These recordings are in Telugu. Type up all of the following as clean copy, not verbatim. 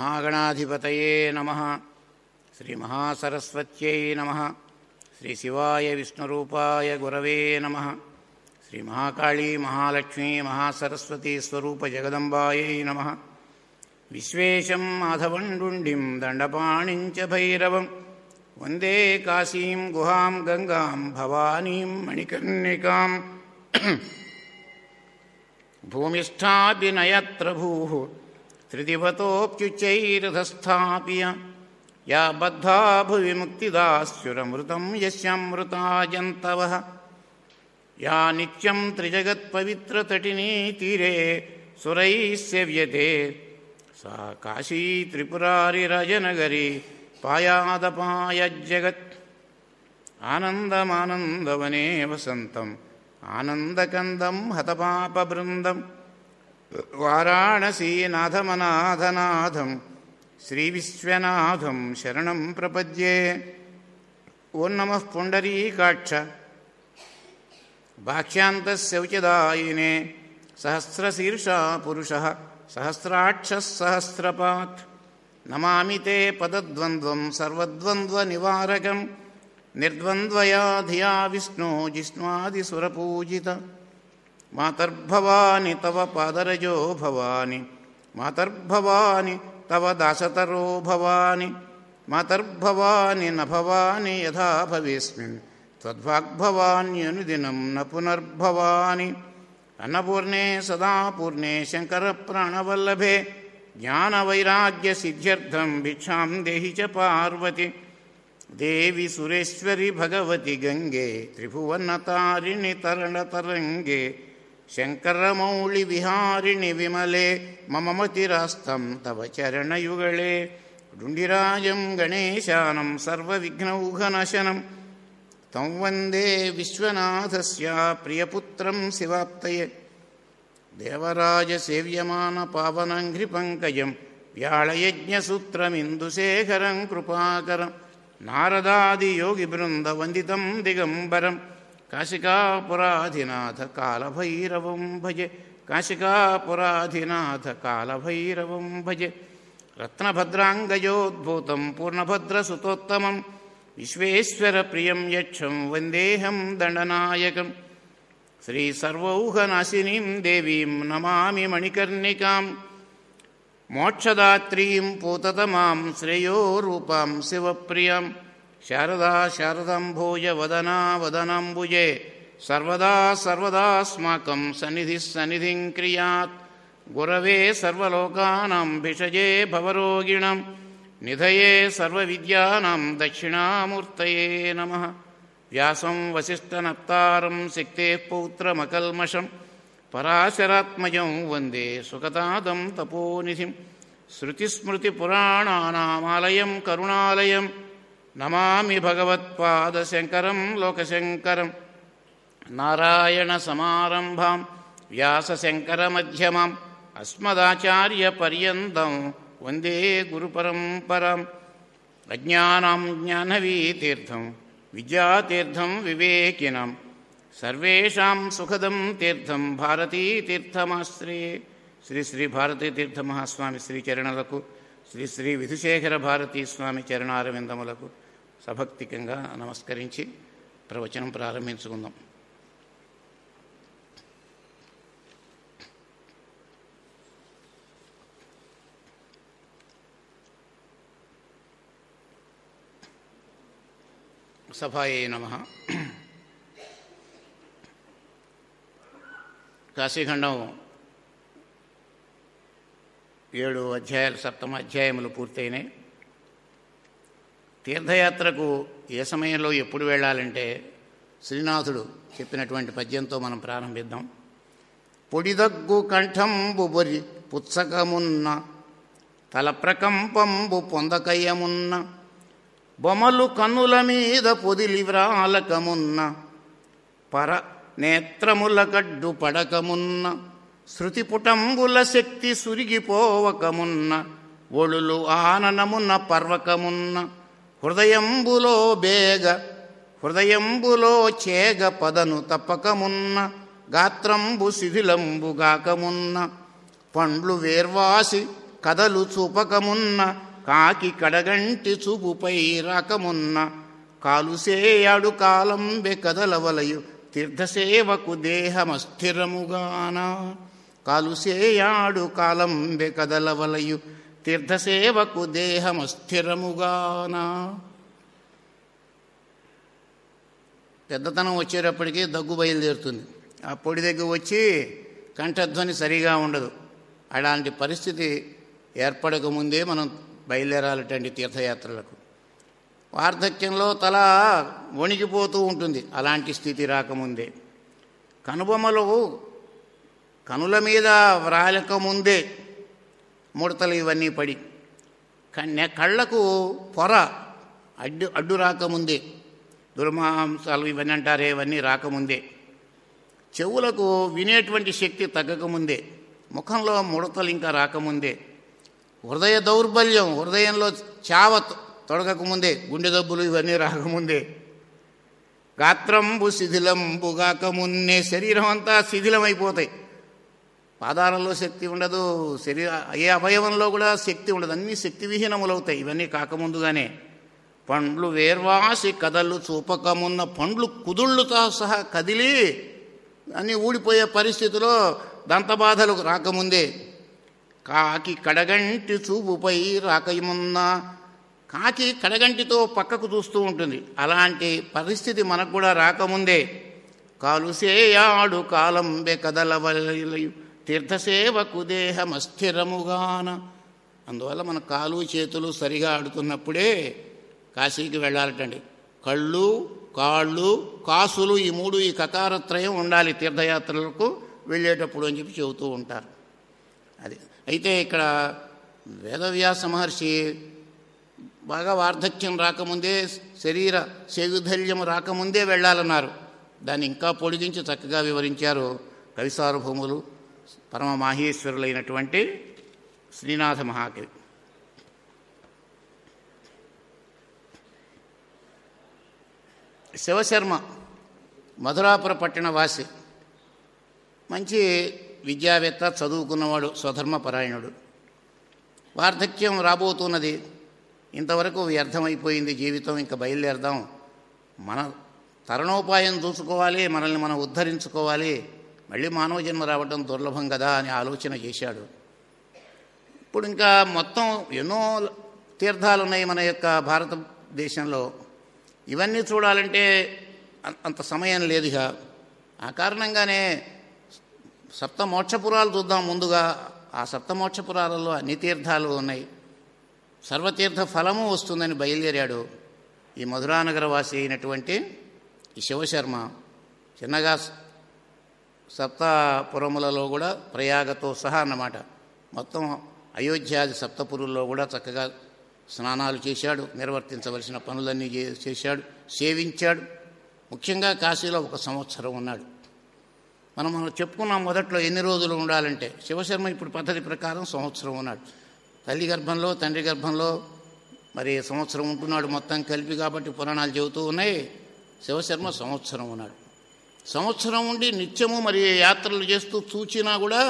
శ్రీమహాగణాధిపతయే నమః. శ్రీమహాసరస్వత్యై నమః. శ్రీశివాయ విష్ణురూపాయ గురవే నమః. శ్రీమహాకాళీ మహాలక్ష్మీ మహాసరస్వతీ స్వరూప జగదంబాయై నమః. విశ్వేశం మాధవండుండిం దండపాణిం చ భైరవం వందే కాశీం గుహాం గంగాం భవానీం మణికర్ణికాం. భూమిష్ఠాపి నయత్ర భూః త్రిదివతోऽప్యుच्चैरधस्थाप्य या बद्धा भुवि मुक्तिदास्युरमृतं यस्यामृताजन्तवः या नित्यं त्रिजगत्पवित्रतटिनी तीरे सुरैः सेव्यते सा काशी त्रिपुरारिराजनगरी पायादपायज्जगत्. आनन्दमानन्दवने वसन्तम् आनन्दकन्दं हतपापबृन्दं वाराणसीनाथमनाथनाथं श्रीविश्वनाथं शरणं प्रपद्ये. ओं नमः पुण्डरीकाक्ष भाष्यान्तस्य उचिदायिने सहस्रशीर्षा पुरुषः सहस्राक्षः सहस्रपात्. नमामि ते पदद्वन्द्वं सर्वद्वन्द्वनिवारकं निर्द्वन्द्वया धिया विष्णो जिष्णादिसुरपूजित. मातर्भवानि तव पादरजो भवानि मातर्भवानि तव दासतरो भवानि मातर्भवानि न भवानि यथा भवेस्मिन् त्वद्भाग्भवान्यनुदिनं न पुनर्भवानि. अन्नपूर्णे सदा पूर्णे शङ्करप्राणवल्लभे ज्ञानवैराग्यसिद्ध्यर्थं भिक्षां देहि च पार्वति. देवी सुरेश्वरि भगवति गंगे त्रिभुवनतारिणि तरणतरंगे शङ्करमौळिविहारिणि विमले मम मतिरास्तं तव चरणयुगले. डुण्डिराजं गणेशानं सर्वविघ्नौघनाशनं तं वन्दे विश्वनाथस्य प्रियपुत्रं शिवाप्तये. देवराजसेव्यमानपावनङ्घ्रिपङ्कजं व्याळयज्ञसूत्रमिन्दुशेखरं कृपाकरं नारदादियोगिवृन्दवन्दितं दिगम्बरं काशिकापुराधिनाथ कालभैरवं भजे. काशिकापुराधिनाथ कालभैरवं भजे. रत्नभद्राङ्गजोद्भूतं पूर्णभद्रसुतोत्तमं विश्वेश्वरप्रियं यक्षं वन्देऽहं दण्डनायकं. श्रीसर्वौघनाशिनीं देवीं नमामि मणिकर्णिकां. मोक्षदात्रीं पूततमां श्रेयोरूपां शिवप्रियां. शारदा शारदाम्भोज वदना वदनाम्बुजे सर्वदा सर्वदास्माकं सन्निधिः सन्निधिं क्रियात्. गुरवे सर्वलोकानां भिषजे भवरोगिणां निधये सर्वविद्यानां दक्षिणामूर्तये नमः. व्यासं वसिष्ठनप्तारं सिक्तेः पौत्रमकल्मषं पराशरात्मजं वन्दे सुखतादं तपोनिधिं. श्रुतिस्मृतिपुराणानामालयं करुणालयं नमामि भगवत्पादशङ्करं लोकशङ्करं. नारायणसमारम्भां व्यासशङ्करमध्यमाम् अस्मदाचार्यपर्यन्तं वन्दे गुरुपरम्पराम्. अज्ञानां ज्ञानवीतीर्थं विद्यातीर्थं विवेकिनां सर्वेषां सुखदं तीर्थं भारतीतीर्थमाश्रये. శ్రీ శ్రీ భారతీతీర్థ మహాస్వామి శ్రీచరణలకు శ్రీ శ్రీ విధుశేఖర భారతీ స్వామి చరణారవిందములకు సభక్తికంగా నమస్కరించి ప్రవచనం ప్రారంభించుకుందాం. సభాయే నమః. కాశీఖండం 7 అధ్యాయాలు, సప్తమ అధ్యాయములు పూర్తయినాయి. తీర్థయాత్రకు ఏ సమయంలో ఎప్పుడు వెళ్ళాలంటే శ్రీనాథుడు చెప్పినటువంటి పద్యంతో మనం ప్రారంభిద్దాం. పొడిదగ్గు కంఠంబు బొరి పుత్సకమున్న తల ప్రకంపంబు పొందకయ్యమున్న బొమలు కన్నుల మీద పొదిలి వ్రాలకమున్న పర నేత్రముల గడ్డు పడకమున్న శృతిపుటంబుల శక్తి సురిగిపోవకమున్న ఒళులు ఆననమున్న పర్వకమున్న హృదయంబులో చేగ పదను తప్పకమున్న గాత్రంబు శిథిలంబు గాకమున్న పండ్లు వేర్వాసి కదలు చూపకమున్న కాకి కడగంటి చూపుపై రాకమున్న కాలుసేయాడు కాలంబె కదలవలయు తీర్థసేవకు దేహమస్థిరముగాన. కాలుసేయాడు కాలంబె కదలవలయు తీర్థసేవకు దేహమస్థిరముగాన. పెద్దతనం వచ్చేటప్పటికీ దగ్గు బయలుదేరుతుంది. ఆ పొడి దగ్గర వచ్చి కంఠధ్వని సరిగా ఉండదు. అలాంటి పరిస్థితి ఏర్పడకముందే మనం బయలుదేరాలటండి తీర్థయాత్రలకు. వార్ధక్యంలో తల వణికిపోతూ ఉంటుంది. అలాంటి స్థితి రాకముందే కనుబొమ్మలు కనుల మీద వ్రాలకముందే ముడతలు ఇవన్నీ పడి కళ్ళకు పొర అడ్డు రాకముందే దుర్మాంసాలు ఇవన్నీ అంటారే ఇవన్నీ రాకముందే చెవులకు వినేటువంటి శక్తి తగ్గకముందే ముఖంలో ముడతలు ఇంకా రాకముందే హృదయ దౌర్బల్యం హృదయంలో చావ తొడగకముందే గుండె దబ్బులు ఇవన్నీ రాకముందే గాత్రంబు శిథిలంబుగాకమున్నే శరీరం అంతా శిథిలమైపోతాయి. పాదాలలో శక్తి ఉండదు, ఏ అవయవంలో కూడా శక్తి ఉండదు, అన్నీ శక్తి విహీనములవుతాయి. ఇవన్నీ కాకముందుగానే పండ్లు వేర్వాసి కదలు చూపకమున్న పండ్లు కుదుళ్ళుతో సహా కదిలి అన్నీ ఊడిపోయే పరిస్థితిలో దంతబాధలు రాకముందే కాకి కడగంటి చూపుపై రాకమున్న కాకి కడగంటితో పక్కకు చూస్తూ ఉంటుంది. అలాంటి పరిస్థితి మనకు కూడా రాకముందే కాలుసేయాడు కాలంబె కదలవలయు తీర్థసేవకు దేహమస్థిరముగాన. అందువల్ల మన కాలు చేతులు సరిగా ఆడుతున్నప్పుడే కాశీకి వెళ్ళాలటండి. కళ్ళు కాళ్ళు కాసులు ఈ మూడు ఈ కకారత్రయం ఉండాలి తీర్థయాత్రలకు వెళ్ళేటప్పుడు అని చెప్పి చెబుతూ ఉంటారు. అది అయితే ఇక్కడ వేదవ్యాస మహర్షి బాగా వార్ధక్యం రాకముందే శరీర శైథల్యం రాకముందే వెళ్ళాలన్నారు. దాన్ని ఇంకా పొడిగించి చక్కగా వివరించారు కవి సార్వభౌములు పరమ మాహేశ్వరులైనటువంటి శ్రీనాథ మహాకవి. శివశర్మ మధురాపుర పట్టణ వాసి, మంచి విద్యావేత్త, చదువుకున్నవాడు, స్వధర్మపరాయణుడు. వార్ధక్యం రాబోతున్నది, ఇంతవరకు వ్యర్థమైపోయింది జీవితం, ఇంకా బయలుదేరదాం, మన తరుణోపాయం చూసుకోవాలి, మనల్ని మనం ఉద్ధరించుకోవాలి, మళ్ళీ మానవ జన్మ రావడం దుర్లభం కదా అని ఆలోచన చేశాడు. ఇప్పుడు ఇంకా మొత్తం ఎన్నో తీర్థాలు ఉన్నాయి మన యొక్క భారతదేశంలో. ఇవన్నీ చూడాలంటే అంత సమయం లేదుగా. ఆ కారణంగానే సప్తమోక్షపురాలు చూద్దాం ముందుగా. ఆ సప్తమోక్షపురాలలో అన్ని తీర్థాలు ఉన్నాయి, సర్వతీర్థ ఫలము వస్తుందని బయలుదేరాడు ఈ మధురానగర వాసి అయినటువంటి ఈ శివశర్మ. చిన్నగా సప్తపురములలో కూడా ప్రయాగతో సహా అన్నమాట, మొత్తం అయోధ్యాది సప్తపురుల్లో కూడా చక్కగా స్నానాలు చేశాడు, నిర్వర్తించవలసిన పనులన్నీ చేశాడు, సేవించాడు. ముఖ్యంగా కాశీలో 1 సంవత్సరం ఉన్నాడు. మనం చెప్పుకున్నాం మొదట్లో ఎన్ని రోజులు ఉండాలంటే. శివశర్మ ఇప్పుడు పద్ధతి ప్రకారం సంవత్సరం ఉన్నాడు. తల్లి గర్భంలో తండ్రి గర్భంలో మరి సంవత్సరం ఉంటున్నాడు మొత్తం కలిపి, కాబట్టి పురాణాలు చెబుతూ ఉన్నాయి. శివశర్మ సంవత్సరం ఉన్నాడు. సంవత్సరం ఉండి నిత్యము మరి యాత్రలు చేస్తూ చూచినా కూడా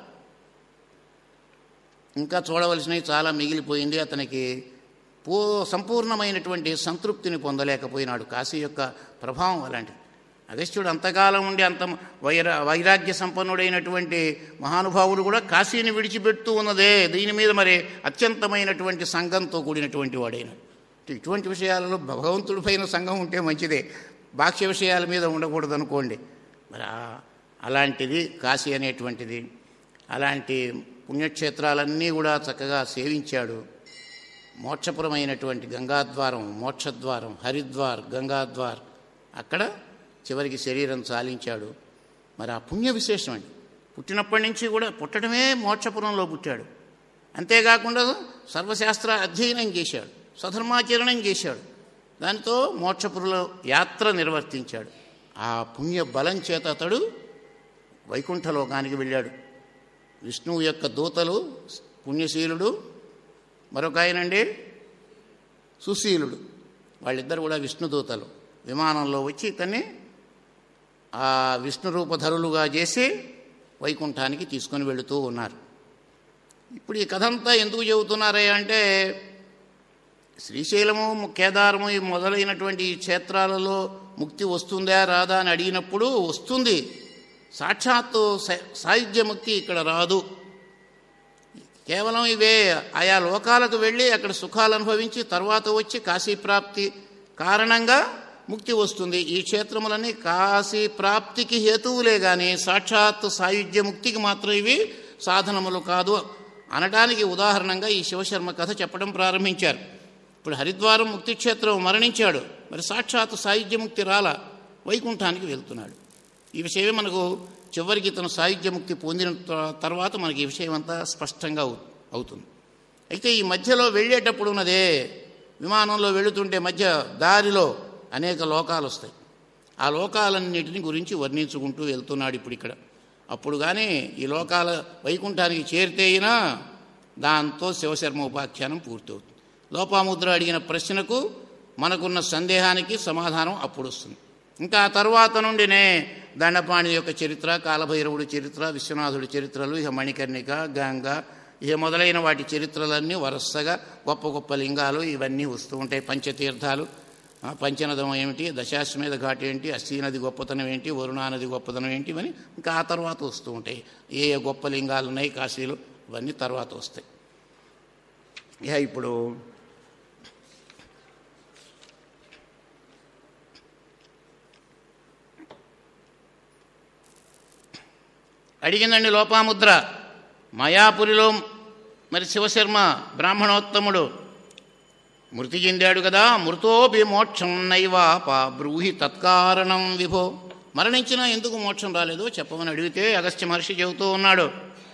ఇంకా చూడవలసినవి చాలా మిగిలిపోయింది. అతనికి సంపూర్ణమైనటువంటి సంతృప్తిని పొందలేకపోయినాడు. కాశీ యొక్క ప్రభావం అలాంటిది. అగస్త్యుడు అంతకాలం ఉండి అంత వైరాగ్య సంపన్నుడైనటువంటి మహానుభావుడు కూడా కాశీని విడిచిపెడుతూ ఉన్నదే దీని మీద మరి అత్యంతమైనటువంటి సంఘంతో కూడినటువంటి వాడైన. ఇటువంటి విషయాలలో భగవంతుడి పైన సంఘం ఉంటే మంచిదే, బాహ్య విషయాల మీద ఉండకూడదు అనుకోండి. మరి అలాంటిది కాశీ అనేటువంటిది. అలాంటి పుణ్యక్షేత్రాలన్నీ కూడా చక్కగా సేవించాడు. మోక్షపురమైనటువంటి గంగాద్వారం, మోక్షద్వారం, హరిద్వార్, గంగాద్వార్, అక్కడ చివరికి శరీరం చాలించాడు. మరి ఆ పుణ్య విశేషం అండి. పుట్టినప్పటి నుంచి కూడా పుట్టడమే మోక్షపురంలో పుట్టాడు. అంతేకాకుండా సర్వశాస్త్ర అధ్యయనం చేశాడు, స్వధర్మాచరణం చేశాడు. దానితో మోక్షపురంలో యాత్ర నిర్వర్తించాడు. ఆ పుణ్య బలం చేత అతడు వైకుంఠలోకానికి వెళ్ళాడు. విష్ణువు యొక్క దూతలు పుణ్యశీలుడు, మరొక ఆయనండి సుశీలుడు, వాళ్ళిద్దరు కూడా విష్ణుదూతలు విమానంలో వచ్చి ఇతన్ని ఆ విష్ణు రూపధరులుగా చేసి వైకుంఠానికి తీసుకొని వెళుతూ ఉన్నారు. ఇప్పుడు ఈ కథంతా ఎందుకు చెబుతున్నారే అంటే శ్రీశైలము కేదారము మొదలైనటువంటి ఈ క్షేత్రాలలో ముక్తి వస్తుందా రాదా అని అడిగినప్పుడు వస్తుంది. సాక్షాత్తు సాయుధ్య ముక్తి ఇక్కడ రాదు. కేవలం ఇవే ఆయా లోకాలకు వెళ్ళి అక్కడ సుఖాలు అనుభవించి తర్వాత వచ్చి కాశీప్రాప్తి కారణంగా ముక్తి వస్తుంది. ఈ క్షేత్రములన్నీ కాశీప్రాప్తికి హేతువులే కానీ సాక్షాత్తు సాయుధ్య ముక్తికి మాత్రం ఇవి సాధనములు కాదు అనడానికి ఉదాహరణంగా ఈ శివశర్మ కథ చెప్పడం ప్రారంభించారు. ఇప్పుడు హరిద్వారం ముక్తిక్షేత్రం మరణించాడు, మరి సాక్షాత్తు సాయుధ్యముక్తి రాల, వైకుంఠానికి వెళ్తున్నాడు. ఈ విషయమే మనకు చివరికి ఇతను సాయుధ్యముక్తి పొందిన తర్వాత మనకి ఈ విషయం అంతా స్పష్టంగా అవుతుంది. అయితే ఈ మధ్యలో వెళ్ళేటప్పుడు ఉన్నదే, విమానంలో వెళుతుంటే మధ్య దారిలో అనేక లోకాలు వస్తాయి. ఆ లోకాలన్నిటిని గురించి వర్ణించుకుంటూ వెళ్తున్నాడు ఇప్పుడు ఇక్కడ. అప్పుడు కానీ ఈ లోకాల వైకుంఠానికి చేరితే అయినా దాంతో శివశర్మ ఉపాఖ్యానం పూర్తవుతుంది. లోపాముద్ర అడిగిన ప్రశ్నకు మనకున్న సందేహానికి సమాధానం అప్పుడు వస్తుంది. ఇంకా ఆ తర్వాత నుండినే దండపాణి యొక్క చరిత్ర, కాలభైరవుడి చరిత్ర, విశ్వనాథుడి చరిత్రలు, ఇక మణికర్ణిక, గంగ, ఇక మొదలైన వాటి చరిత్రలన్నీ వరుసగా గొప్ప గొప్ప లింగాలు ఇవన్నీ వస్తూ ఉంటాయి. పంచతీర్థాలు, పంచనదం ఏమిటి, దశాశ్వమేధ ఘాట్ ఏంటి, అస్థినది గొప్పతనం ఏంటి, వరుణానది గొప్పతనం ఏంటి, ఇవన్నీ ఇంకా ఆ తర్వాత వస్తూ ఉంటాయి. ఏ గొప్ప లింగాలు ఉన్నాయి కాశీలు, ఇవన్నీ తర్వాత వస్తాయి. ఇక ఇప్పుడు అడిగిందండి లోపాముద్ర, మాయాపురిలో మరి శివశర్మ బ్రాహ్మణోత్తముడు మృతి చెందాడు కదా, మృతోపి మోక్షం నైవాప బ్రూహి తత్కారణం విభో, మరణించినా ఎందుకు మోక్షం రాలేదో చెప్పమని అడిగితే అగస్త్య మహర్షి చెబుతూ ఉన్నాడు,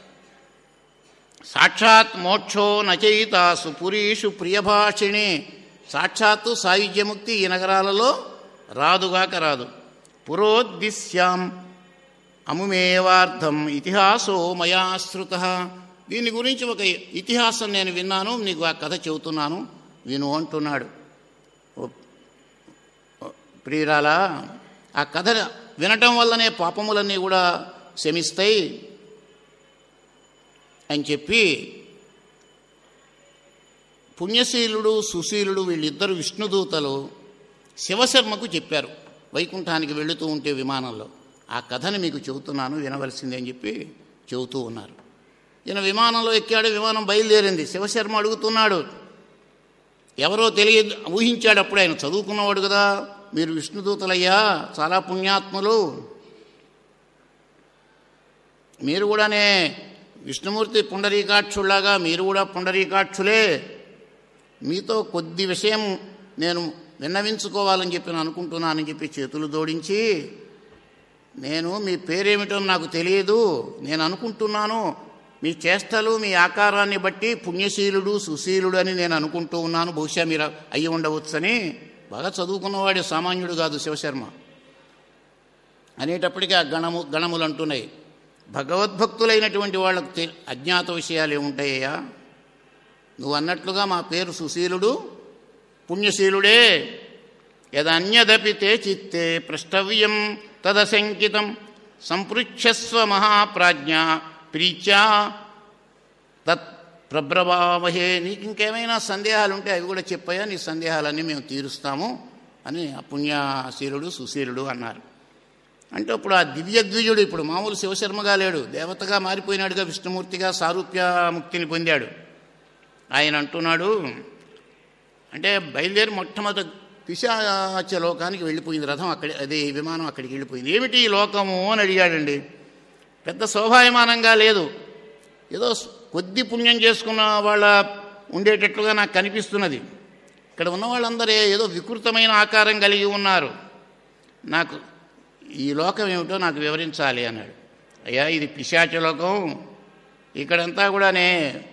సాక్షాత్ మోక్షో నచయితాసు పురీషు ప్రియభాషిణి, సాక్షాత్తు సాయుధ్యముక్తి ఈ నగరాలలో రాదుగాక రాదు. పురోద్దిశ్యాం అముమేవార్థం ఇతిహాసో మయాశ్రుత, దీని గురించి ఒక ఇతిహాసం నేను విన్నాను, నీకు ఆ కథ చెబుతున్నాను విను అంటున్నాడు. ప్రియురాలా, ఆ కథ వినటం వల్లనే పాపములన్నీ కూడా శమిస్తాయి అని చెప్పి పుణ్యశీలుడు సుశీలుడు వీళ్ళిద్దరు విష్ణుదూతలు శివశర్మకు చెప్పారు వైకుంఠానికి వెళుతూ ఉంటే విమానంలో. ఆ కథని మీకు చెబుతున్నాను వినవలసిందే అని చెప్పి చెబుతూ ఉన్నారు. ఈయన విమానంలో ఎక్కాడు, విమానం బయలుదేరింది. శివశర్మ అడుగుతున్నాడు, ఎవరో తెలియదు ఊహించాడు. అప్పుడు ఆయన చదువుకున్నవాడు కదా, మీరు విష్ణుదూతలయ్యా, చాలా పుణ్యాత్ములు, మీరు కూడానే విష్ణుమూర్తి పుండరీకాక్షుల్లాగా మీరు కూడా పుండరీకాక్షులే, మీతో కొద్ది విషయం నేను విన్నవించుకోవాలని చెప్పి నేను అనుకుంటున్నానని చెప్పి చేతులు జోడించి, నేను మీ పేరేమిటో నాకు తెలియదు, నేను అనుకుంటున్నాను మీ చేష్టలు మీ ఆకారాన్ని బట్టి పుణ్యశీలుడు సుశీలుడు అని నేను అనుకుంటూ ఉన్నాను, బహుశా మీరు అయ్యి ఉండవచ్చని. బాగా చదువుకున్నవాడే, సామాన్యుడు కాదు శివశర్మ. అనేటప్పటికీ ఆ గణములు అంటున్నాయి, భగవద్భక్తులైనటువంటి వాళ్ళకు అజ్ఞాత విషయాలు ఏముంటాయ్యా, నువ్వు అన్నట్లుగా మా పేరు సుశీలుడు పుణ్యశీలుడే, యదన్యదపి తే చిత్తే ప్రష్టవ్యం తదశంకితం సంపృచ్ఛస్వ మహాప్రాజ్ఞ ప్రీత్యా తత్ ప్రబ్రవామహే, నీకు ఇంకేమైనా సందేహాలు ఉంటే అవి కూడా చెప్పాయా, నీ సందేహాలన్నీ మేము తీరుస్తాము అని ఆ పుణ్యశీలుడు సుశీలుడు అన్నారు. అంటే ఇప్పుడు ఆ దివ్యద్విజుడు ఇప్పుడు మామూలు శివశర్మగా లేడు, దేవతగా మారిపోయినాడుగా, విష్ణుమూర్తిగా సారూప్య ముక్తిని పొందాడు. ఆయన అంటున్నాడు, అంటే బయలుదేరి మొట్టమొదటి పిశాచ లోకానికి వెళ్ళిపోయింది రథం, అక్కడి అదే విమానం అక్కడికి వెళ్ళిపోయింది. ఏమిటి ఈ లోకము అని అడిగాడండి. పెద్ద శోభాయమానంగా లేదు, ఏదో కొద్ది పుణ్యం చేసుకున్న వాళ్ళ ఉండేటట్లుగా నాకు కనిపిస్తున్నది. ఇక్కడ ఉన్న వాళ్ళందరూ ఏదో వికృతమైన ఆకారం కలిగి ఉన్నారు, నాకు ఈ లోకం ఏమిటో నాకు వివరించాలి అన్నాడు. అయ్యా, ఇది పిశాచ లోకం, ఇక్కడంతా కూడానే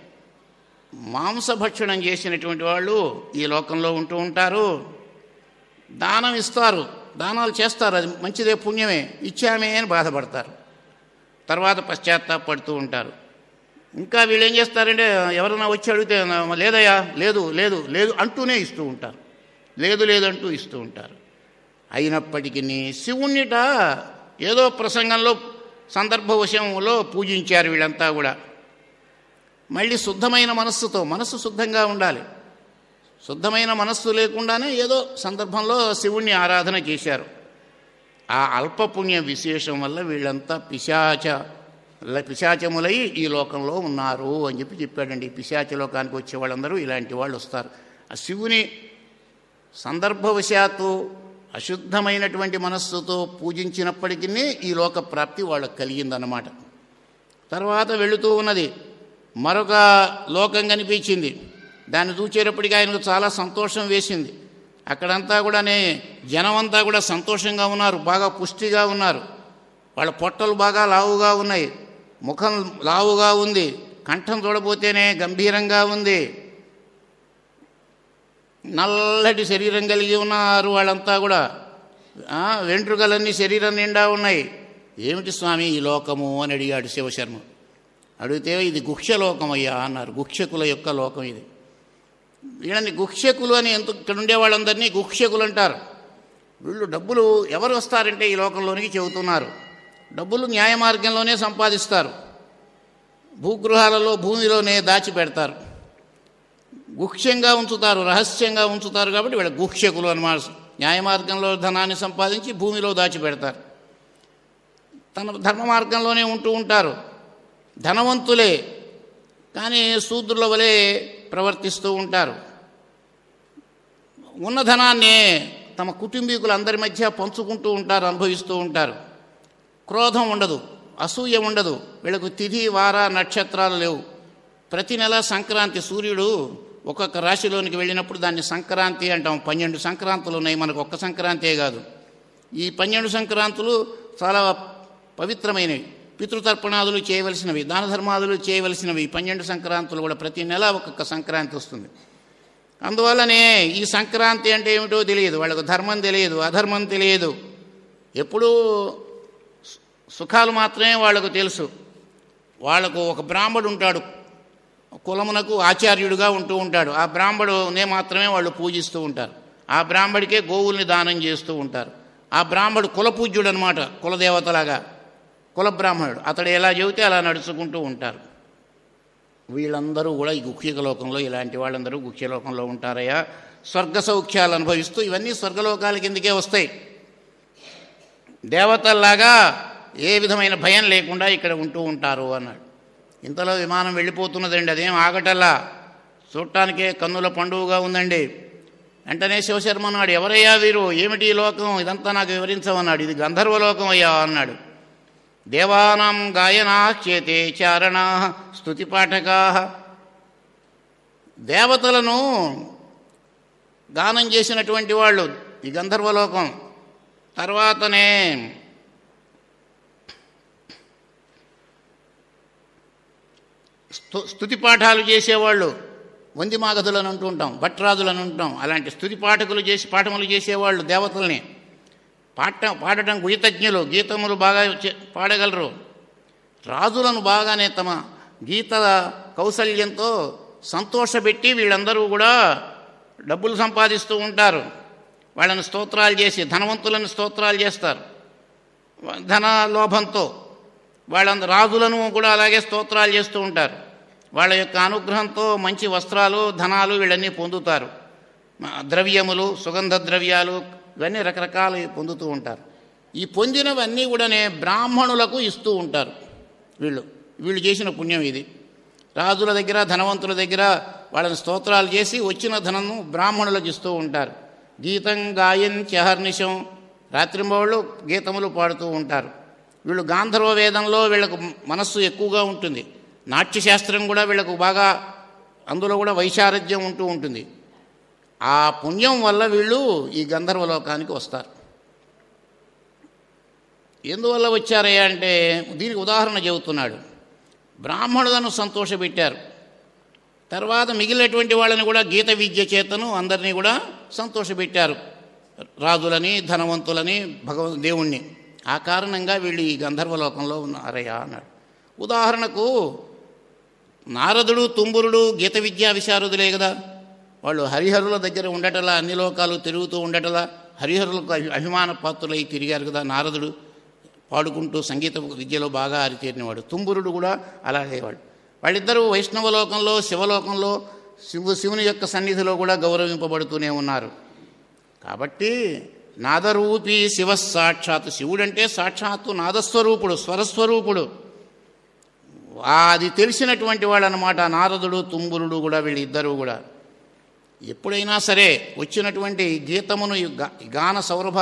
మాంసభక్షణం చేసినటువంటి వాళ్ళు ఈ లోకంలో ఉంటూ ఉంటారు, దానం ఇస్తారు, దానాలు చేస్తారు, అది మంచిదే పుణ్యమే, ఇచ్చామే అని బాధపడతారు, తర్వాత పశ్చాత్తాపడుతూ ఉంటారు. ఇంకా వీళ్ళు ఏం చేస్తారంటే ఎవరైనా వచ్చి అడిగితే లేదయ్యా, లేదు లేదు లేదు అంటూనే ఇస్తూ ఉంటారు, లేదు లేదంటూ ఇస్తూ ఉంటారు. అయినప్పటికీ శివుణ్ణిట ఏదో ప్రసంగంలో సందర్భవశంలో పూజించారు వీళ్ళంతా కూడా. మళ్ళీ శుద్ధమైన మనస్సుతో, మనస్సు శుద్ధంగా ఉండాలి. శుద్ధమైన మనస్సు లేకుండానే ఏదో సందర్భంలో శివుణ్ణి ఆరాధన చేశారు. ఆ అల్పపుణ్య విశేషం వల్ల వీళ్ళంతా పిశాచములై ఈ లోకంలో ఉన్నారు అని చెప్పాడండి. పిశాచ లోకానికి వచ్చే వాళ్ళందరూ ఇలాంటి వాళ్ళు వస్తారు. ఆ శివుని సందర్భవశాత్తు అశుద్ధమైనటువంటి మనస్సుతో పూజించినప్పటికీ ఈ లోక ప్రాప్తి వాళ్ళకు కలిగిందన్నమాట. తర్వాత వెళుతూ ఉన్నది, మరొక లోకం కనిపించింది. దాన్ని చూచేటప్పటికి ఆయనకు చాలా సంతోషం వేసింది. అక్కడంతా కూడానే జనమంతా కూడా సంతోషంగా ఉన్నారు, బాగా పుష్టిగా ఉన్నారు. వాళ్ళ పొట్టలు బాగా లావుగా ఉన్నాయి, ముఖం లావుగా ఉంది, కంఠం చూడబోతేనే గంభీరంగా ఉంది, నల్లటి శరీరం కలిగి ఉన్నారు వాళ్ళంతా కూడా. వెంట్రుకలన్నీ శరీరం నిండా ఉన్నాయి. ఏమిటి స్వామి ఈ లోకము అని అడిగాడు శివశర్మ. అడిగితే ఇది గుహ్యలోకం అయ్యా అన్నారు. గుహ్యకుల యొక్క లోకం ఇది. వీళ్ళని గుహ్యకులు అని ఇక్కడ ఉండే వాళ్ళందరినీ గుహ్యకులు అంటారు. వీళ్ళు డబ్బులు ఎవరు వస్తారంటే ఈ లోకంలోనికి చెబుతున్నారు. డబ్బులు న్యాయ మార్గంలోనే సంపాదిస్తారు, భూగృహాలలో భూమిలోనే దాచిపెడతారు, గుహ్యంగా ఉంచుతారు, రహస్యంగా ఉంచుతారు. కాబట్టి వీళ్ళ గుహ్యకులు అన్నమాట. న్యాయ మార్గంలో ధనాన్ని సంపాదించి భూమిలో దాచిపెడతారు. తన ధర్మ మార్గంలోనే ఉంటూ ఉంటారు. ధనవంతులే కానీ శూద్రుల వలె ప్రవర్తిస్తూ ఉంటారు. ఉన్న ధనాన్నే తమ కుటుంబీకులందరి మధ్య పంచుకుంటూ ఉంటారు, అనుభవిస్తూ ఉంటారు. క్రోధం ఉండదు, అసూయ ఉండదు. వీళ్ళకు తిథి వార నక్షత్రాలు లేవు. ప్రతి నెల సంక్రాంతి సూర్యుడు ఒక్కొక్క రాశిలోనికి వెళ్ళినప్పుడు దాన్ని సంక్రాంతి అంటాం. 12 సంక్రాంతులు ఉన్నాయి మనకు, ఒక్క సంక్రాంతే కాదు. ఈ 12 సంక్రాంతులు చాలా పవిత్రమైనవి. పితృతర్పణాదులు చేయవలసినవి, దాన ధర్మాదులు చేయవలసినవి. 12 సంక్రాంతులు కూడా ప్రతి నెల ఒక్కొక్క సంక్రాంతి వస్తుంది. అందువల్లనే ఈ సంక్రాంతి అంటే ఏమిటో తెలియదు వాళ్ళకు, ధర్మం తెలియదు, అధర్మం తెలియదు. ఎప్పుడూ సుఖాలు మాత్రమే వాళ్లకు తెలుసు. వాళ్లకు ఒక బ్రాహ్మడు ఉంటాడు, కులమునకు ఆచార్యుడిగా ఉంటూ ఉంటాడు. ఆ బ్రాహ్మడునే మాత్రమే వాళ్ళు పూజిస్తూ ఉంటారు. ఆ బ్రాహ్మడికే గోవుల్ని దానం చేస్తూ ఉంటారు. ఆ బ్రాహ్మడు కులపూజ్యుడు అనమాట, కులదేవతలాగా కుల బ్రాహ్మణుడు. అతడు ఎలా చెబితే అలా నడుచుకుంటూ ఉంటారు. వీళ్ళందరూ కూడా ఈ గుహ్యలోకంలో, ఇలాంటి వాళ్ళందరూ గుహ్యలోకంలో ఉంటారయ్యా. స్వర్గ సౌఖ్యాలు అనుభవిస్తూ, ఇవన్నీ స్వర్గలోకాల కిందకే వస్తాయి. దేవతల్లాగా ఏ విధమైన భయం లేకుండా ఇక్కడ ఉంటూ ఉంటారు అన్నాడు. ఇంతలో విమానం వెళ్ళిపోతున్నదండి, అదేం ఆగటల్లా, చూడటానికే కన్నుల పండుగగా ఉందండి. వెంటనే శివశర్మ అన్నాడు, ఎవరయ్యా వీరు, ఏమిటి ఈ లోకం, ఇదంతా నాకు వివరించమన్నాడు. ఇది గంధర్వలోకం అయ్యా అన్నాడు. దేవానాం గాయనా చేతే చారణా స్తుతిపాఠకా. దేవతలను గానం చేసినటువంటి వాళ్ళు ఈ గంధర్వలోకం. తర్వాతనే స్తుతి పాఠాలు చేసేవాళ్ళు వందిమాగధులను అంటూ ఉంటాం, భట్రాజులను అంటాం. అలాంటి స్తుతి పాఠములు చేసేవాళ్ళు దేవతల్ని. పాడటం గీతజ్ఞులు, గీతములు బాగా పాడగలరు. రాజులను బాగానే తమ గీత కౌశల్యంతో సంతోషపెట్టి వీళ్ళందరూ కూడా డబ్బులు సంపాదిస్తూ ఉంటారు. వాళ్ళని స్తోత్రాలు చేసి, ధనవంతులను స్తోత్రాలు చేస్తారు ధన లోభంతో. వాళ్ళందరూ రాజులను కూడా అలాగే స్తోత్రాలు చేస్తూ ఉంటారు. వాళ్ళ యొక్క అనుగ్రహంతో మంచి వస్త్రాలు, ధనాలు వీళ్ళన్నీ పొందుతారు. ద్రవ్యములు, సుగంధ ద్రవ్యాలు, ఇవన్నీ రకరకాలు పొందుతూ ఉంటారు. ఈ పొందినవన్నీ కూడానే బ్రాహ్మణులకు ఇస్తూ ఉంటారు. వీళ్ళు చేసిన పుణ్యం ఇది. రాజుల దగ్గర, ధనవంతుల దగ్గర వాళ్ళని స్తోత్రాలు చేసి వచ్చిన ధనము బ్రాహ్మణులకు ఇస్తూ ఉంటారు. గీతం గాయన్ చహర్నిశం, రాత్రింబవళ్ళు గీతములు పాడుతూ ఉంటారు. వీళ్ళు గాంధర్వ వేదంలో వీళ్ళకు మనస్సు ఎక్కువగా ఉంటుంది. నాట్యశాస్త్రం కూడా వీళ్ళకు బాగా, అందులో కూడా వైశారథ్యం ఉంటూ ఉంటుంది. ఆ పుణ్యం వల్ల వీళ్ళు ఈ గంధర్వలోకానికి వస్తారు. ఎందువల్ల వచ్చారయ్యా అంటే దీనికి ఉదాహరణ చెబుతున్నాడు. బ్రాహ్మణులను సంతోషపెట్టారు. తర్వాత మిగిలినటువంటి వాళ్ళని కూడా గీత విద్య చేతను అందరినీ కూడా సంతోషపెట్టారు, రాజులని, ధనవంతులని, దేవుణ్ణి. ఆ కారణంగా వీళ్ళు ఈ గంధర్వలోకంలో ఉన్నారయ్యా అన్నాడు. ఉదాహరణకు నారదుడు, తుంబురుడు గీత విద్యా విశారదులే కదా. వాళ్ళు హరిహరుల దగ్గర ఉండటలా, అన్ని లోకాలు తిరుగుతూ ఉండటలా హరిహరులకు అభిమాన పాత్రులై తిరిగారు కదా. నారదుడు పాడుకుంటూ సంగీత విద్యలో బాగా ఆరితేరినవాడు. తుంబురుడు కూడా అలాగే వాడు. వాళ్ళిద్దరూ వైష్ణవలోకంలో శివలోకంలో శివుని యొక్క సన్నిధిలో కూడా గౌరవింపబడుతూనే ఉన్నారు. కాబట్టి నాదరూపీ శివ సాక్షాత్, శివుడంటే సాక్షాత్తు నాదస్వరూపుడు, స్వరస్వరూపుడు. అది తెలిసినటువంటి వాడు అన్నమాట నారదుడు, తుంబురుడు కూడా. వీళ్ళిద్దరూ కూడా ఎప్పుడైనా సరే వచ్చినటువంటి గీతమును, గాన సౌరభ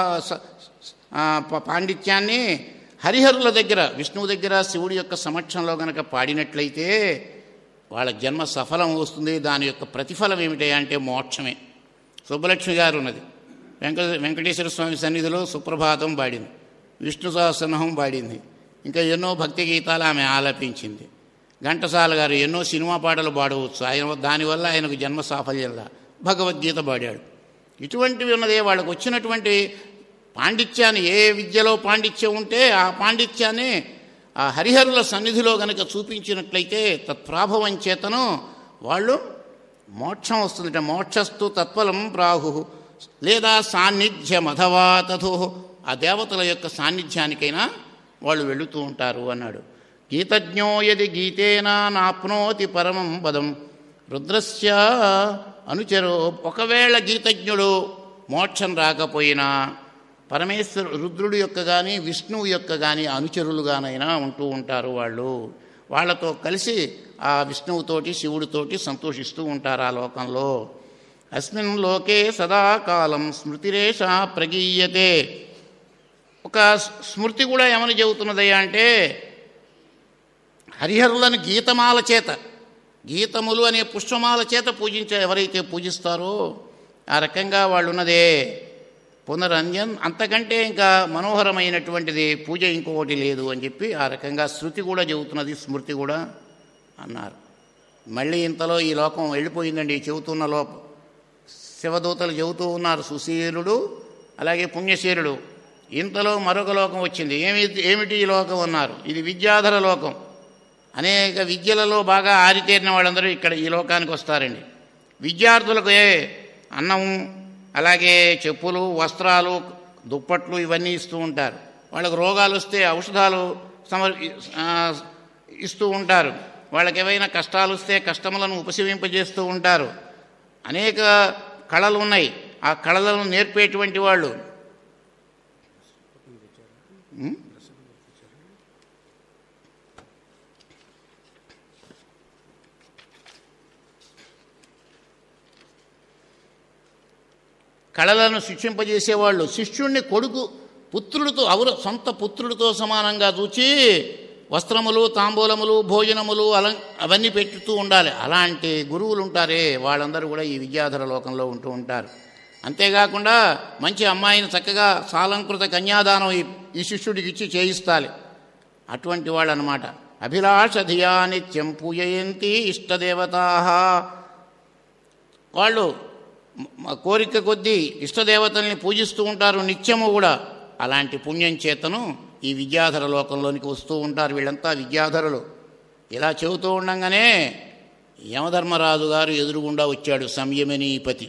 పాండిత్యాన్ని హరిహరుల దగ్గర, విష్ణువు దగ్గర, శివుడి యొక్క సమక్షంలో గనక పాడినట్లయితే వాళ్ళ జన్మ సఫలం వస్తుంది. దాని యొక్క ప్రతిఫలం ఏమిటి అంటే మోక్షమే. సుబ్బలక్ష్మి గారు ఉన్నది, వెంకటేశ్వర స్వామి సన్నిధిలో సుప్రభాతం పాడింది, విష్ణు సహస్రనామం పాడింది, ఇంకా ఎన్నో భక్తి గీతాలు ఆమె ఆలపించింది. ఘంటసాల గారు ఎన్నో సినిమా పాటలు పాడవచ్చు, దానివల్ల ఆయనకు జన్మ సాఫల్యంలా భగవద్గీత పాడాడు. ఇటువంటివి ఉన్నదే. వాళ్ళకు వచ్చినటువంటి పాండిత్యాన్ని, ఏ విద్యలో పాండిత్యం ఉంటే ఆ పాండిత్యాన్ని ఆ హరిహరుల సన్నిధిలో గనక చూపించినట్లయితే తత్ప్రాభవం చేతను వాళ్ళు మోక్షం వస్తుందట. మోక్షస్తు తత్ఫలం ప్రాహు, లేదా సాన్నిధ్యమథవా తథో, ఆ దేవతల యొక్క సాన్నిధ్యానికైనా వాళ్ళు వెళుతూ ఉంటారు అన్నాడు. గీతజ్ఞో యది గీతేనా నాప్నోతి పరమం పదం రుద్రస్య అనుచరో, ఒకవేళ గీతజ్ఞుడు మోక్షం రాకపోయినా రుద్రుడి యొక్క కానీ విష్ణువు యొక్క కానీ అనుచరులుగానైనా ఉంటూ ఉంటారు. వాళ్ళతో కలిసి ఆ విష్ణువుతోటి శివుడితోటి సంతోషిస్తూ ఉంటారు ఆ లోకంలో. అస్మిన్ లోకే సదాకాలం స్మృతిరేష ప్రగీయతే. ఒక స్మృతి కూడా ఏమని చెబుతున్నదయ్యా అంటే, హరిహరులను గీతమాల చేత, గీతములు అనే పుష్పమాల చేత ఎవరైతే పూజిస్తారో ఆ రకంగా వాళ్ళు ఉన్నదే పునరంజన్, అంతకంటే ఇంకా మనోహరమైనటువంటిది పూజ ఇంకొకటి లేదు అని చెప్పి ఆ రకంగా శృతి కూడా చెబుతున్నది, స్మృతి కూడా అన్నారు. మళ్ళీ ఇంతలో ఈ లోకం వెళ్ళిపోయిందండి. చెబుతున్న లోపం శివదూతలు చెబుతూ ఉన్నారు, సుశీలుడు అలాగే పుణ్యశీలుడు. ఇంతలో మరొక లోకం వచ్చింది. ఏమిటి ఈ లోకం అన్నారు. ఇది విద్యాధర లోకం. అనేక విద్యలలో బాగా ఆరితేరిన వాళ్ళందరూ ఇక్కడ ఈ లోకానికి వస్తారండి. విద్యార్థులకు అన్నం, అలాగే చెప్పులు, వస్త్రాలు, దుప్పట్లు ఇవన్నీ ఇస్తూ ఉంటారు. వాళ్ళకు రోగాలు వస్తే ఔషధాలు ఇస్తూ ఉంటారు. వాళ్ళకి ఏవైనా కష్టాలు వస్తే కష్టములను ఉపశమింపజేస్తూ ఉంటారు. అనేక కళలు ఉన్నాయి. ఆ కళలను నేర్పేటువంటి వాళ్ళు కళలను శిక్షింపజేసేవాళ్ళు శిష్యుణ్ణి కొడుకు పుత్రుడితో, సొంత పుత్రుడితో సమానంగా చూచి వస్త్రములు, తాంబూలములు, భోజనములు అవన్నీ పెట్టుతూ ఉండాలి. అలాంటి గురువులు ఉంటారే వాళ్ళందరూ కూడా ఈ విద్యాధర లోకంలో ఉంటూ ఉంటారు. అంతేకాకుండా మంచి అమ్మాయిని చక్కగా సాలంకృత కన్యాదానం ఈ శిష్యుడికి ఇచ్చి చేయిస్తాలి. అటువంటి వాళ్ళు అన్నమాట. అభిలాష ధియా నిత్యం పూజయంతి ఇష్టదేవతా, వాళ్ళు కోరిక కొద్దీ ఇష్టదేవతల్ని పూజిస్తూ ఉంటారు నిత్యము కూడా. అలాంటి పుణ్యం చేతను ఈ విద్యాధర లోకంలోనికి వస్తూ ఉంటారు. వీళ్ళంతా విద్యాధరులు. ఇలా చెబుతూ ఉండగానే యమధర్మరాజు గారు ఎదురుగుండా వచ్చాడు, సంయమనీపతి.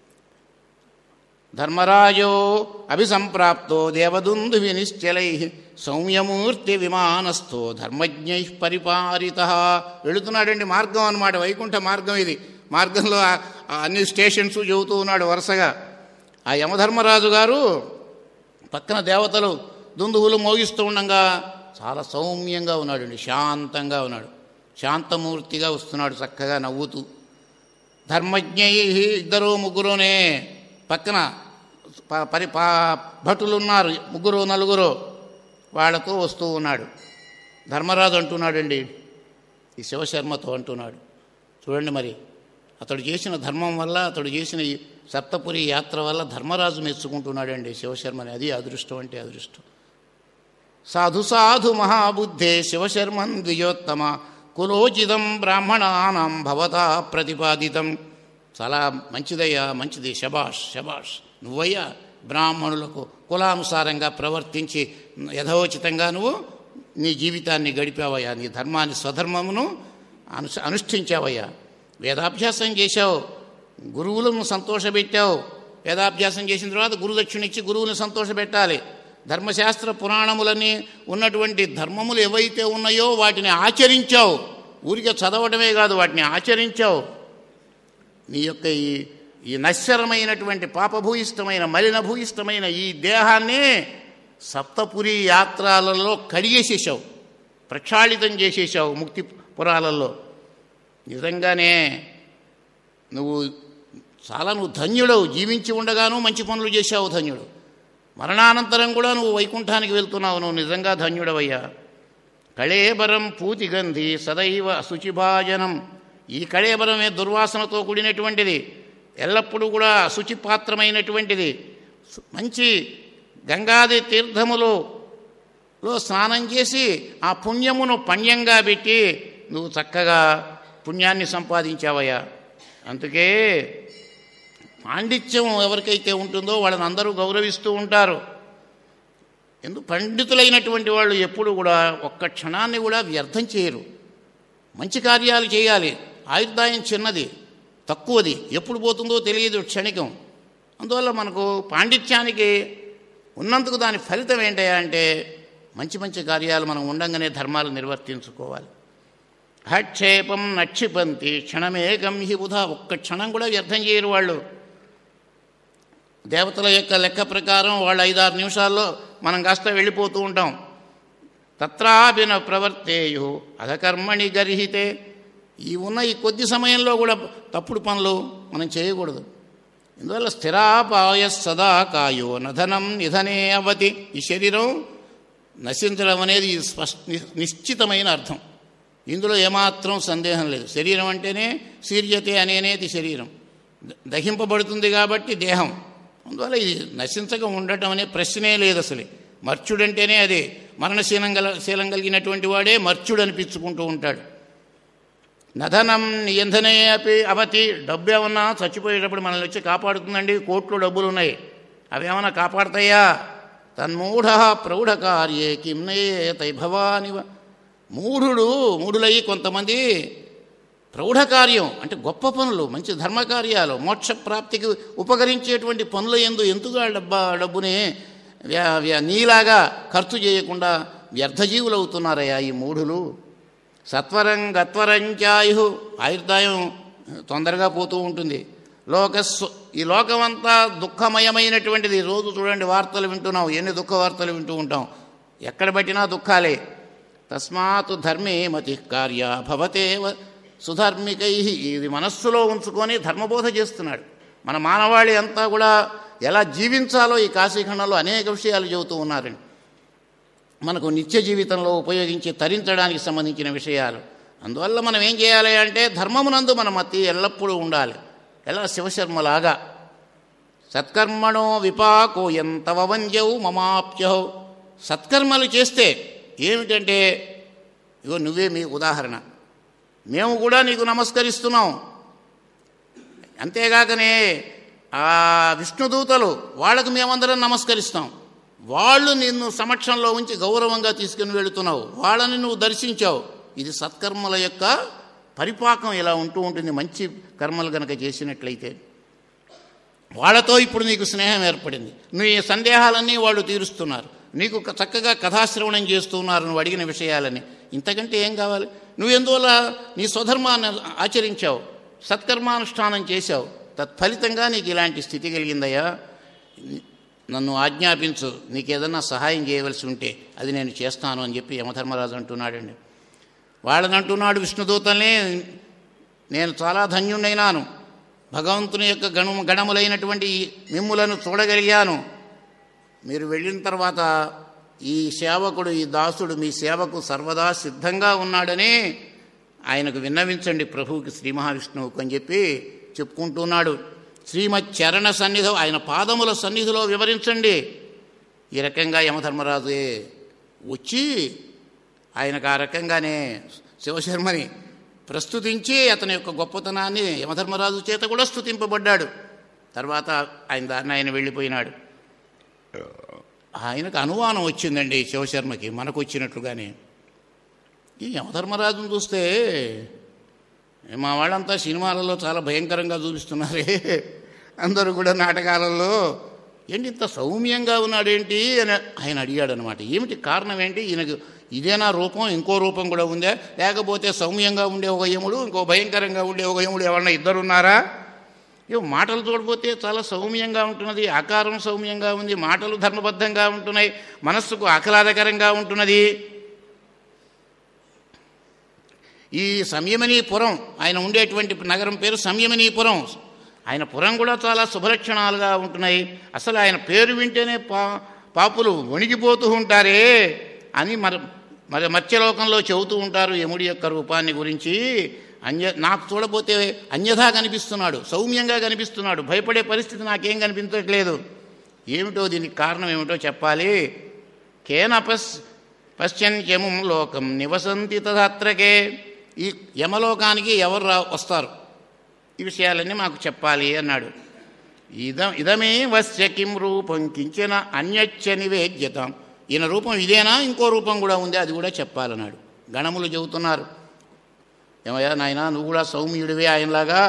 ధర్మరాజో అభిసంప్రాప్తో దేవదుందు వినిశ్చలై సౌమ్యమూర్తి విమానస్థో ధర్మజ్ఞై పరిపారిత. వెళుతున్నాడండి, మార్గం అన్నమాట, వైకుంఠ మార్గం ఇది. మార్గంలో అన్ని స్టేషన్స్ చెబుతూ ఉన్నాడు వరుసగా. ఆ యమధర్మరాజు గారు పక్కన దేవతలు దుందువులు మోగిస్తూ ఉండగా చాలా సౌమ్యంగా ఉన్నాడండి, శాంతంగా ఉన్నాడు. శాంతమూర్తిగా వస్తున్నాడు చక్కగా నవ్వుతూ. ధర్మజ్ఞై, ఇద్దరు ముగ్గురునే పక్కన భటులున్నారు, ముగ్గురు నలుగురు, వాళ్ళతో వస్తూ ఉన్నాడు. ధర్మరాజు అంటున్నాడండి ఈ శివశర్మతో అంటున్నాడు, చూడండి మరి అతడు చేసిన ధర్మం వల్ల, అతడు చేసిన ఈ సప్తపురి యాత్ర వల్ల ధర్మరాజు మెచ్చుకుంటున్నాడండి శివశర్మని. అది అదృష్టం అంటే అదృష్టం. సాధు సాధు మహాబుద్ధే శివశర్మన్ ద్విజోత్తమ కులోచితం బ్రాహ్మణానాం భవతా ప్రతిపాదితం. చాలా మంచిదయ్యా, మంచిది, శబాష్ శబాష్, నువ్వయ్యా బ్రాహ్మణులకు కులానుసారంగా ప్రవర్తించి యథోచితంగా నువ్వు నీ జీవితాన్ని గడిపావయ్యా, నీ ధర్మాన్ని స్వధర్మమును అనుష్ఠించావయ్యా. వేదాభ్యాసం చేశావు, గురువులను సంతోషపెట్టావు. వేదాభ్యాసం చేసిన తర్వాత గురుదక్షిణ ఇచ్చి గురువుని సంతోషపెట్టాలి. ధర్మశాస్త్ర పురాణములని ఉన్నటువంటి ధర్మములు ఏవైతే ఉన్నాయో వాటిని ఆచరించావు. ఊరికే చదవటమే కాదు, వాటిని ఆచరించావు. నీ యొక్క ఈ నశ్వరమైనటువంటి పాపభూయిష్టమైన మలినభూయిష్టమైన ఈ దేహాన్ని సప్తపురి యాత్రలలో కడిగేసేసావు, ప్రక్షాళితం చేసేసావు ముక్తి పురాలలో. నిజంగానే నువ్వు ధన్యుడవు. జీవించి ఉండగాను మంచి పనులు చేశావు, ధన్యుడు. మరణానంతరం కూడా నువ్వు వైకుంఠానికి వెళ్తున్నావు, నువ్వు నిజంగా ధన్యుడవయ్యా. కళేబరం పూతిగంధి సదైవ అశుచిభాజనం. ఈ కళేబరమే దుర్వాసనతో కూడినటువంటిది, ఎల్లప్పుడూ కూడా అశుచిపాత్రమైనటువంటిది. మంచి గంగాది తీర్థములో స్నానం చేసి ఆ పుణ్యమును పణ్యంగా పెట్టి నువ్వు చక్కగా పుణ్యాన్ని సంపాదించావయ్యా. అందుకే పాండిత్యం ఎవరికైతే ఉంటుందో వాళ్ళని అందరూ గౌరవిస్తూ ఉంటారు. ఎందుకు పండితులైనటువంటి వాళ్ళు ఎప్పుడు కూడా ఒక్క క్షణాన్ని కూడా వ్యర్థం చేయరు. మంచి కార్యాలు చేయాలి. ఆయుర్దాయం చిన్నది, తక్కువది, ఎప్పుడు పోతుందో తెలియదు, క్షణికం. అందువల్ల మనకు పాండిత్యానికి ఉన్నందుకు దాని ఫలితం ఏంటయ్యా అంటే మంచి మంచి కార్యాలు మనం ఉండంగానే ధర్మాలు నిర్వర్తించుకోవాలి. హక్షేపం నక్షిపంతి క్షణమేకం హి బుధా. ఒక్క క్షణం కూడా వ్యర్థం చేయరు వాళ్ళు. దేవతల యొక్క లెక్క ప్రకారం వాళ్ళు 5-6 నిమిషాల్లో మనం కాస్త వెళ్ళిపోతూ ఉంటాం. తత్రాభిన ప్రవర్తేయు అధకర్మణి గర్హితే. ఈ కొద్ది సమయంలో కూడా తప్పుడు పనులు మనం చేయకూడదు. ఇందువల్ల స్థిరాపాయ సదా కాయో నధనం నిధనే అవతి. ఈ శరీరం నశించడం అనేది నిశ్చితమైన అర్థం, ఇందులో ఏమాత్రం సందేహం లేదు. శరీరం అంటేనే శీర్యతే అనేనేది శరీరం, దహింపబడుతుంది కాబట్టి దేహం. అందువల్ల ఇది నశించక ఉండటం అనే ప్రశ్నే లేదు అసలు. మర్చుడంటేనే అదే, మరణశీలం కలిగినటువంటి వాడే మర్చుడు అనిపించుకుంటూ ఉంటాడు. నధనం నియంధనే అవతి. డబ్బు ఏమన్నా చచ్చిపోయేటప్పుడు మనల్ని వచ్చి కాపాడుతుందండి. కోట్లు డబ్బులు ఉన్నాయి, అవేమన్నా కాపాడతాయా? తన్మూఢ ప్రౌఢ కార్యే కిమ్నయేతై భవానివ. మూఢులై కొంతమంది ప్రౌఢ కార్యం అంటే గొప్ప పనులు, మంచి ధర్మకార్యాలు, మోక్షప్రాప్తికి ఉపకరించేటువంటి పనుల యందు ఎందుకు డబ్బుని నీలాగా ఖర్చు చేయకుండా వ్యర్థజీవులు అవుతున్నారయ్యా ఈ మూఢులు. సత్వరం గత్వరంచాయు. ఆయుర్దాయం తొందరగా పోతూ ఉంటుంది. ఈ లోకమంతా దుఃఖమయమైనటువంటిది. రోజు చూడండి వార్తలు వింటున్నాం, ఎన్ని దుఃఖ వార్తలు వింటూ ఉంటాం. ఎక్కడ పట్టినా దుఃఖాలే. తస్మాత్ ధర్మే మతి కార్య భవతేవ సుధర్మికై. ఇది మనస్సులో ఉంచుకొని ధర్మబోధ చేస్తున్నాడు. మన మానవాళి అంతా కూడా ఎలా జీవించాలో ఈ కాశీఖండంలో అనేక విషయాలు చెబుతూ ఉన్నారండి. మనకు నిత్య జీవితంలో ఉపయోగించి తరించడానికి సంబంధించిన విషయాలు. అందువల్ల మనం ఏం చేయాలి అంటే ధర్మమునందు మన మతి ఎల్లప్పుడూ ఉండాలి. ఎలా శివశర్మలాగా సత్కర్మణో విపాకో ఎంతవ వంజవు మమాప్యహో. సత్కర్మలు చేస్తే ఏమిటంటే ఇగో నువ్వే మీ ఉదాహరణ, మేము కూడా నీకు నమస్కరిస్తున్నాం. అంతేగాకనే ఆ విష్ణుదూతలు వాళ్ళకు మేమందరం నమస్కరిస్తాం. వాళ్ళు నిన్ను సమక్షంలో ఉంచి గౌరవంగా తీసుకుని వెళుతున్నావు, వాళ్ళని నువ్వు దర్శించావు. ఇది సత్కర్మల యొక్క పరిపాకం ఇలా ఉంటూ ఉంటుంది. మంచి కర్మలు కనుక చేసినట్లయితే వాళ్ళతో ఇప్పుడు నీకు స్నేహం ఏర్పడింది. నీ సందేహాలన్నీ వాళ్ళు తీరుస్తున్నారు, నీకు చక్కగా కథాశ్రవణం చేస్తున్నారు నువ్వు అడిగిన విషయాలని. ఇంతకంటే ఏం కావాలి? నువ్వెందువల్ల నీ స్వధర్మాన్ని ఆచరించావు, సత్కర్మానుష్ఠానం చేశావు, తత్ఫలితంగా నీకు ఇలాంటి స్థితి కలిగిందయ్యా. నన్ను ఆజ్ఞాపించు, నీకు ఏదన్నా సహాయం చేయవలసి ఉంటే అది నేను చేస్తాను అని చెప్పి యమధర్మరాజు అంటున్నాడండి. వాళ్ళని అంటున్నాడు విష్ణుదూతల్ని, నేను చాలా ధన్యుడైనాను, భగవంతుని యొక్క గణములైనటువంటి మిమ్ములను చూడగలిగాను. మీరు వెళ్ళిన తర్వాత ఈ సేవకుడు, ఈ దాసుడు మీ సేవకు సర్వదా సిద్ధంగా ఉన్నాడని ఆయనకు విన్నవించండి, ప్రభువుకి శ్రీ మహావిష్ణువుకు అని చెప్పి చెప్పుకుంటున్నాడు. శ్రీమచ్చరణ సన్నిధి, ఆయన పాదముల సన్నిధిలో వివరించండి. ఈ రకంగా యమధర్మరాజు వచ్చి ఆయనకు ఆ రకంగానే శివశర్మని ప్రస్తుతించి అతని యొక్క గొప్పతనాన్ని యమధర్మరాజు చేత కూడా స్తుతింపబడ్డాడు. తర్వాత ఆయన దారిని ఆయన వెళ్ళిపోయినాడు. ఆయనకు అనుమానం వచ్చిందండి శివశర్మకి, మనకు వచ్చినట్లుగానే. ఈ యమధర్మరాజును చూస్తే మా వాళ్ళంతా సినిమాలలో చాలా భయంకరంగా చూపిస్తున్నారే, అందరూ కూడా నాటకాలలో, ఏంటి ఇంత సౌమ్యంగా ఉన్నాడేంటి అని ఆయన అడిగాడు అనమాట. ఏమిటి కారణం ఏంటి? ఇదేనా రూపం? ఇంకో రూపం కూడా ఉందా? లేకపోతే సౌమ్యంగా ఉండే ఒక యముడు, ఇంకో భయంకరంగా ఉండే ఒక యముడు ఎవరన్నా ఇద్దరున్నారా? ఇవి మాటలు చూడకపోతే చాలా సౌమ్యంగా ఉంటున్నది, ఆకారం సౌమ్యంగా ఉంది, మాటలు ధర్మబద్ధంగా ఉంటున్నాయి, మనస్సుకు ఆహ్లాదకరంగా ఉంటున్నది. ఈ సంయమనీపురం, ఆయన ఉండేటువంటి నగరం పేరు సంయమనీపురం. ఆయన పురం కూడా చాలా శుభలక్షణాలుగా ఉంటున్నాయి. అసలు ఆయన పేరు వింటేనే పాపులు వణిగిపోతూ ఉంటారే అని మరి మత్స్యలోకంలో చెబుతూ ఉంటారు యముడి యొక్క రూపాన్ని గురించి. నాకు చూడబోతే అన్యథా కనిపిస్తున్నాడు, సౌమ్యంగా కనిపిస్తున్నాడు, భయపడే పరిస్థితి నాకేం కనిపించట్లేదు. ఏమిటో దీనికి కారణం ఏమిటో చెప్పాలి. కేన పశ్చన్యముం లోకం నివసంతి తదాత్రకే. ఈ యమలోకానికి ఎవరు వస్తారు, ఈ విషయాలన్నీ మాకు చెప్పాలి అన్నాడు. ఇదమే వస్య కిం రూపం కించిన అన్యచ్చ నివేద్యతాం. ఈయన రూపం ఇదేనా, ఇంకో రూపం కూడా ఉంది, అది కూడా చెప్పాలన్నాడు. గణములు చెబుతున్నారు, ఏమయ్యా నాయన, నువ్వు కూడా సౌమ్యుడివే ఆయనలాగా.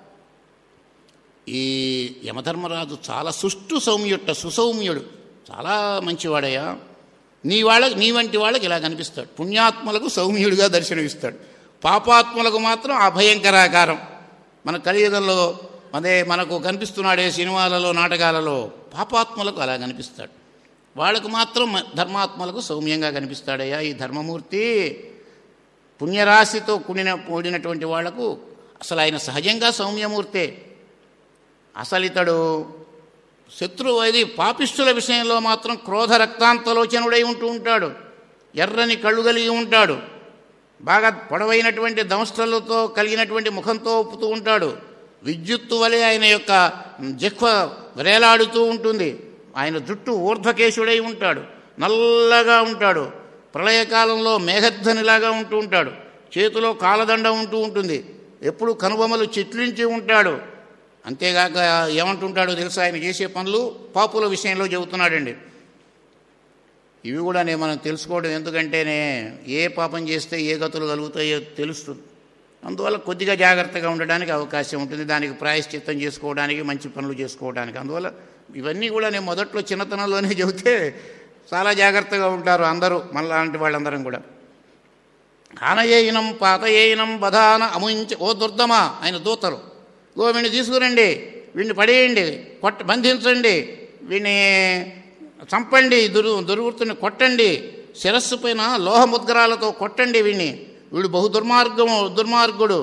ఈ యమధర్మరాజు చాలా సుసౌమ్యుడు, చాలా మంచివాడయ్యా. నీ వంటి వాళ్ళకి ఇలా కనిపిస్తాడు. పుణ్యాత్ములకు సౌమ్యుడిగా దర్శనమిస్తాడు, పాపాత్ములకు మాత్రం అభయంకరాకారం. మన కలియుగంలో మనకు కనిపిస్తున్నాడే సినిమాలలో, నాటకాలలో, పాపాత్ములకు అలా కనిపిస్తాడు. వాళ్ళకు మాత్రం ధర్మాత్మలకు సౌమ్యంగా కనిపిస్తాడయ్యా ఈ ధర్మమూర్తి. పుణ్యరాశితో కూడినటువంటి వాళ్లకు అసలు ఆయన సహజంగా సౌమ్యమూర్తే. అసలు ఇతడు శత్రువు పాపిష్టుల విషయంలో మాత్రం క్రోధ రక్తాంతలోచనుడై ఉంటూ ఉంటాడు, ఎర్రని కళ్ళు కలిగి ఉంటాడు, బాగా పొడవైనటువంటి దంష్ట్రలతో కలిగినటువంటి ముఖంతో ఒప్పుతూ ఉంటాడు, విద్యుత్తు వలె ఆయన యొక్క జిహ్వ వేలాడుతూ ఉంటుంది, ఆయన జుట్టు ఊర్ధ్వకేశుడై ఉంటాడు, నల్లగా ఉంటాడు, ప్రళయకాలంలో మేఘధ్వనిలాగా ఉంటూ ఉంటాడు, చేతిలో కాలదండ ఉంటూ ఉంటుంది, ఎప్పుడు కనుబొమ్మలు చిట్లించి ఉంటాడు. అంతేగాక ఏమంటుంటాడో తెలుసా, ఆయన చేసే పనులు పాపుల విషయంలో చెబుతున్నాడండి. ఇవి కూడా మనం తెలుసుకోవడం, ఎందుకంటేనే ఏ పాపం చేస్తే ఏ గతులు కలుగుతాయో తెలుస్తుంది. అందువల్ల కొద్దిగా జాగ్రత్తగా ఉండడానికి అవకాశం ఉంటుంది, దానికి ప్రాయశ్చిత్తం చేసుకోవడానికి, మంచి పనులు చేసుకోవడానికి. అందువల్ల ఇవన్నీ కూడా నేను మొదట్లో చిన్నతనంలోనే చెబితే చాలా జాగ్రత్తగా ఉంటారు అందరూ, మనలాంటి వాళ్ళందరం కూడా. ఆనయేయినం పాతయేయినం బధాన అముంచ. ఓ దుర్దమా, ఆయన దూతలు, వీడిని తీసుకురండి, వీడిని పడేయండి, బంధించండి, వీడిని చంపండి, దుర్వృత్తుని కొట్టండి, శిరస్సు పైన లోహముద్గరాలతో కొట్టండి వీడిని, వీడు బహు దుర్మార్గుడు,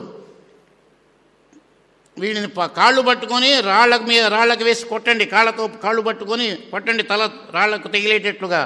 వీడిని కాళ్ళు పట్టుకొని రాళ్ళకు వేసి కొట్టండి, కాళ్ళతో కాళ్ళు పట్టుకొని కొట్టండి, తల రాళ్లకు తగిలేటట్లుగా,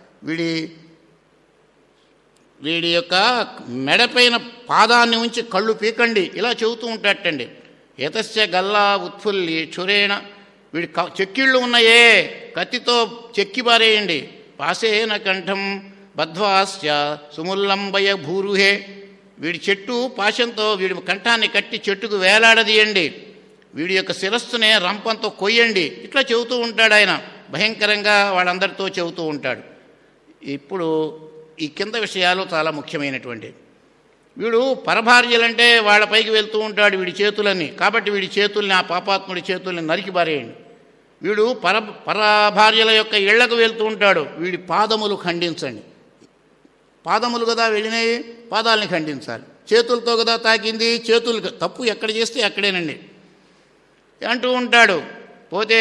వీడి యొక్క మెడపైన పాదాన్ని ఉంచి కళ్ళు పీకండి, ఇలా చెబుతూ ఉంటాటండి. ఏతస్య గల్లా ఉత్ఫుల్లి చురేణ. వీడి చెక్కిళ్ళు ఉన్నాయే, కత్తితో చెక్కి పారేయండి. పాసేన కంఠం బద్ధ్వాస్య సుముల్లంబయ భూరుహే. వీడి చెట్టు పాశంతో వీడి కంఠాన్ని కట్టి చెట్టుకు వేలాడదీయండి, వీడి యొక్క శిరస్సునే రంపంతో కొయ్యండి. ఇట్లా చెబుతూ ఉంటాడు ఆయన, భయంకరంగా వాళ్ళందరితో చెబుతూ ఉంటాడు. ఇప్పుడు ఈ కింద విషయాలు చాలా ముఖ్యమైనటువంటి. వీడు పరభార్యలంటే వాళ్ళపైకి వెళ్తూ ఉంటాడు వీడి చేతులని, కాబట్టి వీడి చేతుల్ని, ఆ పాపాత్ముడి చేతుల్ని నరికి పారేయండి. వీడు పరభార్యల యొక్క ఇళ్లకు వెళ్తూ ఉంటాడు, వీడి పాదములు ఖండించండి. పాదములు కదా వెళ్ళినాయి, పాదాలని ఖండించాలి. చేతులతో కదా తాకింది, చేతులు తప్పు ఎక్కడ చేస్తే అక్కడేనండి అంటూ ఉంటాడు. పోతే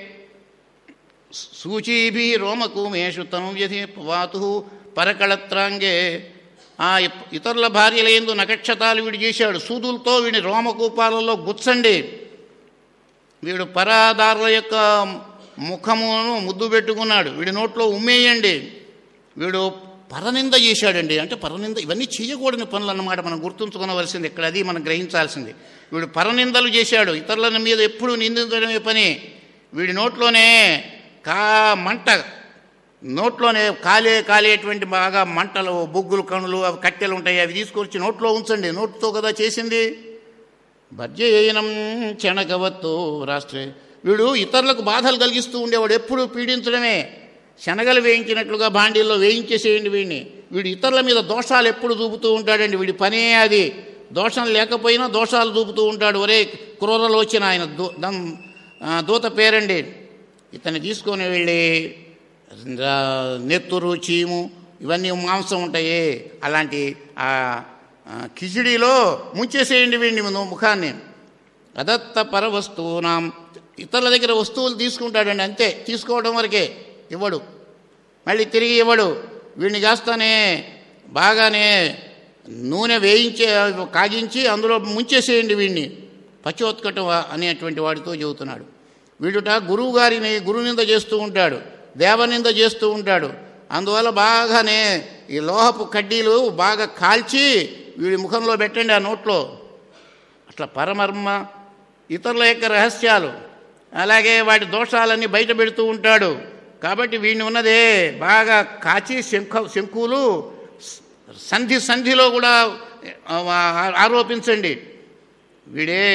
సూచీభి రోమకూమేషు తను వ్యధి వాతు పరకళత్రాంగే. ఇతరుల భార్యల యందు నక్షతాలు వీడు చేశాడు, సూదులతో వీడి రోమకూపాలలో గుచ్చండి. వీడు పరాదారుల యొక్క ముఖమును ముద్దు పెట్టుకున్నాడు, వీడి నోట్లో ఉమ్మేయండి. వీడు పరనింద చేశాడండి, అంటే పరనింద, ఇవన్నీ చేయకూడని పనులు అన్నమాట, మనం గుర్తుంచుకోవలసింది ఇక్కడ, అది మనం గ్రహించాల్సింది. వీడు పరనిందలు చేశాడు, ఇతరుల మీద ఎప్పుడు నిందించడమే పని. వీడి నోట్లోనే మంట, నోట్లోనే కాలేటువంటి బాగా మంటలు, బొగ్గులు, కణులు, అవి కట్టెలు ఉంటాయి, అవి తీసుకొచ్చి నోట్లో ఉంచండి, నోట్తో కదా చేసింది. భర్జయనం చెనకవత్తు రాష్ట్రే. వీడు ఇతరులకు బాధలు కలిగిస్తూ ఉండేవాడు, ఎప్పుడు పీడించడమే. శనగలు వేయించినట్లుగా బాండీల్లో వేయించేసేయండి వీడిని. వీడు ఇతరుల మీద దోషాలు ఎప్పుడు చూపుతూ ఉంటాడండి, వీడి పనే అది. దోషం లేకపోయినా దోషాలు చూపుతూ ఉంటాడు. ఒరే క్రూరలోచన, ఆయన దూత పేరండి. ఇతన్ని తీసుకొని వెళ్ళి నెత్తురు, చీము ఇవన్నీ మాంసం ఉంటాయి, అలాంటి కిచిడీలో ముంచేసేయండి వీడిని ముఖాన్ని. అదత్త పరవస్తువునాం, ఇతరుల దగ్గర వస్తువులు తీసుకుంటాడండి, అంతే, తీసుకోవడం వరకే, ఇవ్వడు, మళ్ళీ తిరిగి ఇవ్వడు. వీడిని కాస్తానే బాగానే నూనె కాగించి అందులో ముంచేసేయండి వీడిని, పచ్చోత్కటం అనేటువంటి వాడితో చెబుతున్నాడు. వీడుట గురునింద చేస్తూ ఉంటాడు, దేవనింద చేస్తూ ఉంటాడు. అందువల్ల బాగానే ఈ లోహపు కడ్డీలు బాగా కాల్చి వీడి ముఖంలో పెట్టండి, ఆ నోట్లో. అట్లా పరమర్మ, ఇతరుల యొక్క రహస్యాలు, అలాగే వాటి దోషాలన్నీ బయట పెడుతూ ఉంటాడు. కాబట్టి వీడిని ఉన్నదే బాగా కాచి శంకులు సంధిలో కూడా ఆరోపించండి. వీడే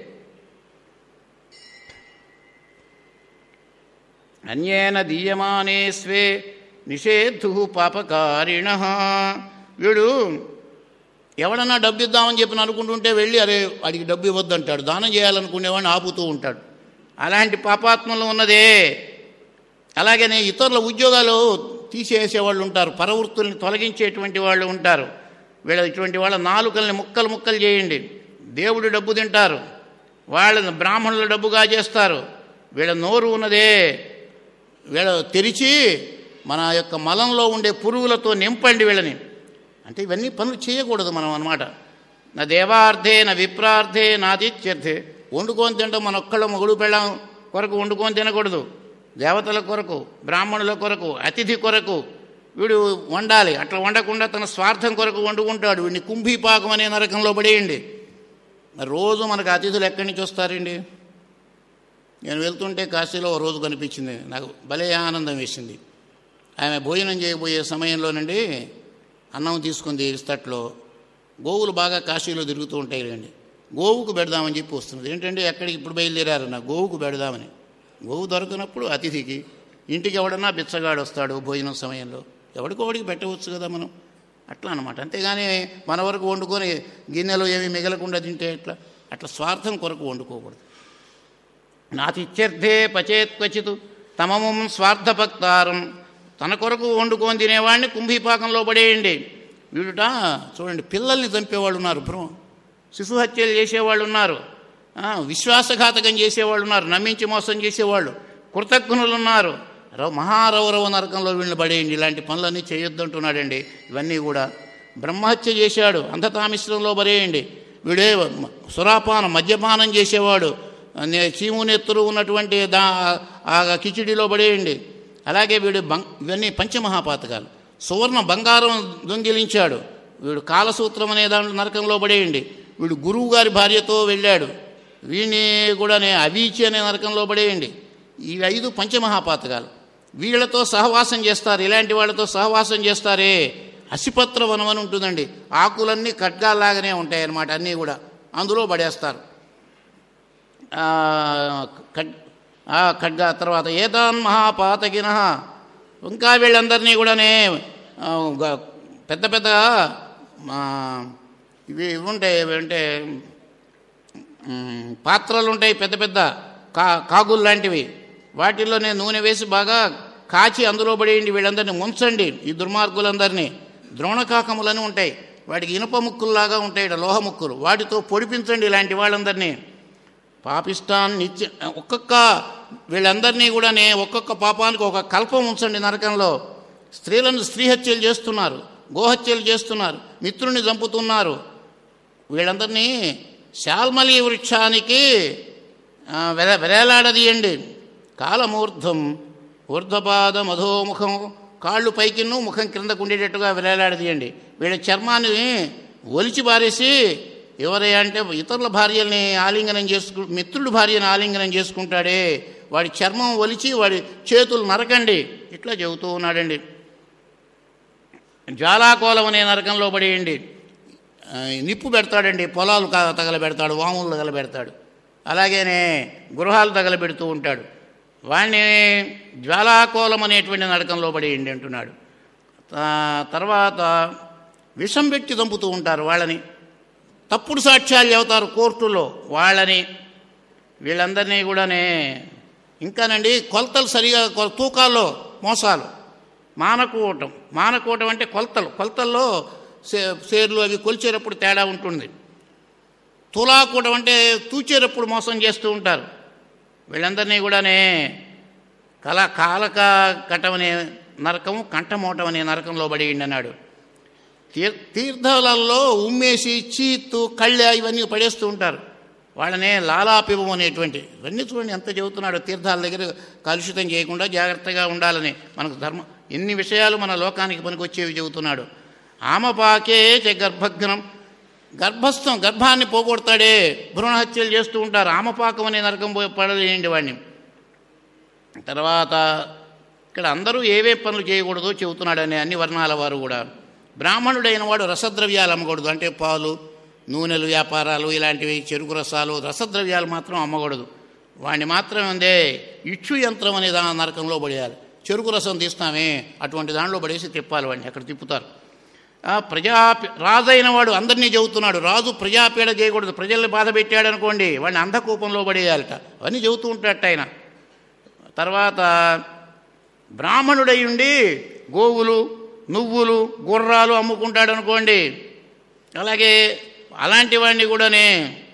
అన్యేన దీయమానే స్వే నిషేధు పాపకారిణ. వీడు ఎవడన్నా డబ్బు ఇద్దామని చెప్పి అనుకుంటుంటే వెళ్ళి అరే వాడికి డబ్బు ఇవ్వద్దంటాడు, దానం చేయాలనుకునేవాడిని ఆపుతూ ఉంటాడు. అలాంటి పాపాత్మలు ఉన్నదే. అలాగనే ఇతరుల ఉద్యోగాలు తీసేసేవాళ్ళు ఉంటారు, పరవృత్తుల్ని తొలగించేటువంటి వాళ్ళు ఉంటారు. ఇటువంటి వాళ్ళ నాలుకల్ని ముక్కలు చేయండి. దేవుడు డబ్బు తింటారు, వాళ్ళని బ్రాహ్మణుల డబ్బుగా చేస్తారు. వీళ్ళ నోరు ఉన్నదే వీళ్ళ తెరిచి మన యొక్క మలంలో ఉండే పురుగులతో నింపండి వీళ్ళని. అంటే ఇవన్నీ పనులు చేయకూడదు మనం అన్నమాట. నా దేవార్థే, నా విప్రార్థే, నాదిత్యర్థే. వండుకొని తినడం మన ఒక్కళ్ళ మొగుడు పెళ్ళం కొరకు వండుకొని తినకూడదు. దేవతల కొరకు, బ్రాహ్మణుల కొరకు, అతిథి కొరకు వీడు వండాలి. అట్లా వండకుండా తన స్వార్థం కొరకు వండుకుంటాడు. వీడిని కుంభీపాకం అనే నరకంలో పడేయండి. మరి రోజు మనకు అతిథులు ఎక్కడి నుంచి వస్తారండి? నేను వెళ్తుంటే కాశీలో ఓ రోజు కనిపించింది, నాకు భలే ఆనందం వేసింది. ఆమె భోజనం చేయబోయే సమయంలోనండి అన్నం తీసుకుంది ఇస్తట్లో. గోవులు బాగా కాశీలో తిరుగుతూ ఉంటాయి రండి, గోవుకు పెడదామని చెప్పి వస్తున్నది. ఏంటంటే ఎక్కడికి ఇప్పుడు బయలుదేరారు, నా గోవుకు పెడదామని. గోవు దొరకనప్పుడు అతిథికి, ఇంటికి ఎవడన్నా బిచ్చగాడు వస్తాడు భోజనం సమయంలో, ఎవడికోడికి పెట్టవచ్చు కదా మనం, అట్లా అనమాట. అంతేగాని మన వరకు వండుకొని గిన్నెలో ఏమి మిగలకుండా తింటే అట్లా స్వార్థం కొరకు వండుకోకూడదు. నాతిత్యర్థే పచేత్ క్వచిత్ తమమం స్వార్థభక్తారం. తన కొరకు వండుకొని తినేవాడిని కుంభీపాకంలో పడేయండి. వీడుట చూడండి, పిల్లల్ని చంపేవాళ్ళు ఉన్నారు, శిశుహత్యలు చేసేవాళ్ళు ఉన్నారు, విశ్వాసఘాతకం చేసేవాళ్ళు ఉన్నారు, నమ్మించి మోసం చేసేవాళ్ళు, కృతజ్ఞులు ఉన్నారు. మహారౌరవ నరకంలో వీళ్ళని పడేయండి. ఇలాంటి పనులన్నీ చేయొద్దంటున్నాడండి. ఇవన్నీ కూడా బ్రహ్మహత్య చేశాడు, అంధతామిశ్రంలో పడేయండి. వీడే సురాపానం, మద్యపానం చేసేవాడు, చీమునెత్తులు ఉన్నటువంటి కిచిడిలో పడేయండి. అలాగే వీడు ఇవన్నీ పంచమహాపాతకాలు. సువర్ణ బంగారం దొంగిలించాడు, వీడు కాలసూత్రం అనే దాంట్లో నరకంలో పడేయండి. వీడు గురువు గారి భార్యతో వెళ్ళాడు, వీడిని కూడా అవీచి అనే నరకంలో పడేయండి. ఈ 5 పంచమహాపాతకాలు. వీళ్ళతో సహవాసం చేస్తారు. ఇలాంటి వాళ్ళతో సహవాసం చేస్తారే, అసిపత్ర వనం అని ఉంటుందండి, ఆకులన్నీ ఖడ్గాల్లాగానే ఉంటాయి అన్నమాట, అన్నీ కూడా అందులో పడేస్తారు. ఖడ్గా తర్వాత ఏతాన్ మహాపాతకిన. ఇంకా వీళ్ళందరినీ కూడానే పెద్ద పెద్ద ఇవి ఉంటాయి, అంటే పాత్రలు ఉంటాయి, పెద్ద పెద్ద కాగులు లాంటివి. వాటిల్లోనే నూనె వేసి బాగా కాచి అందులో పడేయండి. వీళ్ళందరినీ ముంచండి, ఈ దుర్మార్గులందరినీ. ద్రోణకాకములని ఉంటాయి, వాటికి ఇనుప ముక్కుల్లాగా ఉంటాయి, లోహ ముక్కులు, వాటితో పొడిపించండి ఇలాంటి వాళ్ళందరినీ. పాపిష్టాన్ వీళ్ళందరినీ కూడా ఒక్కొక్క పాపానికి ఒక కల్పం ఉంచండి నరకంలో. స్త్రీలను స్త్రీహత్యలు చేస్తున్నారు, గోహత్యలు చేస్తున్నారు, మిత్రుని చంపుతున్నారు. వీళ్ళందరినీ శాల్మలి వృక్షానికి వేలాడదీయండి. కాలమూర్ధం ఊర్ధ్వపాద మధోముఖం. కాళ్ళు పైకిను ముఖం క్రిందకు ఉండేటట్టుగా వేలాడదీయండి. వీళ్ళ చర్మాన్ని ఒలిచి బారేసి, ఎవరయ్యా అంటే ఇతరుల భార్యల్ని ఆలింగనం మిత్రుడి భార్యని ఆలింగనం చేసుకుంటాడే వాడి చర్మం ఒలిచి వాడి చేతులు నరకండి. ఇట్లా చెబుతూ ఉన్నాడండి. జ్వాలాకోలం అనే నరకంలో పడేయండి. నిప్పు పెడతాడండి, పొలాలు తగలబెడతాడు, వాములు తగలబెడతాడు, అలాగేనే గృహాలు తగలబెడుతూ ఉంటాడు. వాడిని జ్వాలాకోలం అనేటువంటి నరకంలో పడేయండి అంటున్నాడు. తర్వాత విషం పెట్టి చంపుతూ ఉంటారు వాళ్ళని. తప్పుడు సాక్ష్యాలు చెబుతారు కోర్టులో వాళ్ళని. వీళ్ళందరినీ కూడానే ఇంకానండి కొలతలు సరిగా, తూకాల్లో మోసాలు, మానకూటం అంటే కొలతల్లో షేర్లు అవి కొలిచేటప్పుడు తేడా ఉంటుంది. తులాకూటం అంటే తూచేటప్పుడు మోసం చేస్తూ ఉంటారు. వీళ్ళందరినీ కూడానే కాలకటం అనే నరకం, కంఠమోటం అనే నరకంలో పడేయండి అన్నాడు. తీర్థాలలో ఉమ్మేసి చీత్తు కళ్ళె ఇవన్నీ పడేస్తూ ఉంటారు. వాళ్ళనే లాలాపివం అనేటువంటి ఇవన్నీ చూడండి ఎంత చెబుతున్నాడు. తీర్థాల దగ్గర కలుషితం చేయకుండా జాగ్రత్తగా ఉండాలని మనకు ధర్మం ఎన్ని విషయాలు మన లోకానికి పనికొచ్చేవి చెబుతున్నాడు. ఆమపాకే చ గర్భాన్ని పోగొడతాడే, భ్రూణహత్యలు చేస్తూ ఉంటారు. ఆమపాకం అనే నరకం పడలేండి వాడిని. తర్వాత ఇక్కడ అందరూ ఏవే పనులు చేయకూడదో చెబుతున్నాడని అన్ని వర్ణాల వారు కూడా. బ్రాహ్మణుడైన వాడు రసద్రవ్యాలు అమ్మకూడదు, అంటే పాలు, నూనెలు వ్యాపారాలు ఇలాంటివి, చెరుకు రసాలు, రసద్రవ్యాలు మాత్రం అమ్మకూడదు. వాడిని మాత్రం ఉందే ఇచ్చు యంత్రం అనే నరకంలో పడేయాలి. చెరుకు రసం తీస్తామే అటువంటి దానిలో పడేసి తిప్పాలి, వాడిని అక్కడ తిప్పుతారు. రాజు అయిన వాడు అందరినీ చెబుతున్నాడు. రాజు ప్రజాపీడ చేయకూడదు, ప్రజల్ని బాధ పెట్టాడు అనుకోండి వాడిని అంధకూపంలో పడేయాలట. అవన్నీ చెబుతూ ఉంటాడట ఆయన. తర్వాత బ్రాహ్మణుడై ఉండి గోవులు, నువ్వులు, గుర్రాలు అమ్ముకుంటాడు అనుకోండి, అలాగే అలాంటి వాడిని కూడానే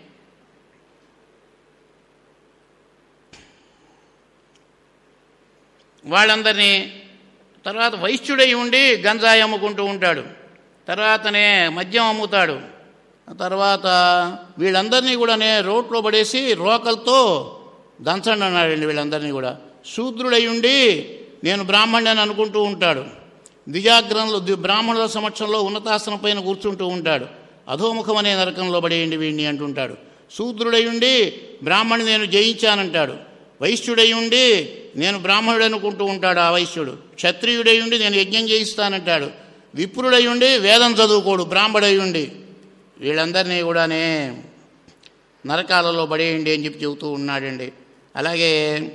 వాళ్ళందరినీ. తర్వాత వైశ్యుడై ఉండి గంజాయి అమ్ముకుంటూ ఉంటాడు, తర్వాతనే మద్యం అమ్ముతాడు. తర్వాత వీళ్ళందరినీ కూడానే రోట్లో పడేసి రోకలతో దంచండి అన్నాడండి వీళ్ళందరినీ కూడా. శూద్రుడై ఉండి నేను బ్రాహ్మణుని అనుకుంటూ ఉంటాడు. ద్విజాగ్రంలో బ్రాహ్మణుల సమక్షంలో ఉన్నతాసనం పైన కూర్చుంటూ ఉంటాడు. అధోముఖం అనే నరకంలో పడేయండి వీడిని అంటుంటాడు. శూద్రుడై ఉండి బ్రాహ్మణుని నేను జయించానంటాడు. వైశ్యుడై ఉండి నేను బ్రాహ్మణుడు అనుకుంటూ ఉంటాడు ఆ వైశ్యుడు. క్షత్రియుడై ఉండి నేను యజ్ఞం చేయిస్తానంటాడు. విప్రుడై ఉండి వేదం చదువుకోడు బ్రాహ్మడై ఉండి. వీళ్ళందరినీ కూడానే నరకాలలో పడేయండి అని చెప్పి చెబుతూ ఉన్నాడండి. అలాగే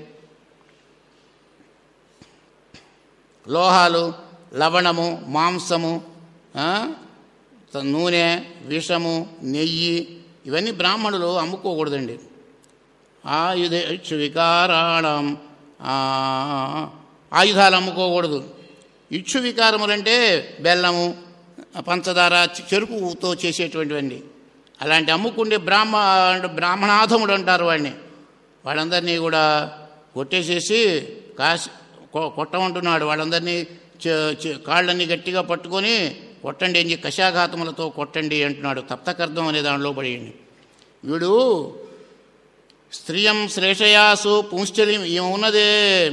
లోహాలు, లవణము, మాంసము, నూనె, విషము, నెయ్యి ఇవన్నీ బ్రాహ్మణులు అమ్ముకోకూడదండి. వికారాణం ఆయుధాలు అమ్ముకోకూడదు. ఇచ్చు వికారములంటే బెల్లము, పంచదార, చెరుకుతో చేసేటువంటివండి. అలాంటి అమ్ముకుండే బ్రాహ్మణాధముడు అంటారు వాడిని. వాళ్ళందరినీ కూడా కొట్టేసేసి కొట్టమంటున్నాడు. వాళ్ళందరినీ కాళ్ళన్నీ గట్టిగా పట్టుకొని కొట్టండి అని కషాఘాతములతో కొట్టండి అంటున్నాడు. తప్తకర్ధం అనే దానిలో పడేయండి. వీడు స్త్రియం శ్రేషయాసు పుంశ్చలి ఏమున్నదే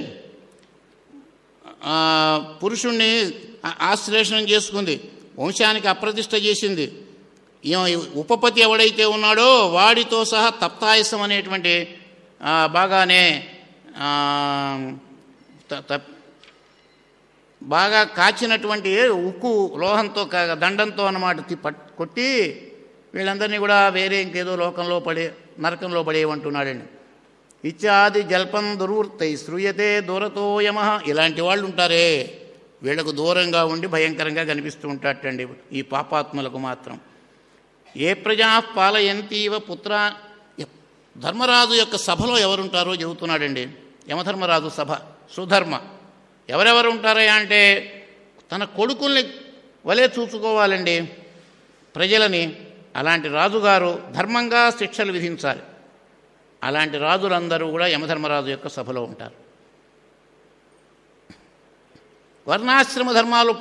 పురుషుణ్ణి ఆశ్లేషణం చేసుకుంది, వంశానికి అప్రతిష్ట చేసింది. ఉపపతి ఎవడైతే ఉన్నాడో వాడితో సహా తప్తాయసం అనేటువంటి బాగానే బాగా కాచినటువంటి ఉక్కు లోహంతో దండంతో అన్నమాట కొట్టి వీళ్ళందరినీ కూడా వేరే ఇంకేదో నరకంలో పడేయమంటున్నాడండి. ఇత్యాది జల్పం దుర్వృత్తై శ్రూయతే దూరతో యమః. ఇలాంటి వాళ్ళు ఉంటారే వీళ్లకు దూరంగా ఉండి భయంకరంగా కనిపిస్తూ ఉంటాటండి ఈ పాపాత్ములకు మాత్రం. ఏ ప్రజా పాలయంతీవ పుత్ర. ధర్మరాజు యొక్క సభలో ఎవరుంటారో చెబుతున్నాడండి. యమధర్మరాజు సభ సుధర్మ. ఎవరెవరు ఉంటారా అంటే తన కొడుకుల్ని వలే చూసుకోవాలండి ప్రజలని. అలాంటి రాజుగారు ధర్మంగా శిక్షలు విధించాలి. అలాంటి రాజులందరూ కూడా యమధర్మరాజు యొక్క సభలో ఉంటారు. వర్ణాశ్రమ ధర్మాలు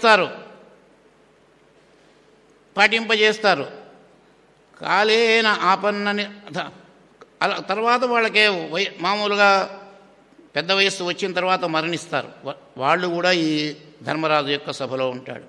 పాటింపజేస్తారు. కాలేన ఆపన్నని తర్వాత వాళ్ళకే మామూలుగా పెద్ద వయస్సు వచ్చిన తర్వాత మరణిస్తారు. వాళ్ళు కూడా ఈ ధర్మరాజు యొక్క సభలో ఉంటాడు.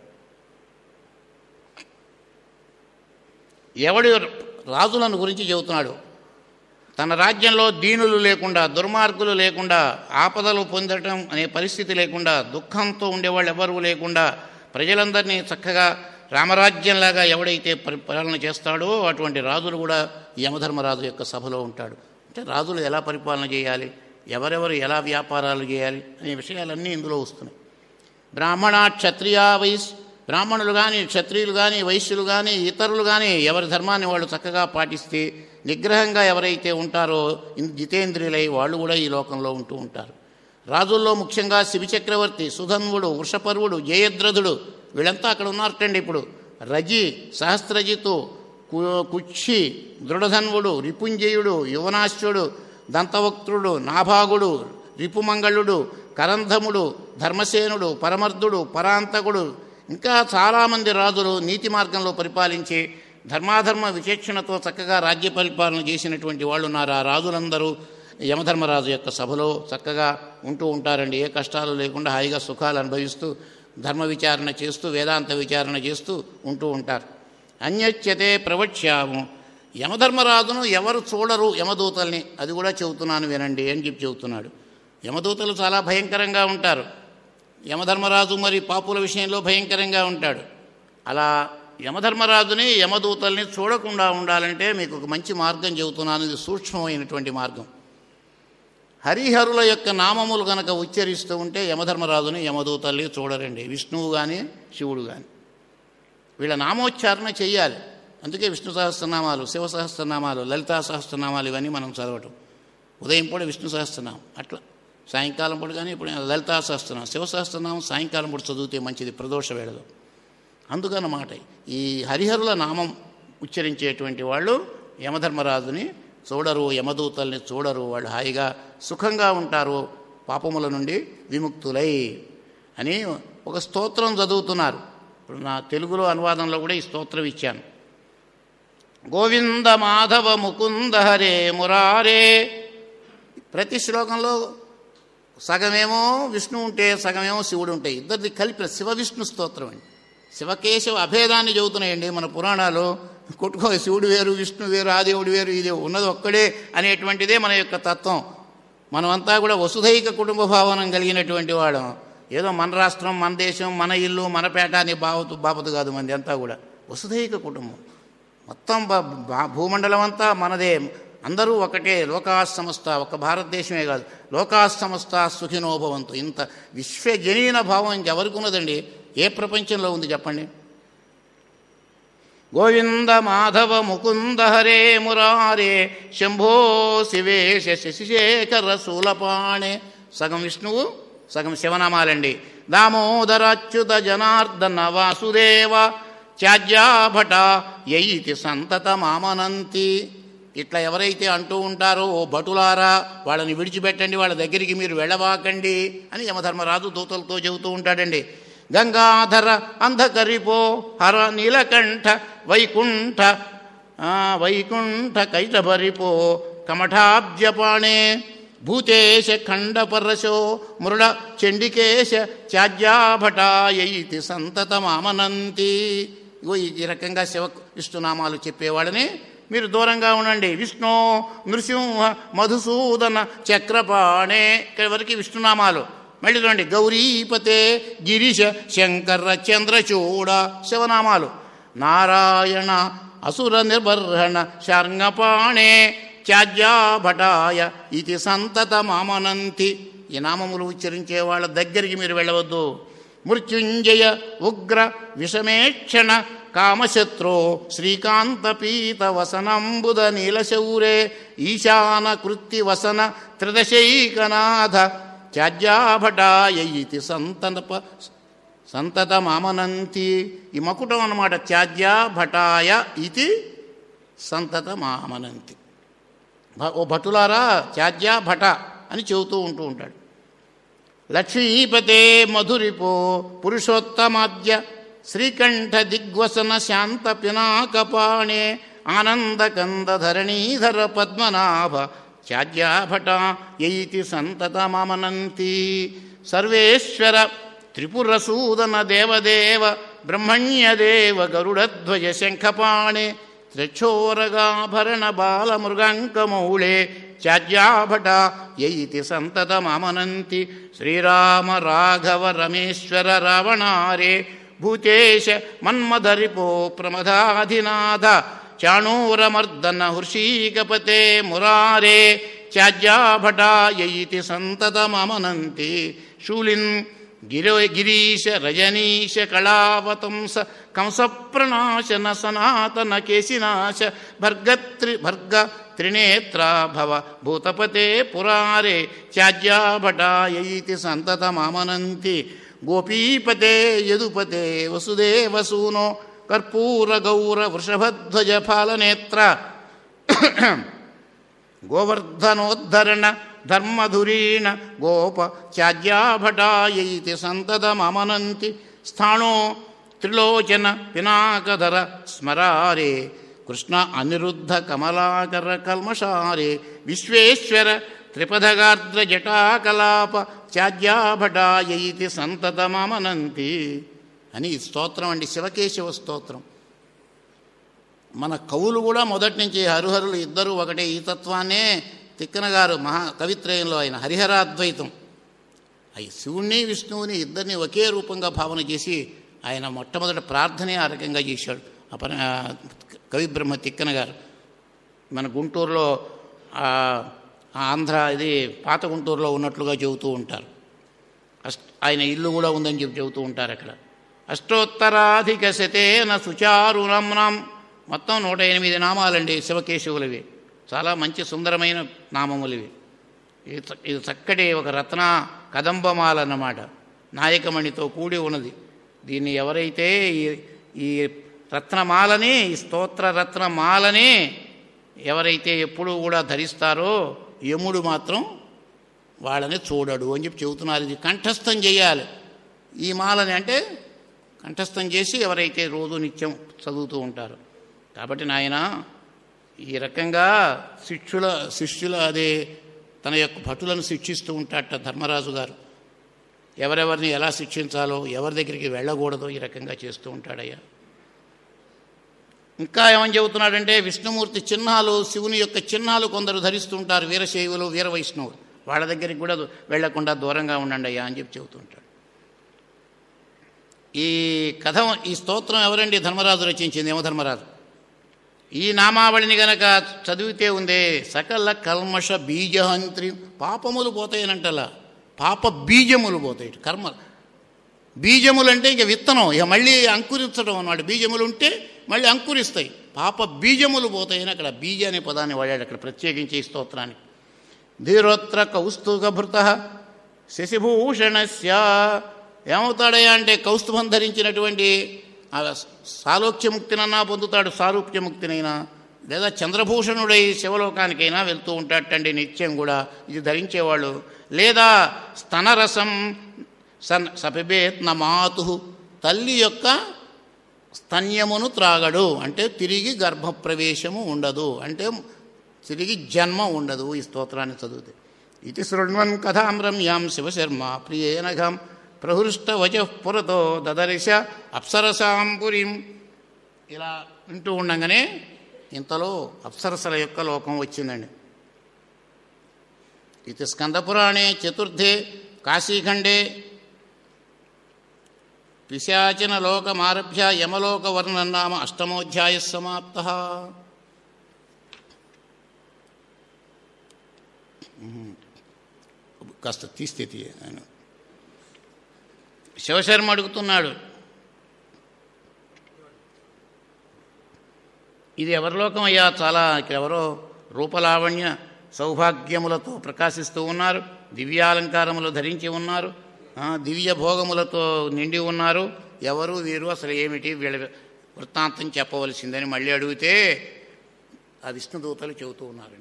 ఎవడు రాజులను గురించి చెబుతున్నాడు. తన రాజ్యంలో దీనులు లేకుండా, దుర్మార్గులు లేకుండా, ఆపదలు పొందటం అనే పరిస్థితి లేకుండా, దుఃఖంతో ఉండేవాళ్ళు ఎవరూ లేకుండా ప్రజలందరినీ చక్కగా రామరాజ్యంలాగా ఎవడైతే పరిపాలన చేస్తాడో అటువంటి రాజులు కూడా యమధర్మరాజు యొక్క సభలో ఉంటాడు. అంటే రాజులు ఎలా పరిపాలన చేయాలి, ఎవరెవరు ఎలా వ్యాపారాలు చేయాలి అనే విషయాలన్నీ ఇందులో వస్తున్నాయి. బ్రాహ్మణ క్షత్రియా బ్రాహ్మణులు కానీ, క్షత్రియులు కానీ, వైశ్యులు కానీ, ఇతరులు కానీ ఎవరి ధర్మాన్ని వాళ్ళు చక్కగా పాటిస్తే, నిగ్రహంగా ఎవరైతే ఉంటారో జితేంద్రియులై వాళ్ళు కూడా ఈ లోకంలో ఉంటూ ఉంటారు. రాజుల్లో ముఖ్యంగా శిబిచక్రవర్తి, సుధన్వుడు, వృషపర్వుడు, జయద్రథుడు వీళ్ళంతా అక్కడ ఉన్నారటండి. ఇప్పుడు రజి, సహస్రజితు, కుక్షి, దృఢధన్వుడు, రిపుంజయుడు, యువనాశ్యుడు, దంతవక్త్రుడు, నాభాగుడు, రిపుమంగళుడు, కరంధముడు, ధర్మసేనుడు, పరమర్దుడు, పరాంతకుడు, ఇంకా చాలామంది రాజులు నీతి మార్గంలో పరిపాలించి ధర్మాధర్మ విచక్షణతో చక్కగా రాజ్య పరిపాలన చేసినటువంటి వాళ్ళు ఉన్నారు. ఆ రాజులందరూ యమధర్మరాజు యొక్క సభలో చక్కగా ఉంటూ ఉంటారండి. ఏ కష్టాలు లేకుండా హాయిగా సుఖాలు అనుభవిస్తూ ధర్మ విచారణ చేస్తూ వేదాంత విచారణ చేస్తూ ఉంటూ ఉంటారు. అన్యచ్యతే ప్రవక్ష్యాము, యమధర్మరాజును ఎవరు చూడరు యమదూతల్ని, అది కూడా చెబుతున్నాను వినండి అని చెప్పి చెబుతున్నాడు. యమదూతలు చాలా భయంకరంగా ఉంటారు. యమధర్మరాజు మరి పాపుల విషయంలో భయంకరంగా ఉంటాడు. అలా యమధర్మరాజుని యమదూతల్ని చూడకుండా ఉండాలంటే మీకు ఒక మంచి మార్గం చెబుతున్నాను. ఇది సూక్ష్మమైనటువంటి మార్గం. హరిహరుల యొక్క నామములు కనుక ఉచ్చరిస్తూ ఉంటే యమధర్మరాజుని యమదూతల్ని చూడరండి. విష్ణువు కానీ శివుడు కానీ వీళ్ళ నామోచ్చారణ చెయ్యాలి. అందుకే విష్ణు సహస్రనామాలు, శివ సహస్రనామాలు, లలితా సహస్రనామాలు ఇవన్నీ మనం చదవటం. ఉదయం పూట విష్ణు సహస్రనామం, అట్లా సాయంకాలం పూట కానీ ఇప్పుడు లలితా సహస్రనామం, శివ సహస్రనామం సాయంకాలం పూట చదివితే మంచిది ప్రదోష వేళలో. అందుకన్నమాట ఈ హరిహరుల నామం ఉచ్చరించేటువంటి వాళ్ళు యమధర్మరాజుని చూడరు, యమదూతల్ని చూడరు. వాళ్ళు హాయిగా సుఖంగా ఉంటారు, పాపముల నుండి విముక్తులై అని ఒక స్తోత్రం చదువుతున్నారు. ఇప్పుడు నా తెలుగులో అనువాదంలో కూడా ఈ స్తోత్రం ఇచ్చాను. గోవింద మాధవ ముకుంద హరే మురారే. ప్రతి శ్లోకంలో సగమేమో విష్ణు ఉంటే సగమేమో శివుడు ఉంటాయి. ఇద్దరిది కలిపిన శివ విష్ణు స్తోత్రం అండి. శివకేశవ అభేదాన్ని చెబుతున్నాయండి మన పురాణాలు. కొట్టుకో శివుడు వేరు, విష్ణు వేరు, ఆ దేవుడు వేరు, ఈ దేవుడు ఉన్నది ఒక్కడే అనేటువంటిదే మన యొక్క తత్వం. మనమంతా కూడా వసుధైక కుటుంబ భావనం కలిగినటువంటి వాడు. ఏదో మన రాష్ట్రం, మన దేశం, మన ఇల్లు, మన పేట అని బాపతు కాదు. మంది అంతా కూడా వసుధైక కుటుంబం. మొత్తం భూమండలం అంతా మనదే. అందరూ ఒకటే. లోకా సమస్త, ఒక భారతదేశమే కాదు, లోకా సమస్త సుఖినోభవంతు. ఇంత విశ్వజనీన భావం ఇంకెవరికి ఉన్నదండి? ఏ ప్రపంచంలో ఉంది చెప్పండి? గోవింద మాధవ ముకుంద హరే మురారే శంభో శివేశ శశిశేఖర శూలపాణే. సగం విష్ణువు, సగం శివనామాలండి. దామోదరాచ్యుత జనార్దన వాసుదేవ త్యాజ్యాభట యైతి సంతత మామనంతి. ఇట్లా ఎవరైతే అంటూ ఉంటారో, ఓ భటులారా వాళ్ళని విడిచిపెట్టండి, వాళ్ళ దగ్గరికి మీరు వెళ్ళవాకండి అని యమధర్మరాజు దూతలతో చెబుతూ ఉంటాడండి. గంగాధర అంధకరిపో హర నీలకంఠ వైకుంఠ వైకుంఠ కైటభరిపో కమఠాబ్జపాణే భూతేశ ఖండపరశో మృడ చండికేశ త్యాజ్యాభటాయైతి సంతతమామనంతి. ఇగో ఈ రకంగా శివ విష్ణునామాలు చెప్పేవాళ్ళని మీరు దూరంగా ఉండండి. విష్ణు నృసింహ మధుసూదన చక్రపాణే. ఇక్కడి వరకు విష్ణునామాలు. మళ్ళీ చూడండి. గౌరీపతే గిరీశ శంకర చంద్రచూడ శివనామాలు. నారాయణ అసుర నిర్బర్హణ శార్ంగపాణే త్యాజ్యాభటాయ ఇది సంతతమామనంతి. ఈ నామములు ఉచ్చరించే వాళ్ళ దగ్గరికి మీరు వెళ్ళవద్దు. మృత్యుంజయ ఉగ్ర విషమేక్షణ కామశత్రో శ్రీకాంతపీత వసనంబుద నీలశౌరే ఈశాన కృత్తి వసన త్రిదశైకనాథ త్యాజ్యాభటాయ ఇది సంతతమామనంతి. ఈ మకుటం అన్నమాట. త్యాజ్యాభటాయ ఇది సంతతమామనంతి. ఓ భటులారా త్యాజ్యాభట అని చెబుతూ ఉంటూ ఉంటాడు. లక్ష్మీపతే మధురిపో పురుషోత్తమాద్య శ్రీకంఠ దిగ్వసన శాంత పినాకపాణే ఆనందకంద ధరణీధర పద్మనాభ త్యాజ్యాభట యైతి సంతతమామనంతి. సర్వేశ్వర త్రిపురసూదన దేవదేవ బ్రహ్మణ్యదేవ గరుడధ్వజ శంఖపాణే త్రిక్షోరగాభరణ బాలమృగాంకమౌళే త్యాజ్యాభట యైతి సంతతమామనంతి. శ్రీరామ రాఘవ రమేశ్వర రావణారే భూతేశ మన్మధరిపో ప్రమదాధినాథ చాణూరమర్దన హృషీకపతే మురారే త్యాజ్యాభట యైతి సంతతమామనంతి. శూలిన్ గిరీశ రజనీశ కళావతంస కంసప్రణాశన సనాతన కేశినాశ భర్గ త్రినేత్రా భవ భూతపతే పురారే త్యాజ్యాభటాయైతి సంతతమామనంతి గోపీపతే యదుపతే వసుదేవసూనో కర్పూర గౌర వృషభధ్వజ ఫాలనేత్ర గోవర్ధనోద్ధరణ ధర్మధురీణ గోప త్యాజ్యాభటాయైతి సంతతమమనంతి స్థాణో త్రిలోచన పినాకధర స్మరారే కృష్ణ అనిరుద్ధ కమలాకర కల్మషారే విశ్వేశ్వర త్రిపథగార్ద్ర జటాకలాప త్యాజ్యాభటాయైతి సంతతమమనంతి అని ఈ స్తోత్రం అండి, శివకేశవ స్తోత్రం. మన కవులు కూడా మొదటి నుంచి హరిహరులు ఇద్దరు ఒకటే. ఈ తత్వాన్నే తిక్కన గారు కవిత్రయంలో ఆయన హరిహరాద్వైతం అవి శివుణ్ణి విష్ణువుని ఇద్దరిని ఒకే రూపంగా భావన చేసి ఆయన మొట్టమొదటి ప్రార్థనే ఆ రకంగా చేశాడు కవి బ్రహ్మ తిక్కన గారు. మన గుంటూరులో ఆంధ్ర ఇది పాత గుంటూరులో ఉన్నట్లుగా చెబుతూ ఉంటారు. ఆయన ఇల్లు కూడా ఉందని చెబుతూ ఉంటారు అక్కడ. అష్టోత్తరాధిక శతేన సుచారు నమ్నం, మొత్తం 108 నామాలండి శివకేశవులవి. చాలా మంచి సుందరమైన నామములివి. ఇది చక్కటి ఒక రత్న కదంబమాల అన్నమాట, నాయకమణితో కూడి ఉన్నది. దీన్ని ఎవరైతే ఈ రత్నమాలని, ఈ స్తోత్ర రత్నమాలని ఎవరైతే ఎప్పుడూ కూడా ధరిస్తారో యముడు మాత్రం వాళ్ళని చూడడు అని చెప్పి చెబుతున్నారు. ఇది కంఠస్థం చేయాలి ఈ మాలని, అంటే కంఠస్థం చేసి ఎవరైతే రోజు నిత్యం చదువుతూ ఉంటారో. కాబట్టి నాయన ఈ రకంగా శిష్యుల అదే తన యొక్క భటులను శిక్షిస్తూ ఉంటాడట ధర్మరాజు గారు. ఎవరెవరిని ఎలా శిక్షించాలో, ఎవరి దగ్గరికి వెళ్ళకూడదో ఈ రకంగా చేస్తూ ఉంటాడయ్యా. ఇంకా ఏమని చెబుతున్నాడంటే, విష్ణుమూర్తి చిహ్నాలు, శివుని యొక్క చిహ్నాలు కొందరు ధరిస్తూ ఉంటారు, వీరశైవులు వీర వైష్ణవులు. వాళ్ళ దగ్గరికి కూడా వెళ్లకుండా దూరంగా ఉండండి అయ్యా అని చెప్పి చెబుతుంటాడు. ఈ కథ, ఈ స్తోత్రం ఎవరండి? ధర్మరాజు రచించింది, యమధర్మరాజు. ఈ నామావళిని గనక చదివితే ఉందే సకల కల్మష బీజహంత్రి, పాపములు పోతాయనంటలా, పాప బీజములు పోతాయి. కర్మ బీజములు అంటే ఇక విత్తనం, ఇక మళ్ళీ అంకురించడం అన్నమాట. బీజములు ఉంటే మళ్ళీ అంకురిస్తాయి, పాప బీజములు పోతాయని అక్కడ బీజ అనే పదాన్ని వాడాడు అక్కడ ప్రత్యేకించి ఈ స్తోత్రానికి. ధీరోత్ర కౌస్తుభృత శశిభూషణస్య, ఏమవుతాడయ్యా అంటే కౌస్తుభం ధరించినటువంటి సాలోక్యముక్తినన్నా పొందుతాడు, సారూప్యముక్తినైనా, లేదా చంద్రభూషణుడై శివలోకానికైనా వెళ్తూ ఉంటాటండి నిత్యం కూడా ఇది ధరించేవాళ్ళు. లేదా స్తనరసం సపిబేత్న మాతు, తల్లి యొక్క స్తన్యమును త్రాగడు, అంటే తిరిగి గర్భప్రవేశము ఉండదు, అంటే తిరిగి జన్మ ఉండదు ఈ స్తోత్రాన్ని చదివితే. ఇది శృణ్వన్ కథాం రమ్యాం శివశర్మ ప్రియేనఘం ప్రహృష్ట వచః పురతో దదర్శ అప్సరసాం పురీం. ఇలా వింటూ ఉండగానే ఇంతలో అప్సరసల యొక్క లోకం వచ్చిందండి. ఇది స్కందపురాణే చతుర్థే కాశీఖండే పిశాచన లోకమారభ్య యమలోక వర్ణన్నామ అష్టమోధ్యాయ సమాప్త. కాస్త తీస్తే ఆయన శివశర్మ అడుగుతున్నాడు, ఇది ఎవరి లోకం అయ్యా? చాలా ఇక్కడ ఎవరో రూపలావణ్య సౌభాగ్యములతో ప్రకాశిస్తూ ఉన్నారు, దివ్యాలంకారములు ధరించి ఉన్నారు, దివ్య భోగములతో నిండి ఉన్నారు. ఎవరు వీరు, అసలు ఏమిటి, వీళ్ళ వృత్తాంతం చెప్పవలసిందని మళ్ళీ అడిగితే ఆ విష్ణుదూతలు చెబుతూ ఉన్నారండి.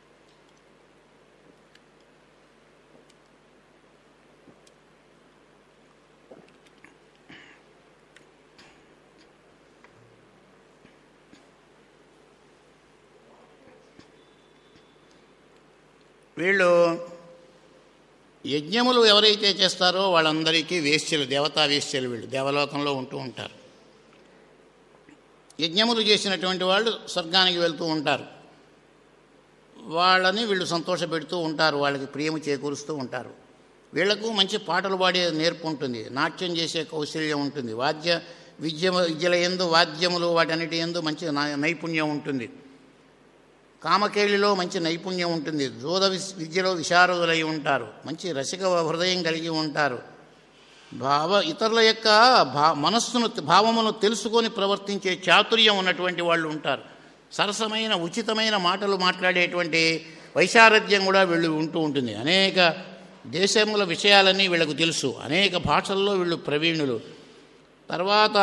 వీళ్ళు యజ్ఞములు ఎవరైతే చేస్తారో వాళ్ళందరికీ వేశ్యలు, దేవతా వేశ్యలు, వీళ్ళు దేవలోకంలో ఉంటూ ఉంటారు. యజ్ఞములు చేసినటువంటి వాళ్ళు స్వర్గానికి వెళ్తూ ఉంటారు. వాళ్ళని వీళ్ళు సంతోషపెడుతూ ఉంటారు, వాళ్ళకి ప్రియము చేకూరుస్తూ ఉంటారు. వీళ్లకు మంచి పాటలు పాడే నేర్పు ఉంటుంది, నాట్యం చేసే కౌశల్యం ఉంటుంది, విద్యల యందు వాద్యములు వాటన్నిటి యందు మంచి నైపుణ్యం ఉంటుంది, కామకేళిలో మంచి నైపుణ్యం ఉంటుంది, జోద విద్యలో విశారదులై ఉంటారు, మంచి రసిక హృదయం కలిగి ఉంటారు, ఇతరుల యొక్క మనస్సును భావమును తెలుసుకొని ప్రవర్తించే చాతుర్యం ఉన్నటువంటి వాళ్ళు ఉంటారు. సరసమైన ఉచితమైన మాటలు మాట్లాడేటువంటి వైశారథ్యం కూడా వీళ్ళు ఉంటూ ఉంటుంది. అనేక దేశముల విషయాలన్నీ వీళ్ళకు తెలుసు, అనేక భాషల్లో వీళ్ళు ప్రవీణులు. తర్వాత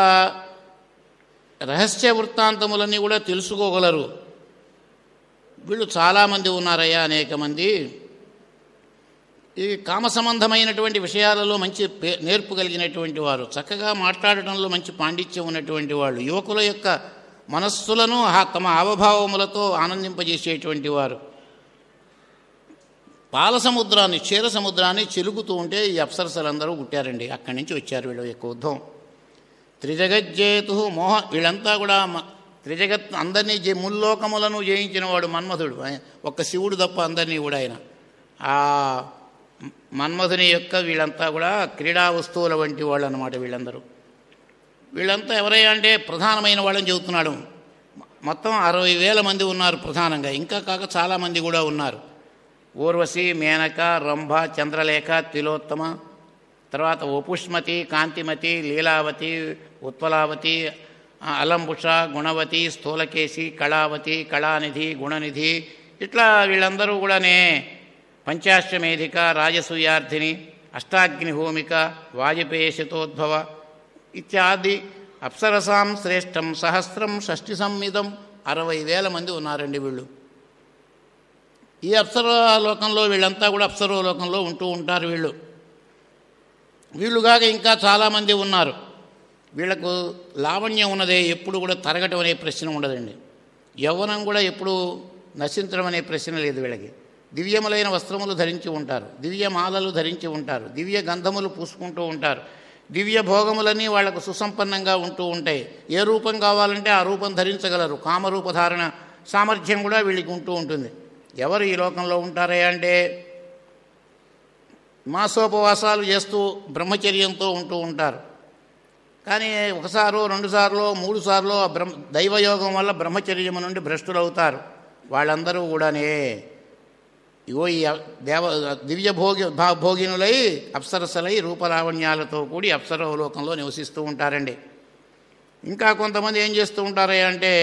రహస్య వృత్తాంతములన్నీ కూడా తెలుసుకోగలరు. వీళ్ళు చాలామంది ఉన్నారయ్యా, అనేక మంది. ఈ కామ సంబంధమైనటువంటి విషయాలలో మంచి నేర్పు కలిగినటువంటి వారు, చక్కగా మాట్లాడటంలో మంచి పాండిత్యం ఉన్నటువంటి వాళ్ళు, యువకుల యొక్క మనస్సులను తమ హావభావములతో ఆనందింపజేసేటువంటి వారు. పాల సముద్రాన్ని, క్షీర సముద్రాన్ని చెలుగుతూ ఉంటే ఈ అప్సరసలందరూ పుట్టారండి. అక్కడి నుంచి వచ్చారు వీళ్ళు యొక్క ఉద్భవం. త్రిజగజ్జేతు మోహ, వీళ్ళంతా కూడా త్రిజగత్ అందరినీ ముల్లోకములను జయించిన వాడు మన్మధుడు. ఒక్క శివుడు తప్ప అందరినీ కూడా ఆయన ఆ మన్మధుని యొక్క వీళ్ళంతా కూడా క్రీడా వస్తువుల వంటి వాళ్ళు అన్నమాట. వీళ్ళంతా ఎవరయ్యా అంటే ప్రధానమైన వాళ్ళని చెబుతున్నాడు. మొత్తం 60,000 మంది ఉన్నారు ప్రధానంగా, ఇంకా కాక చాలామంది కూడా ఉన్నారు. ఊర్వశి, మేనక, రంభ, చంద్రలేఖ, తిలోత్తమ, తర్వాత వపుష్మతి, కాంతిమతి, లీలావతి, ఉత్పలావతి, అలంబుష, గుణవతి, స్థూలకేశి, కళావతి, కళానిధి, గుణనిధి, ఇట్లా వీళ్ళందరూ కూడానే పంచాశ్వమేధిక, రాజసూయార్థిని, అష్టాగ్నిహోమిక, వాజపేయ శతోద్భవ ఇత్యాది అప్సరసాం శ్రేష్టం సహస్రం షష్ఠి సంమిదం. 60,000 మంది ఉన్నారండి వీళ్ళు. ఈ అప్సరలోకంలో వీళ్ళంతా కూడా అప్సరలోకంలో ఉంటూ ఉంటారు. వీళ్ళుగాక ఇంకా చాలామంది ఉన్నారు. వీళ్లకు లావణ్యం ఉన్నదే, ఎప్పుడు కూడా తరగటం అనే ప్రశ్న ఉండదండి. యవ్వనం కూడా ఎప్పుడు నశించడం అనే ప్రశ్న లేదు వీళ్ళకి. దివ్యములైన వస్త్రములు ధరించి ఉంటారు, దివ్యమాలలు ధరించి ఉంటారు, దివ్య గంధములు పూసుకుంటూ ఉంటారు. దివ్య భోగములన్నీ వాళ్లకు సుసంపన్నంగా ఉంటూ ఉంటాయి. ఏ రూపం కావాలంటే ఆ రూపం ధరించగలరు. కామరూపధారణ సామర్థ్యం కూడా వీళ్ళకి ఉంటూ ఉంటుంది. ఎవరు ఈ లోకంలో ఉంటారే అంటే మాసోపవాసాలు చేస్తూ బ్రహ్మచర్యంతో ఉంటూ ఉంటారు. కానీ ఒకసారో, 2 సార్లో, 3 సార్లో దైవయోగం వల్ల బ్రహ్మచర్యము నుండి భ్రష్టులవుతారు. వాళ్ళందరూ కూడానే ఇగో ఈ దివ్య భోగినులై అప్సరసలై రూపలావణ్యాలతో కూడి అప్సరలోకంలో నివసిస్తూ ఉంటారండి. ఇంకా కొంతమంది ఏం చేస్తూ ఉంటారు అంటే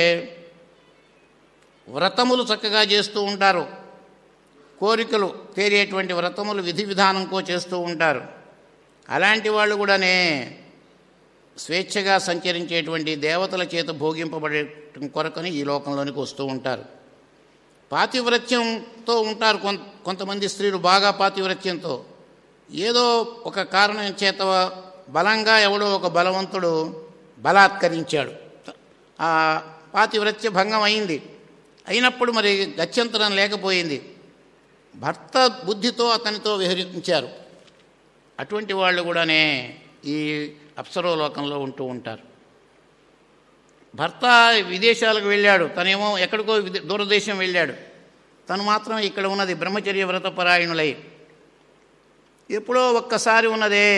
వ్రతములు చక్కగా చేస్తూ ఉంటారు. కోరికలు తీరేటువంటి వ్రతములు విధి విధానంకో చేస్తూ ఉంటారు. అలాంటి వాళ్ళు కూడానే స్వేచ్ఛగా సంచరించేటువంటి దేవతల చేత భోగింపబడే కొరకని ఈ లోకంలోనికి వస్తూ ఉంటారు. పాతివ్రత్యంతో ఉంటారు కొంతమంది స్త్రీలు, బాగా పాతివ్రత్యంతో. ఏదో ఒక కారణం చేత బలంగా ఎవడో ఒక బలవంతుడు బలాత్కరించాడు, ఆ పాతివ్రత్య భంగం అయింది. అయినప్పుడు మరి గత్యంతరం లేకపోయింది, భర్త బుద్ధితో అతనితో విహరించారు. అటువంటి వాళ్ళు కూడానే ఈ అప్సరోలోకంలో ఉంటూ ఉంటారు. భర్త విదేశాలకు వెళ్ళాడు, తనేమో ఎక్కడికో దూరదేశం వెళ్ళాడు, తను మాత్రం ఇక్కడ ఉన్నది బ్రహ్మచర్య వ్రతపరాయణులై. ఎప్పుడో ఒక్కసారి ఉన్నదే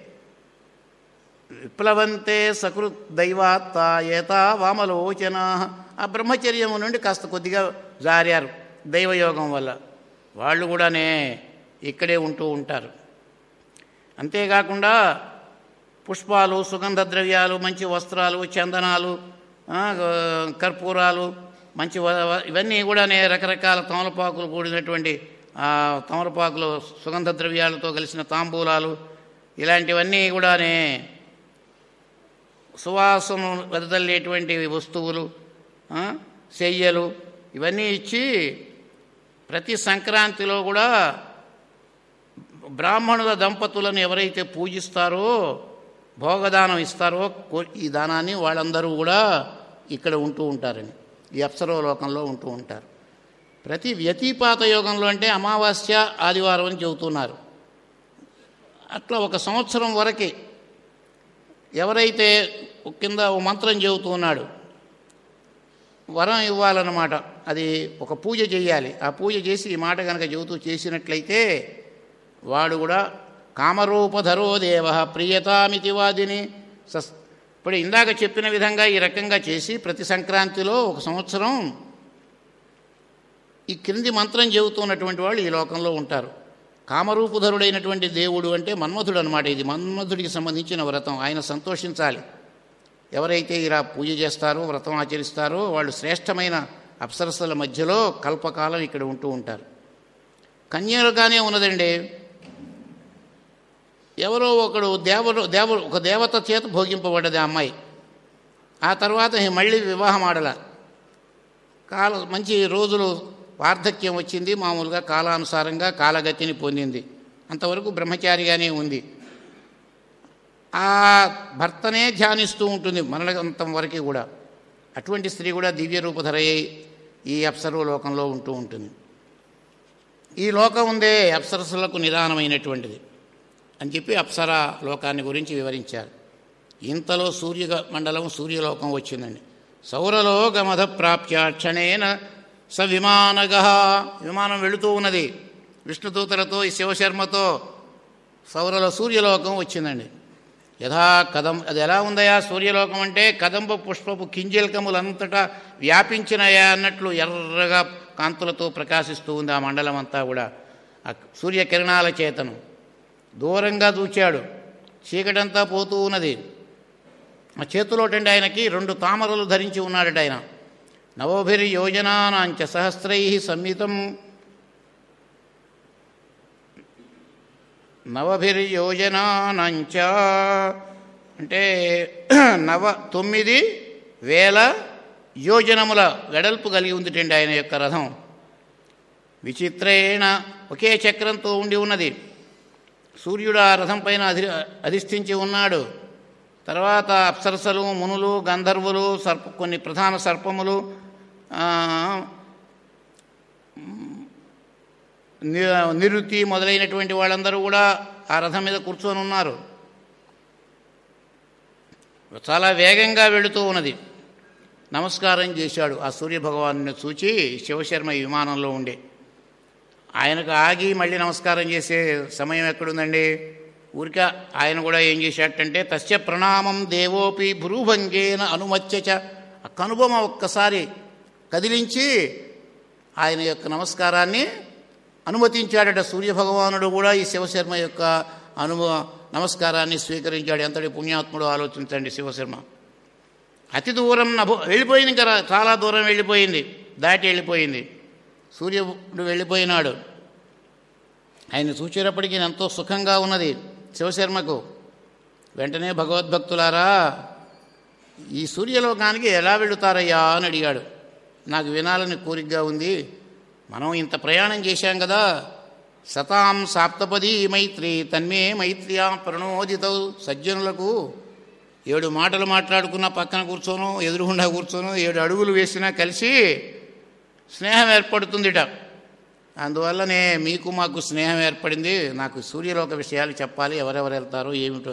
విప్లవంతే సకృత్ దైవాత్త ఏతా వామలోచన. ఆ బ్రహ్మచర్యము నుండి కాస్త కొద్దిగా జారారు దైవయోగం వల్ల. వాళ్ళు కూడానే ఇక్కడే ఉంటూ ఉంటారు. అంతేకాకుండా పుష్పాలు, సుగంధ ద్రవ్యాలు, మంచి వస్త్రాలు, చందనాలు, కర్పూరాలు, మంచి ఇవన్నీ కూడానే రకరకాల తమలపాకులు కూడినటువంటి తమలపాకులు, సుగంధ ద్రవ్యాలతో కలిసిన తాంబూలాలు, ఇలాంటివన్నీ కూడానే సువాసన వెదజల్లేటువంటి వస్తువులు, శయ్యలు, ఇవన్నీ ఇచ్చి ప్రతి సంక్రాంతిలో కూడా బ్రాహ్మణుల దంపతులను ఎవరైతే పూజిస్తారో, భోగదానం ఇస్తారో, ఈ దానాన్ని వాళ్ళందరూ కూడా ఇక్కడ ఉంటూ ఉంటారని ఈ అప్సరోలోకంలో ఉంటూ ఉంటారు. ప్రతి వ్యతిపాత యోగంలో అంటే అమావాస్య, ఆదివారం అని చెబుతున్నారు. అట్లా 1 సంవత్సరం వరకే ఎవరైతే కింద ఓ మంత్రం చెబుతూ ఉన్నాడు, వరం ఇవ్వాలన్నమాట, అది ఒక పూజ చేయాలి. ఆ పూజ చేసి ఈ మాట కనుక చెబుతూ చేసినట్లయితే వాడు కూడా కామరూపధరో దేవ ప్రియతామితి వాదిని. ఇప్పుడు ఇందాక చెప్పిన విధంగా ఈ రకంగా చేసి ప్రతి సంక్రాంతిలో 1 సంవత్సరం ఈ క్రింది మంత్రం చెబుతున్నటువంటి వాళ్ళు ఈ లోకంలో ఉంటారు. కామరూపధరుడైనటువంటి దేవుడు అంటే మన్మధుడు అనమాట. ఇది మన్మధుడికి సంబంధించిన వ్రతం. ఆయన సంతోషించాలి. ఎవరైతే ఇలా పూజ చేస్తారో, వ్రతం ఆచరిస్తారో వాళ్ళు శ్రేష్టమైన అప్సరసల మధ్యలో కల్పకాలం ఇక్కడ ఉంటూ ఉంటారు. కన్యలుగానే ఉన్నదండి. ఎవరో ఒకడు ఒక దేవత చేత భోగింపబడ్డది ఆ అమ్మాయి. ఆ తర్వాత మళ్ళీ వివాహం ఆడల. మంచి రోజులు వార్ధక్యం వచ్చింది. మామూలుగా కాలానుసారంగా కాలగతిని పొందింది. అంతవరకు బ్రహ్మచారిగానే ఉంది. ఆ భర్తనే ధ్యానిస్తూ ఉంటుంది మరణంతం వరకు కూడా. అటువంటి స్త్రీ కూడా దివ్య రూపధరయ్యి ఈ అప్సర లోకంలో ఉంటూ ఉంటుంది. ఈ లోకం ఉందే అప్సరసులకు నిదానమైనటువంటిది అని చెప్పి అప్సర లోకాన్ని గురించి వివరించారు. ఇంతలో సూర్యమండలం సూర్యలోకం వచ్చిందండి. సౌరలోకమధ ప్రాప్య క్షణేన స విమానగ. విమానం వెళుతూ ఉన్నది విష్ణుదూతలతో, ఈ శివశర్మతో. సూర్యలోకం వచ్చిందండి. అది ఎలా ఉందయా సూర్యలోకం అంటే కదంబ పుష్పపు కింజల్కములంతటా వ్యాపించినయా అన్నట్లు ఎర్రగా కాంతులతో ప్రకాశిస్తూ ఉంది ఆ మండలం అంతా కూడా. ఆ సూర్యకిరణాల చేతను దూరంగా చూచాడు. చీకటంతా పోతూ ఉన్నది. ఆ చేతిలోటండి ఆయనకి 2 తామరలు ధరించి ఉన్నాడట ఆయన. నవోభిర్యోజనానాంచ సహస్రై సంహితం. నవభిర్యోజనానంచ అంటే 9,000 యోజనముల వెడల్పు కలిగి ఉందిటండి ఆయన యొక్క రథం. విచిత్రేణ ఒకే చక్రంతో ఉండి ఉన్నది. సూర్యుడు ఆ రథం పైన అధిష్ఠించి ఉన్నాడు. తర్వాత అప్సరసలు, మునులు, గంధర్వులు, కొన్ని ప్రధాన సర్పములు, నిరుతి మొదలైనటువంటి వాళ్ళందరూ కూడా ఆ రథం మీద కూర్చొని ఉన్నారు. చాలా వేగంగా వెళుతూ ఉన్నది. నమస్కారం చేశాడు ఆ సూర్యభగవాను చూచి శివశర్మ విమానంలో ఉండే. ఆయనకు ఆగి మళ్ళీ నమస్కారం చేసే సమయం ఎక్కడుందండి? ఊరిక ఆయన కూడా ఏం చేశాడంటే తస్య ప్రణామం దేవోపి భ్రూభంగేన అనుమత్యచ. ఆ కనుబొమ ఒక్కసారి కదిలించి ఆయన యొక్క నమస్కారాన్ని అనుమతించాడట. సూర్యభగవానుడు కూడా ఈ శివశర్మ యొక్క నమస్కారాన్ని స్వీకరించాడు. ఎంతటి పుణ్యాత్ముడు ఆలోచించండి శివశర్మ. అతి దూరం వెళ్ళిపోయింది, ఇంకా చాలా దూరం వెళ్ళిపోయింది, దాటి వెళ్ళిపోయింది. సూర్యుడు వెళ్ళిపోయినాడు. ఆయన చూచేటప్పటికీ ఎంతో సుఖంగా ఉన్నది శివశర్మకు. వెంటనే భగవద్భక్తులారా, ఈ సూర్యలోకానికి ఎలా వెళుతారయ్యా అని అడిగాడు. నాకు వినాలని కోరికగా ఉంది. మనం ఇంత ప్రయాణం చేశాం కదా. సతాం సాప్తపదీ మైత్రి తన్మే మైత్ర్యా ప్రణోదితౌ. సజ్జనులకు 7 మాటలు మాట్లాడుకున్నా పక్కన కూర్చోను, ఎదురుగుండా కూర్చోను, 7 అడుగులు వేసినా కలిసి స్నేహం ఏర్పడుతుందిట. అందువల్లనే మీకు మాకు స్నేహం ఏర్పడింది. నాకు సూర్యలోక విషయాలు చెప్పాలి, ఎవరెవరు వెళ్తారో ఏమిటో.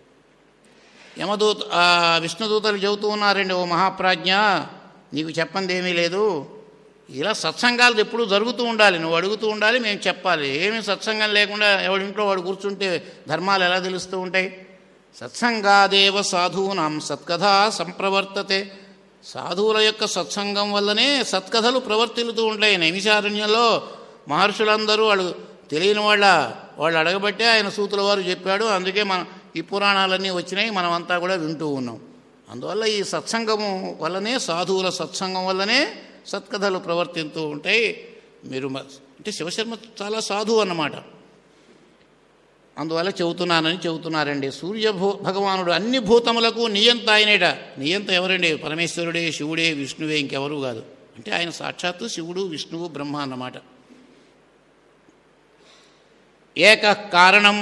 విష్ణుదూతలు చెబుతూ ఉన్నారండి, ఓ మహాప్రాజ్ఞ, నీకు చెప్పంది ఏమీ లేదు. ఇలా సత్సంగాలు ఎప్పుడూ జరుగుతూ ఉండాలి, నువ్వు అడుగుతూ ఉండాలి, మేము చెప్పాలి. ఏమీ సత్సంగం లేకుండా ఎవడింట్లో వాడు కూర్చుంటే ధర్మాలు ఎలా తెలుస్తూ ఉంటాయి? సత్సంగాదేవ సాధూనాం సత్కథా సంప్రవర్తతే. సాధువుల యొక్క సత్సంగం వల్లనే సత్కథలు ప్రవర్తిల్లుతూ ఉంటాయి. నైమిషారణ్యంలో మహర్షులందరూ వాళ్ళు తెలియని వాళ్ళు అడగబట్టే ఆయన సూతుల వారు చెప్పాడు. అందుకే ఈ పురాణాలన్నీ వచ్చినాయి, మనమంతా కూడా వింటూ ఉన్నాం. అందువల్ల ఈ సత్సంగము వల్లనే, సాధువుల సత్సంగం వల్లనే సత్కథలు ప్రవర్తిస్తూ ఉంటాయి. మీరు అంటే శివశర్మ చాలా సాధువు అన్నమాట. అందువల్ల చెబుతున్నారండి. భగవానుడు అన్ని భూతములకు నియంత ఆయనేట. నియంత ఎవరండి? పరమేశ్వరుడే, శివుడే, విష్ణువే, ఇంకెవరూ కాదు. అంటే ఆయన సాక్షాత్తు శివుడు, విష్ణువు, బ్రహ్మ అన్నమాట. ఏక కారణం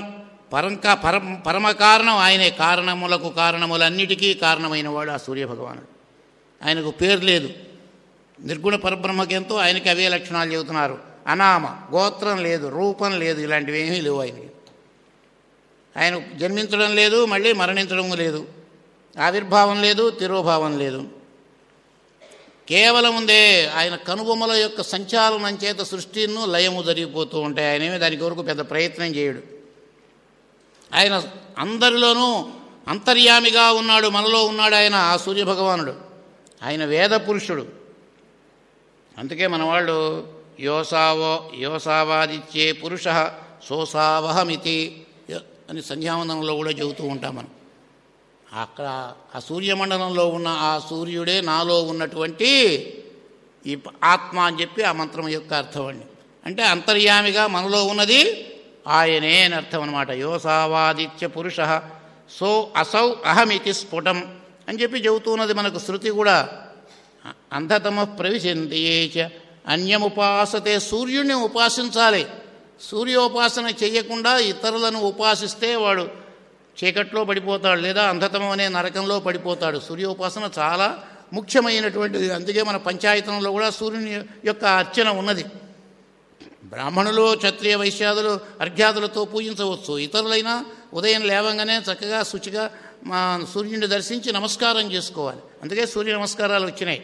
పరమ కారణం ఆయనే. కారణములకు కారణములన్నిటికీ కారణమైన వాడు ఆ సూర్యభగవానుడు. ఆయనకు పేరు లేదు. నిర్గుణ పరబ్రహ్మకెంతో ఆయనకి అవే లక్షణాలు చెబుతున్నారు. అనామ, గోత్రం లేదు, రూపం లేదు, ఇలాంటివి ఏమీ లేవు ఆయనకి. ఆయన జన్మించడం లేదు, మళ్ళీ మరణించడం లేదు, ఆవిర్భావం లేదు, తిరోభావం లేదు. కేవలం ఉందే ఆయన కనుబొమ్మల యొక్క సంచాలనం చేత సృష్టిను లయము జరిగిపోతూ ఉంటాయి. ఆయనేమి దానికి వరకు పెద్ద ప్రయత్నం చేయడు. ఆయన అందరిలోనూ అంతర్యామిగా ఉన్నాడు, మనలో ఉన్నాడు ఆయన. ఆ సూర్యభగవానుడు ఆయన వేద పురుషుడు. అందుకే మన వాళ్ళు యోసావాదిత్యే పురుష సోసావహమితి అని సంధ్యావందనంలో కూడా చెబుతూ ఉంటాం మనం. అక్కడ ఆ సూర్యమండలంలో ఉన్న ఆ సూర్యుడే నాలో ఉన్నటువంటి ఈ ఆత్మ అని చెప్పి ఆ మంత్రం యొక్క అర్థం అండి. అంటే అంతర్యామిగా మనలో ఉన్నది ఆయనే అని అర్థం అనమాట. యోసావాదిత్య పురుష సో అసౌ అహమితి స్ఫుటం అని చెప్పి చెబుతున్నది మనకు శృతి కూడా. అంధతమ ప్రవిశంతి అన్యముపాసతే, సూర్యుడిని ఉపాసించాలి. సూర్యోపాసన చేయకుండా ఇతరులను ఉపాసిస్తే వాడు చీకట్లో పడిపోతాడు, లేదా అంధతమం అనే నరకంలో పడిపోతాడు. సూర్యోపాసన చాలా ముఖ్యమైనటువంటిది. అందుకే మన పంచాయతంలో కూడా సూర్యుని యొక్క అర్చన ఉన్నది. బ్రాహ్మణులు, క్షత్రియ, వైశ్యాదులు అర్ఘ్యాదులతో పూజించవచ్చు. ఇతరులైనా ఉదయం లేవంగానే చక్కగా శుచిగా మా సూర్యుడిని దర్శించి నమస్కారం చేసుకోవాలి. అందుకే సూర్య నమస్కారాలు వచ్చినాయి.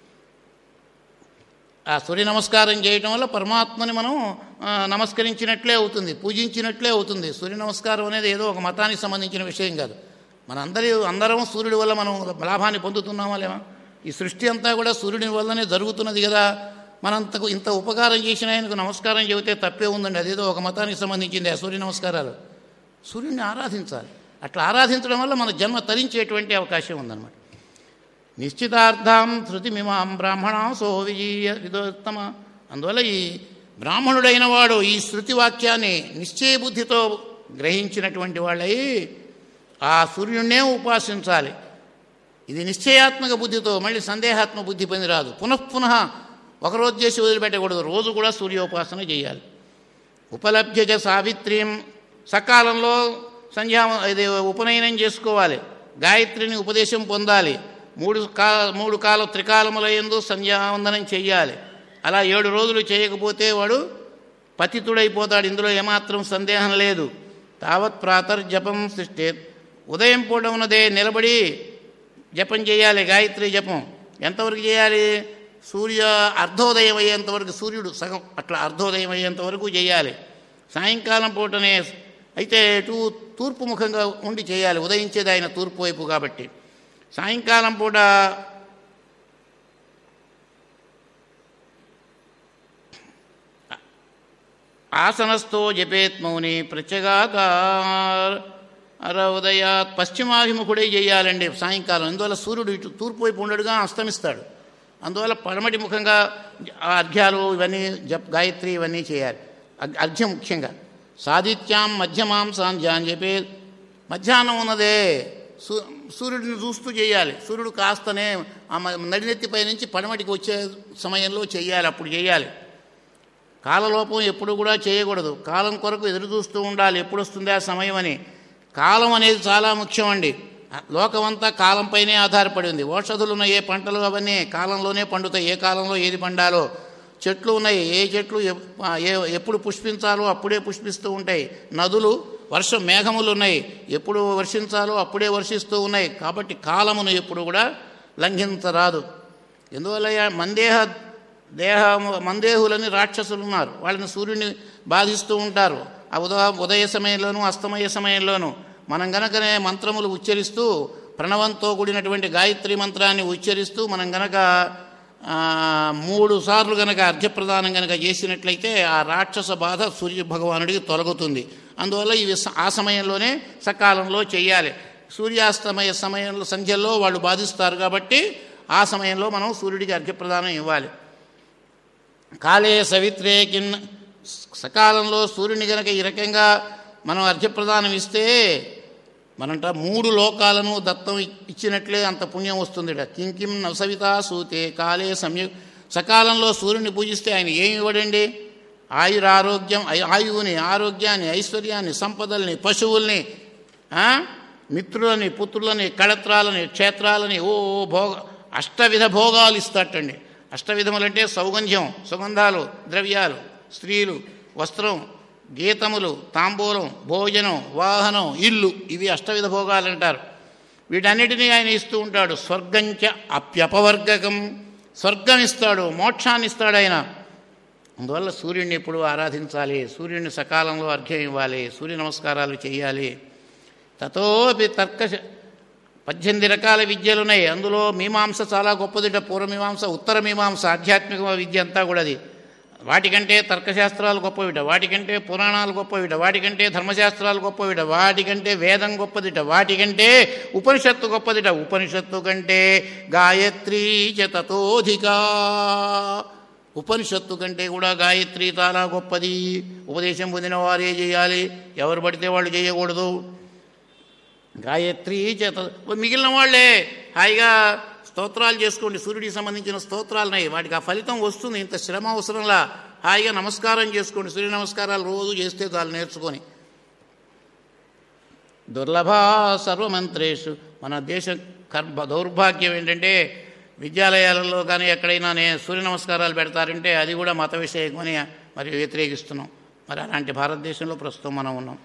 ఆ సూర్య నమస్కారం చేయటం వల్ల పరమాత్మని మనం నమస్కరించినట్లే అవుతుంది, పూజించినట్లే అవుతుంది. సూర్య నమస్కారం అనేది ఏదో ఒక మతానికి సంబంధించిన విషయం కాదు. అందరం సూర్యుడి వల్ల మనం లాభాన్ని పొందుతున్నామా లేవా? ఈ సృష్టి అంతా కూడా సూర్యుడి వల్లనే జరుగుతున్నది కదా. మనంతకు ఇంత ఉపకారం చేసిన ఆయనకు నమస్కారం చెబితే తప్పే ఉందండి. అదేదో ఒక మతానికి సంబంధించింది ఆ సూర్య నమస్కారాలు. సూర్యుడిని ఆరాధించాలి. అట్లా ఆరాధించడం వల్ల మన జన్మ తరించేటువంటి అవకాశం ఉందన్నమాట. నిశ్చితార్థం శృతిమిమాం బ్రాహ్మణం సో విజయ విదోత్తమ. అందువల్ల ఈ బ్రాహ్మణుడైన వాడు ఈ శృతి వాక్యాన్ని నిశ్చయ బుద్ధితో గ్రహించినటువంటి వాళ్ళై ఆ సూర్యుడినే ఉపాసించాలి. ఇది నిశ్చయాత్మక బుద్ధితో, మళ్ళీ సందేహాత్మక బుద్ధి పని రాదు. పునఃపునః ఒకరోజు చేసి వదిలిపెట్టకూడదు, రోజు కూడా సూర్యోపాసన చేయాలి. ఉపలభ్యజ సావిత్రీం, సకాలంలో ఇది ఉపనయనం చేసుకోవాలి. గాయత్రిని ఉపదేశం పొందాలి. మూడు త్రికాలముల యందు సంధ్యావందనం చెయ్యాలి. అలా 7 రోజులు చేయకపోతే వాడు పతితుడైపోతాడు. ఇందులో ఏమాత్రం సందేహం లేదు. తావత్ ప్రాతర్జపం సృష్టి, ఉదయం పూట ఉన్నదే నిలబడి జపం చేయాలి. గాయత్రి జపం ఎంతవరకు చేయాలి? అర్ధోదయం అయ్యేంతవరకు, సూర్యుడు సగం అట్లా అర్ధోదయం అయ్యేంతవరకు చేయాలి. సాయంకాలం పూటనే అయితే తూర్పు ముఖంగా ఉండి చేయాలి. ఉదయించేది ఆయన తూర్పు వైపు కాబట్టి. సాయంకాలం పూట ఆసనస్థో జపేత్ మౌని ప్రత్యగాత ఉదయాత్, పశ్చిమాభిముఖుడే చేయాలండి సాయంకాలం. అందువల్ల సూర్యుడు ఇటు తూర్పు వైపు ఉండడుగా అస్తమిస్తాడు. అందువల్ల పడమటి ముఖంగా అర్ఘ్యాలు ఇవన్నీ గాయత్రి ఇవన్నీ చేయాలి. అర్ఘ్యం ముఖ్యంగా. సాదిత్యాం మధ్యమాం సాంధ్యాం చెప్పే, మధ్యాహ్నం ఉన్నదే సూర్యుడిని చూస్తూ చేయాలి. సూర్యుడు కాస్తనే ఆ నడినెత్తిపై నుంచి పడమటికి వచ్చే సమయంలో చేయాలి. అప్పుడు చేయాలి. కాలలోపం ఎప్పుడు కూడా చేయకూడదు. కాలం కొరకు ఎదురు చూస్తూ ఉండాలి, ఎప్పుడు వస్తుంది ఆ సమయం అని. కాలం అనేది చాలా ముఖ్యం అండి. లోకమంతా కాలంపైనే ఆధారపడి ఉంది. ఔషధులు ఉన్నాయి, ఏ పంటలు అవన్నీ కాలంలోనే పండుతాయి. ఏ కాలంలో ఏది పండాలో. చెట్లు ఉన్నాయి, ఏ చెట్లు ఎప్పుడు పుష్పించాలో అప్పుడే పుష్పిస్తూ ఉంటాయి. నదులు, మేఘములు ఉన్నాయి, ఎప్పుడు వర్షించాలో అప్పుడే వర్షిస్తూ ఉన్నాయి. కాబట్టి కాలమును ఎప్పుడు కూడా లంఘించరాదు. ఎందువల్ల మందేహులని రాక్షసులు ఉన్నారు. వాళ్ళని సూర్యుని బాధిస్తూ ఉంటారు. ఆ ఉదయ సమయంలోనూ అస్తమయ సమయంలోనూ మనం గనకనే మంత్రములు ఉచ్చరిస్తూ, ప్రణవంతో కూడినటువంటి గాయత్రి మంత్రాన్ని ఉచ్చరిస్తూ మనం గనక 3 సార్లు గనక అర్ఘ్యప్రదానం గనక చేసినట్లయితే ఆ రాక్షస బాధ సూర్య భగవానుడికి తొలగుతుంది. అందువల్ల ఇవి ఆ సమయంలోనే సకాలంలో చేయాలి. సూర్యాస్తమయ సమయంలో సంధ్యల్లో వాళ్ళు బాధిస్తారు కాబట్టి ఆ సమయంలో మనం సూర్యుడికి అర్ఘ్యప్రదానం ఇవ్వాలి. కాలే సవిత్రే కిన్, సకాలంలో సూర్యుని గనక ఈ రకంగా మనం అర్ఘ్యప్రదానం ఇస్తే మనంట 3 లోకాలను దత్తం ఇచ్చినట్లే అంత పుణ్యం వస్తుంది. కింకిం నవసవితా సూతే కాలే సకాలంలో సూర్యుని పూజిస్తే ఆయన ఏమి ఇవ్వడండి? ఆయువుని, ఆరోగ్యాన్ని, ఐశ్వర్యాన్ని, సంపదల్ని, పశువుల్ని, మిత్రులని, పుత్రులని, కళత్రాలని, క్షేత్రాలని, అష్టవిధ భోగాలు ఇస్తాటండి. అష్టవిధములంటే సౌగంధ్యం, సుగంధాలు, ద్రవ్యాలు, స్త్రీలు, వస్త్రం, గీతములు, తాంబూలం, భోజనం, వాహనం, ఇల్లు, ఇవి అష్టవిధ భోగాలు అంటారు. వీటన్నిటినీ ఆయన ఇస్తూ ఉంటాడు. స్వర్గంచ అప్యపవర్గకం, స్వర్గం ఇస్తాడు, మోక్షాన్ని ఇస్తాడు ఆయన. అందువల్ల సూర్యుడిని ఎప్పుడు ఆరాధించాలి. సూర్యుడిని సకాలంలో అర్ఘ్యం ఇవ్వాలి. సూర్య నమస్కారాలు చేయాలి. తతోపి 18 రకాల విద్యలు ఉన్నాయి. అందులో మీమాంస చాలా గొప్పదిట. పూర్వమీమాంస, ఉత్తర మీమాంస, ఆధ్యాత్మిక విద్య అంతా కూడా అది. వాటికంటే తర్కశాస్త్రాలు గొప్పవిట, వాటికంటే పురాణాలు గొప్పవిట, వాటికంటే ధర్మశాస్త్రాలు గొప్పవిట, వాటికంటే వేదం గొప్పదిట, వాటికంటే ఉపనిషత్తు గొప్పదిట, ఉపనిషత్తు కంటే గాయత్రీ చ తతోధికా, ఉపనిషత్తు కంటే కూడా గాయత్రి చాలా గొప్పది. ఉపదేశం పొందిన వారే చేయాలి, ఎవరు పడితే వాళ్ళు చేయకూడదు. గాయత్రి చేత మిగిలిన వాళ్ళే హాయిగా స్తోత్రాలు చేసుకోండి, సూర్యుడికి సంబంధించిన స్తోత్రాలున్నాయి, వాటికి ఆ ఫలితం వస్తుంది, ఇంత శ్రమ అవసరంలా. హాయిగా నమస్కారం చేసుకోండి, సూర్య నమస్కారాలు రోజు చేస్తే చాలు నేర్చుకొని. దుర్లభ సర్వమంత్రేషు, మన దేశ దౌర్భాగ్యం ఏంటంటే విద్యాలయాలలో కానీ ఎక్కడైనా సూర్య నమస్కారాలు పెడతారంటే అది కూడా మత విషయమని మరి వ్యతిరేకిస్తున్నాం. మరి అలాంటి భారతదేశంలో ప్రస్తుతం మనం ఉన్నాం.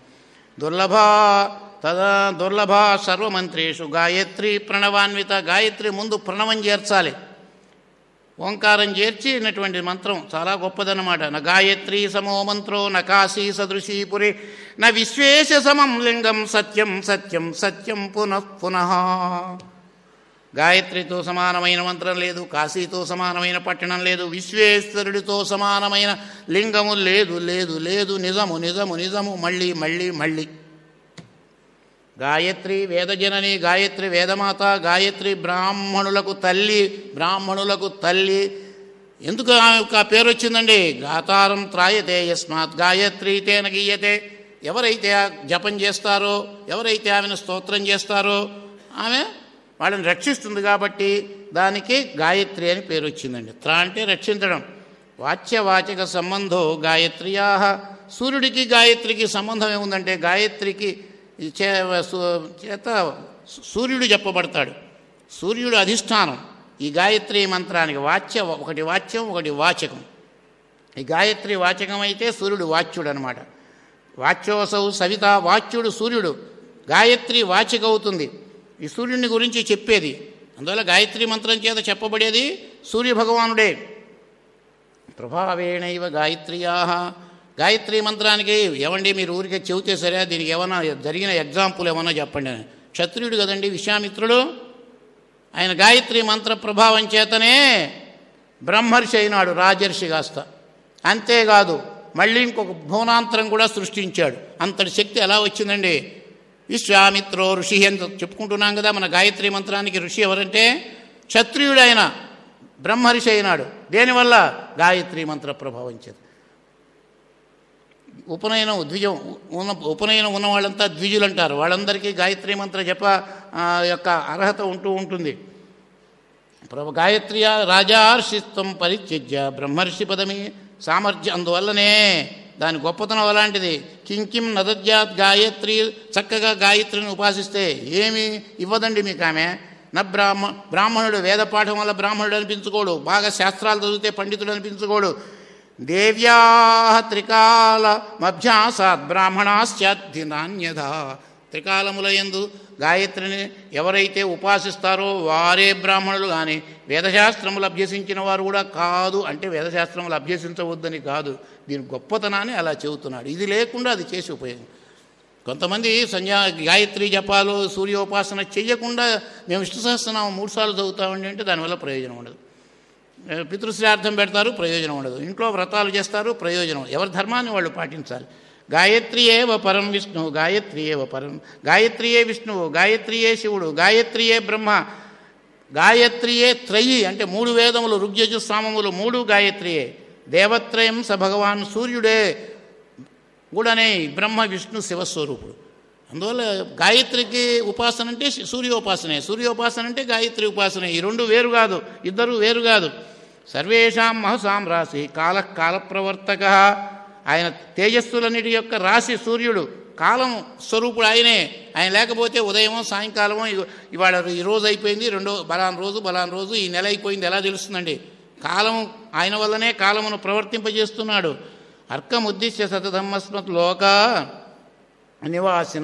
దుర్లభ సర్వమంత్రేషు గాయత్రి ప్రణవాన్విత, గాయత్రి ముందు ప్రణవం చేర్చాలి, ఓంకారం చేర్చినటువంటి మంత్రం చాలా గొప్పదన్నమాట. న గాయత్రీ సమో మంత్రో న కాశీ సదృశీ పురి న విశ్వేశ సమం లింగం సత్యం సత్యం సత్యం పునః పునః. గాయత్రితో సమానమైన మంత్రం లేదు, కాశీతో సమానమైన పట్టణం లేదు, విశ్వేశ్వరుడితో సమానమైన లింగము లేదు లేదు లేదు, నిజము నిజము నిజము, మళ్ళీ మళ్ళీ మళ్ళీ. గాయత్రి వేదజనని, గాయత్రి వేదమాత, గాయత్రి బ్రాహ్మణులకు తల్లి, బ్రాహ్మణులకు తల్లి. ఎందుకు ఆమెకు ఆ పేరు వచ్చిందండి? గాతారం త్రాయతే యస్మాత్ గాయత్రీ తేన గీయతే. ఎవరైతే జపం చేస్తారో, ఎవరైతే ఆమెను స్తోత్రం చేస్తారో ఆమె వాళ్ళని రక్షిస్తుంది కాబట్టి దానికి గాయత్రి అని పేరు వచ్చిందండి. త్రా అంటే రక్షించడం. వాచ్యవాచక సంబంధో గాయత్ర్యా, సూర్యుడికి గాయత్రికి సంబంధం ఏముందంటే గాయత్రికి చేత సూర్యుడు చెప్పబడతాడు, సూర్యుడు అధిష్టానం ఈ గాయత్రి మంత్రానికి. ఒకటి వాచ్యం ఒకటి వాచకం. ఈ గాయత్రి వాచకం అయితే సూర్యుడు వాచ్యుడు అనమాట. వాచ్యోసౌ సవిత, వాచ్యుడు సూర్యుడు, గాయత్రి వాచిక అవుతుంది, ఈ సూర్యుని గురించి చెప్పేది. అందువల్ల గాయత్రి మంత్రం చేత చెప్పబడేది సూర్యభగవానుడే. ప్రభావేణైవ గాయత్ర్యా, గాయత్రి మంత్రానికి ఏమండి మీరు ఊరికే చెబితే సరే, దీనికి ఏమైనా జరిగిన ఎగ్జాంపుల్ ఏమన్నా చెప్పండి. క్షత్రియుడు కదండి విశ్వామిత్రుడు, ఆయన గాయత్రి మంత్ర ప్రభావం చేతనే బ్రహ్మర్షి అయినాడు, రాజర్షి కాస్త. అంతేకాదు మళ్ళీ ఇంకొక భువనాంతరం కూడా సృష్టించాడు. అంతటి శక్తి ఎలా వచ్చిందండి? విశ్వామిత్రో ఋషి అని చెప్పుకుంటున్నాం కదా. మన గాయత్రి మంత్రానికి ఋషి ఎవరంటే క్షత్రియుడు, ఆయన బ్రహ్మర్షి అయినాడు. దేనివల్ల? గాయత్రి మంత్ర ప్రభావం చేత. ఉపనయనం ఉన్న వాళ్ళంతా ద్విజులు అంటారు, వాళ్ళందరికీ గాయత్రి మంత్ర జప యొక్క అర్హత ఉంటుంది. గాయత్ర్యా రాజార్షిత్వం పరిత్యజ్య బ్రహ్మర్షి పదమి సామర్థ్యం. అందువల్లనే దాని గొప్పతనం అలాంటిది. కింకిం నదజ్యాత్ గాయత్రి, చక్కగా గాయత్రిని ఉపాసిస్తే ఏమి ఇవ్వదండి మీకు ఆమె. బ్రాహ్మణుడు వేద పాఠం వల్ల బ్రాహ్మణుడు అనిపించుకోడు, బాగా శాస్త్రాలు చదివితే పండితుడు అనిపించుకోడు. దేవ్యా త్రికాలమభ్యాసాత్ బ్రాహ్మణాశ్చాద్ధి నాణ్యథా, త్రికాలముల యందు గాయత్రిని ఎవరైతే ఉపాసిస్తారో వారే బ్రాహ్మణులు, కానీ వేదశాస్త్రములు అభ్యసించిన వారు కూడా కాదు. అంటే వేదశాస్త్రములు అభ్యసించవద్దని కాదు, దీని గొప్పతనాన్ని అలా చెబుతున్నాడు. ఇది లేకుండా అది చేసి ఉపయోగం. కొంతమంది గాయత్రి జపాలు సూర్యోపాసన చెయ్యకుండా మేము విష్ణు సహస్రనామం 3 సార్లు చదువుతామండి అంటే దానివల్ల ప్రయోజనం ఉండదు. పితృశ్రార్థం పెడతారు, ప్రయోజనం ఉండదు. ఇంట్లో వ్రతాలు చేస్తారు, ప్రయోజనం. ఎవరి ధర్మాన్ని వాళ్ళు పాటించాలి. గాయత్రియే పరం విష్ణువు, గాయత్రియే పరం, గాయత్రియే విష్ణువు, గాయత్రియే శివుడు, గాయత్రియే బ్రహ్మ, గాయత్రియే త్రయి అంటే 3 వేదములు, ఋగ్యజు సామములు 3 గాయత్రియే. దేవత్రయం స భగవాన్, సూర్యుడే కూడానే బ్రహ్మ విష్ణు శివస్వరూపుడు. అందువల్ల గాయత్రికి ఉపాసన అంటే సూర్యోపాసనే, సూర్యోపాసన అంటే గాయత్రి ఉపాసనే. ఈ 2 వేరు కాదు, ఇద్దరు వేరు కాదు. సర్వేషాం మహసాం రాశి కాలప్రవర్తక, ఆయన తేజస్సులన్నిటి యొక్క రాశి సూర్యుడు, కాలం స్వరూపుడు ఆయనే. ఆయన లేకపోతే ఉదయమో సాయంకాలమో ఇవాళ ఈరోజు అయిపోయింది, బలాన్ రోజు ఈ నెల అయిపోయింది ఎలా తెలుస్తుందండి? కాలం ఆయన వల్లనే కాలమును ప్రవర్తింపజేస్తున్నాడు. అర్కముద్దిశ్య సతధమ్మస్మత్ లోక నివాసిన.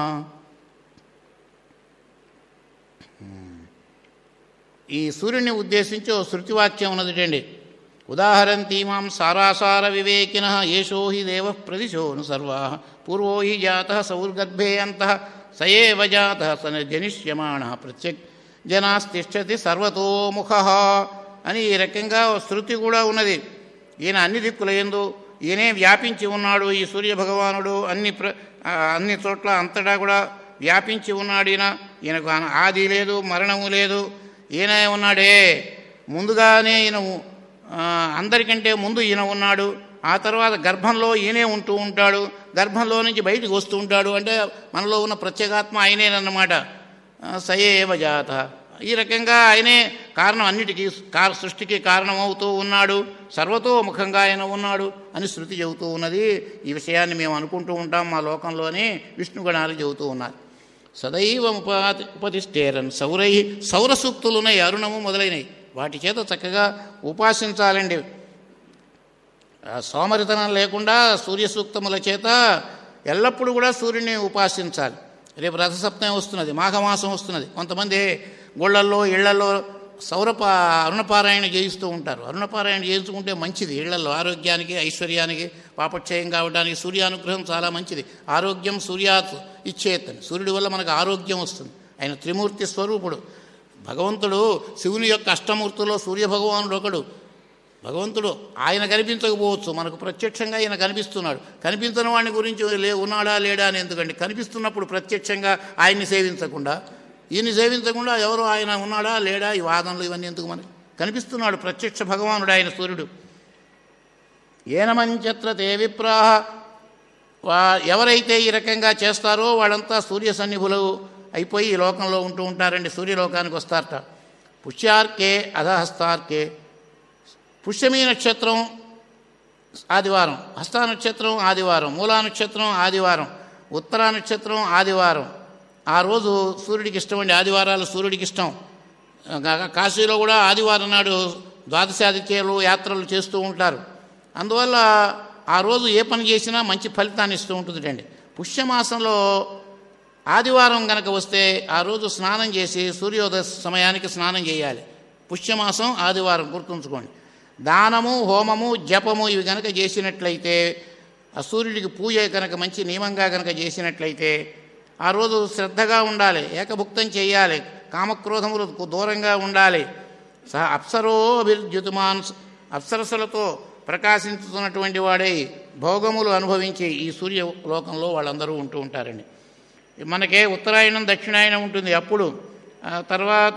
ఈ సూర్యుని ఉద్దేశించి ఓ శృతివాక్యం ఉన్నదిటండి. ఉదాహరంతీమాం సారాసార వివేకిన ఏషో హి దేవ ప్రదిశోను సర్వా పూర్వో హి జాత సౌర్గర్భే అంతః సయేవ జాత సన జనిష్యమాణ ప్రత్యక్ జనాస్తిష్టతి సర్వతోముఖ అని ఈ రకంగా శృతి కూడా ఉన్నది. ఈయన అన్ని దిక్కుల యందు ఈయనే వ్యాపించి ఉన్నాడు. ఈ సూర్యభగవానుడు అన్ని చోట్ల అంతటా కూడా వ్యాపించి ఉన్నాడు. ఈయనకు ఆది లేదు, మరణము లేదు. ఈయన ఉన్నాడే, ముందుగానే ఈయన అందరికంటే ముందు ఈయన ఉన్నాడు. ఆ తర్వాత గర్భంలో ఈయనే ఉంటూ ఉంటాడు, గర్భంలో నుంచి బయటికి వస్తూ ఉంటాడు. అంటే మనలో ఉన్న ప్రత్యేగాత్మ ఆయనేనన్నమాట. సయేవ జాత. ఈ రకంగా ఆయనే కారణం, అన్నిటికీ సృష్టికి కారణమవుతూ ఉన్నాడు. సర్వతోముఖంగా ఆయన ఉన్నాడు అని శృతి చెబుతూ ఉన్నది. ఈ విషయాన్ని మేము అనుకుంటూ ఉంటాం. మా లోకంలోనే విష్ణుగణాలు చెబుతూ ఉన్నారు. సదైవ ఉపతిష్టేరన్ సౌరై. సౌర సూక్తులున్నాయి, అరుణము మొదలైనవి. వాటి చేత చక్కగా ఉపాసించాలండి. సోమరితనం లేకుండా సూర్య సూక్తముల చేత ఎల్లప్పుడూ కూడా సూర్యుని ఉపాసించాలి. రేపు రథసప్తమి వస్తున్నది, మాఘమాసం వస్తున్నది. కొంతమంది గుళ్ళల్లో ఇళ్లలో అరుణపారాయణ చేయిస్తూ ఉంటారు. అరుణపారాయణ చేయించుకుంటే మంచిది. ఇళ్లలో ఆరోగ్యానికి, ఐశ్వర్యానికి, పాపక్షయం కావడానికి సూర్యానుగ్రహం చాలా మంచిది. ఆరోగ్యం సూర్యాత్ ఇచ్చేత్. సూర్యుడి వల్ల మనకు ఆరోగ్యం వస్తుంది. ఆయన త్రిమూర్తి స్వరూపుడు. భగవంతుడు శివుని యొక్క అష్టమూర్తుల్లో సూర్యభగవానుడు ఒకడు. భగవంతుడు ఆయన కనిపించకపోవచ్చు, మనకు ప్రత్యక్షంగా ఈయన కనిపిస్తున్నాడు. కనిపించిన వాడిని గురించి ఉన్నాడా లేడా అని ఎందుకండి? కనిపిస్తున్నప్పుడు ప్రత్యక్షంగా ఆయన్ని సేవించకుండా, ఈయన్ని సేవించకుండా ఎవరు ఆయన ఉన్నాడా లేడా ఈ వాదనలు ఇవన్నీ ఎందుకు? మనకి కనిపిస్తున్నాడు ప్రత్యక్ష భగవానుడు ఆయన సూర్యుడు. ఏనమంచత్ర తే విప్రాహ. ఎవరైతే ఈ రకంగా చేస్తారో వాళ్ళంతా సూర్య సన్నిధులు అయిపోయి ఈ లోకంలో ఉంటూ ఉంటారండి. సూర్యలోకానికి వస్తారట. పుష్యార్కే అధహస్తార్కే. పుష్యమీ నక్షత్రం ఆదివారం, హస్తా నక్షత్రం ఆదివారం, మూలా నక్షత్రం ఆదివారం, ఉత్తరా నక్షత్రం ఆదివారం. ఆ రోజు సూర్యుడికి ఇష్టం అండి. ఆదివారాలు సూర్యుడికి ఇష్టం. కాశీలో కూడా ఆదివారం నాడు ద్వాదశాదిత్యాలు యాత్రలు చేస్తూ ఉంటారు. అందువల్ల ఆ రోజు ఏ పని చేసినా మంచి ఫలితాన్ని ఇస్తూ ఉంటుందండి. పుష్యమాసంలో ఆదివారం గనక వస్తే ఆ రోజు స్నానం చేసి సూర్యోదయ సమయానికి స్నానం చేయాలి. పుష్యమాసం ఆదివారం గుర్తుంచుకోండి. దానము, హోమము, జపము ఇవి కనుక చేసినట్లయితే, ఆ సూర్యుడికి పూజ కనుక మంచి నియమంగా కనుక చేసినట్లయితే ఆ రోజు శ్రద్ధగా ఉండాలి, ఏకభుక్తం చేయాలి, కామక్రోధములకు దూరంగా ఉండాలి. అప్సరోభిర్యుతుమాన్. అప్సరసులతో ప్రకాశించుతున్నటువంటి వాడై భోగములు అనుభవించి ఈ సూర్యలోకంలో వాళ్ళందరూ ఉంటూ ఉంటారండి. మనకే ఉత్తరాయణం దక్షిణాయనం ఉంటుంది. అప్పుడు తర్వాత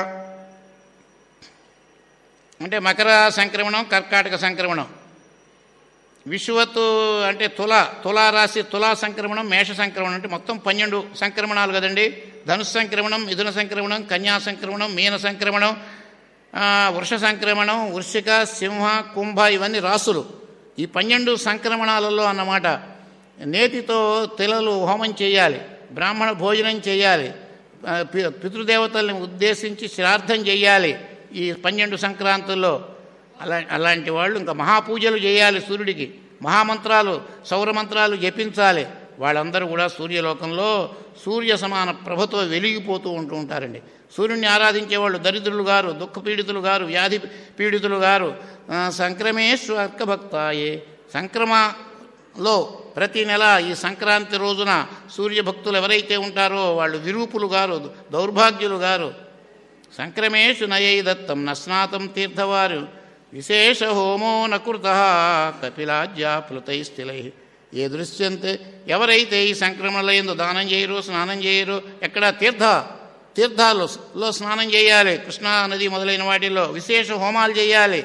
అంటే మకర సంక్రమణం, కర్కాటక సంక్రమణం, విషువత్తు అంటే తులారాశి తులా సంక్రమణం, మేష సంక్రమణం. అంటే మొత్తం 12 సంక్రమణాలు కదండి. ధనుస్సు సంక్రమణం, మిథున సంక్రమణం, కన్యా సంక్రమణం, మీన సంక్రమణం, వృష సంక్రమణం, వృశ్చిక, సింహ, కుంభ ఇవన్నీ రాసులు. ఈ 12 సంక్రమణాలలో అన్నమాట నేతితో తెలలు హోమం చేయాలి, బ్రాహ్మణ భోజనం చేయాలి, పితృదేవతల్ని ఉద్దేశించి శ్రాద్ధం చేయాలి. ఈ 12 సంక్రాంతుల్లో అలాంటి వాళ్ళు ఇంకా మహాపూజలు చేయాలి సూర్యుడికి. మహామంత్రాలు, సౌరమంత్రాలు జపించాలి. వాళ్ళందరూ కూడా సూర్యలోకంలో సూర్య సమాన ప్రభతో వెలిగిపోతూ ఉంటూ ఉంటారండి. సూర్యుడిని ఆరాధించేవాళ్ళు దరిద్రులు గారు, దుఃఖ పీడితులు గారు, వ్యాధి పీడితులు గారు. సంక్రమేశ్వ అర్కభక్తాయే. సంక్రమలో ప్రతి నెల ఈ సంక్రాంతి రోజున సూర్యభక్తులు ఎవరైతే ఉంటారో వాళ్ళు విరూపులు గారు, దౌర్భాగ్యులు గారు. సంక్రమేషు నయై దత్తం నస్నాతం తీర్థవారు. విశేష హోమో నకృత కపిలాజ్యా ప్లుతైస్థిలై. ఏ దృశ్యంతే. ఎవరైతే ఈ సంక్రమణలో దానం చేయరు, స్నానం చేయరు, ఎక్కడ తీర్థాల్లో స్నానం చేయాలి, కృష్ణా నది మొదలైన వాటిల్లో విశేష హోమాలు చేయాలి.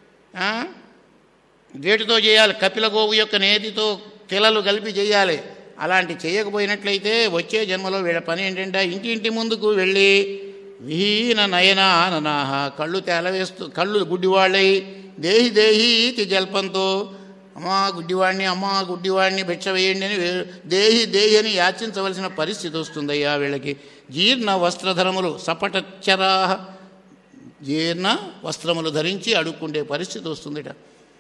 వేటితో చేయాలి? కపిల గోవు యొక్క నేతితో తిలలు కలిపి చేయాలి. అలాంటి చేయకపోయినట్లయితే వచ్చే జన్మలో వీళ్ళ పని ఏంటంటే ఇంటి ముందుకు వెళ్ళి విహీన నయనాననాహ. కళ్ళు తేలవేస్తూ, కళ్ళు గుడ్డివాళ్ళై దేహి దేహీతి జల్పంతో అమ్మా గుడ్డివాడిని భిక్ష వేయండి అని దేహి అని యాచించవలసిన పరిస్థితి వస్తుందయ్యా వీళ్ళకి. జీర్ణ వస్త్రధరములు సపటచ్చరాహ. జీర్ణ వస్త్రములు ధరించి అడుక్కుండే పరిస్థితి వస్తుందిట.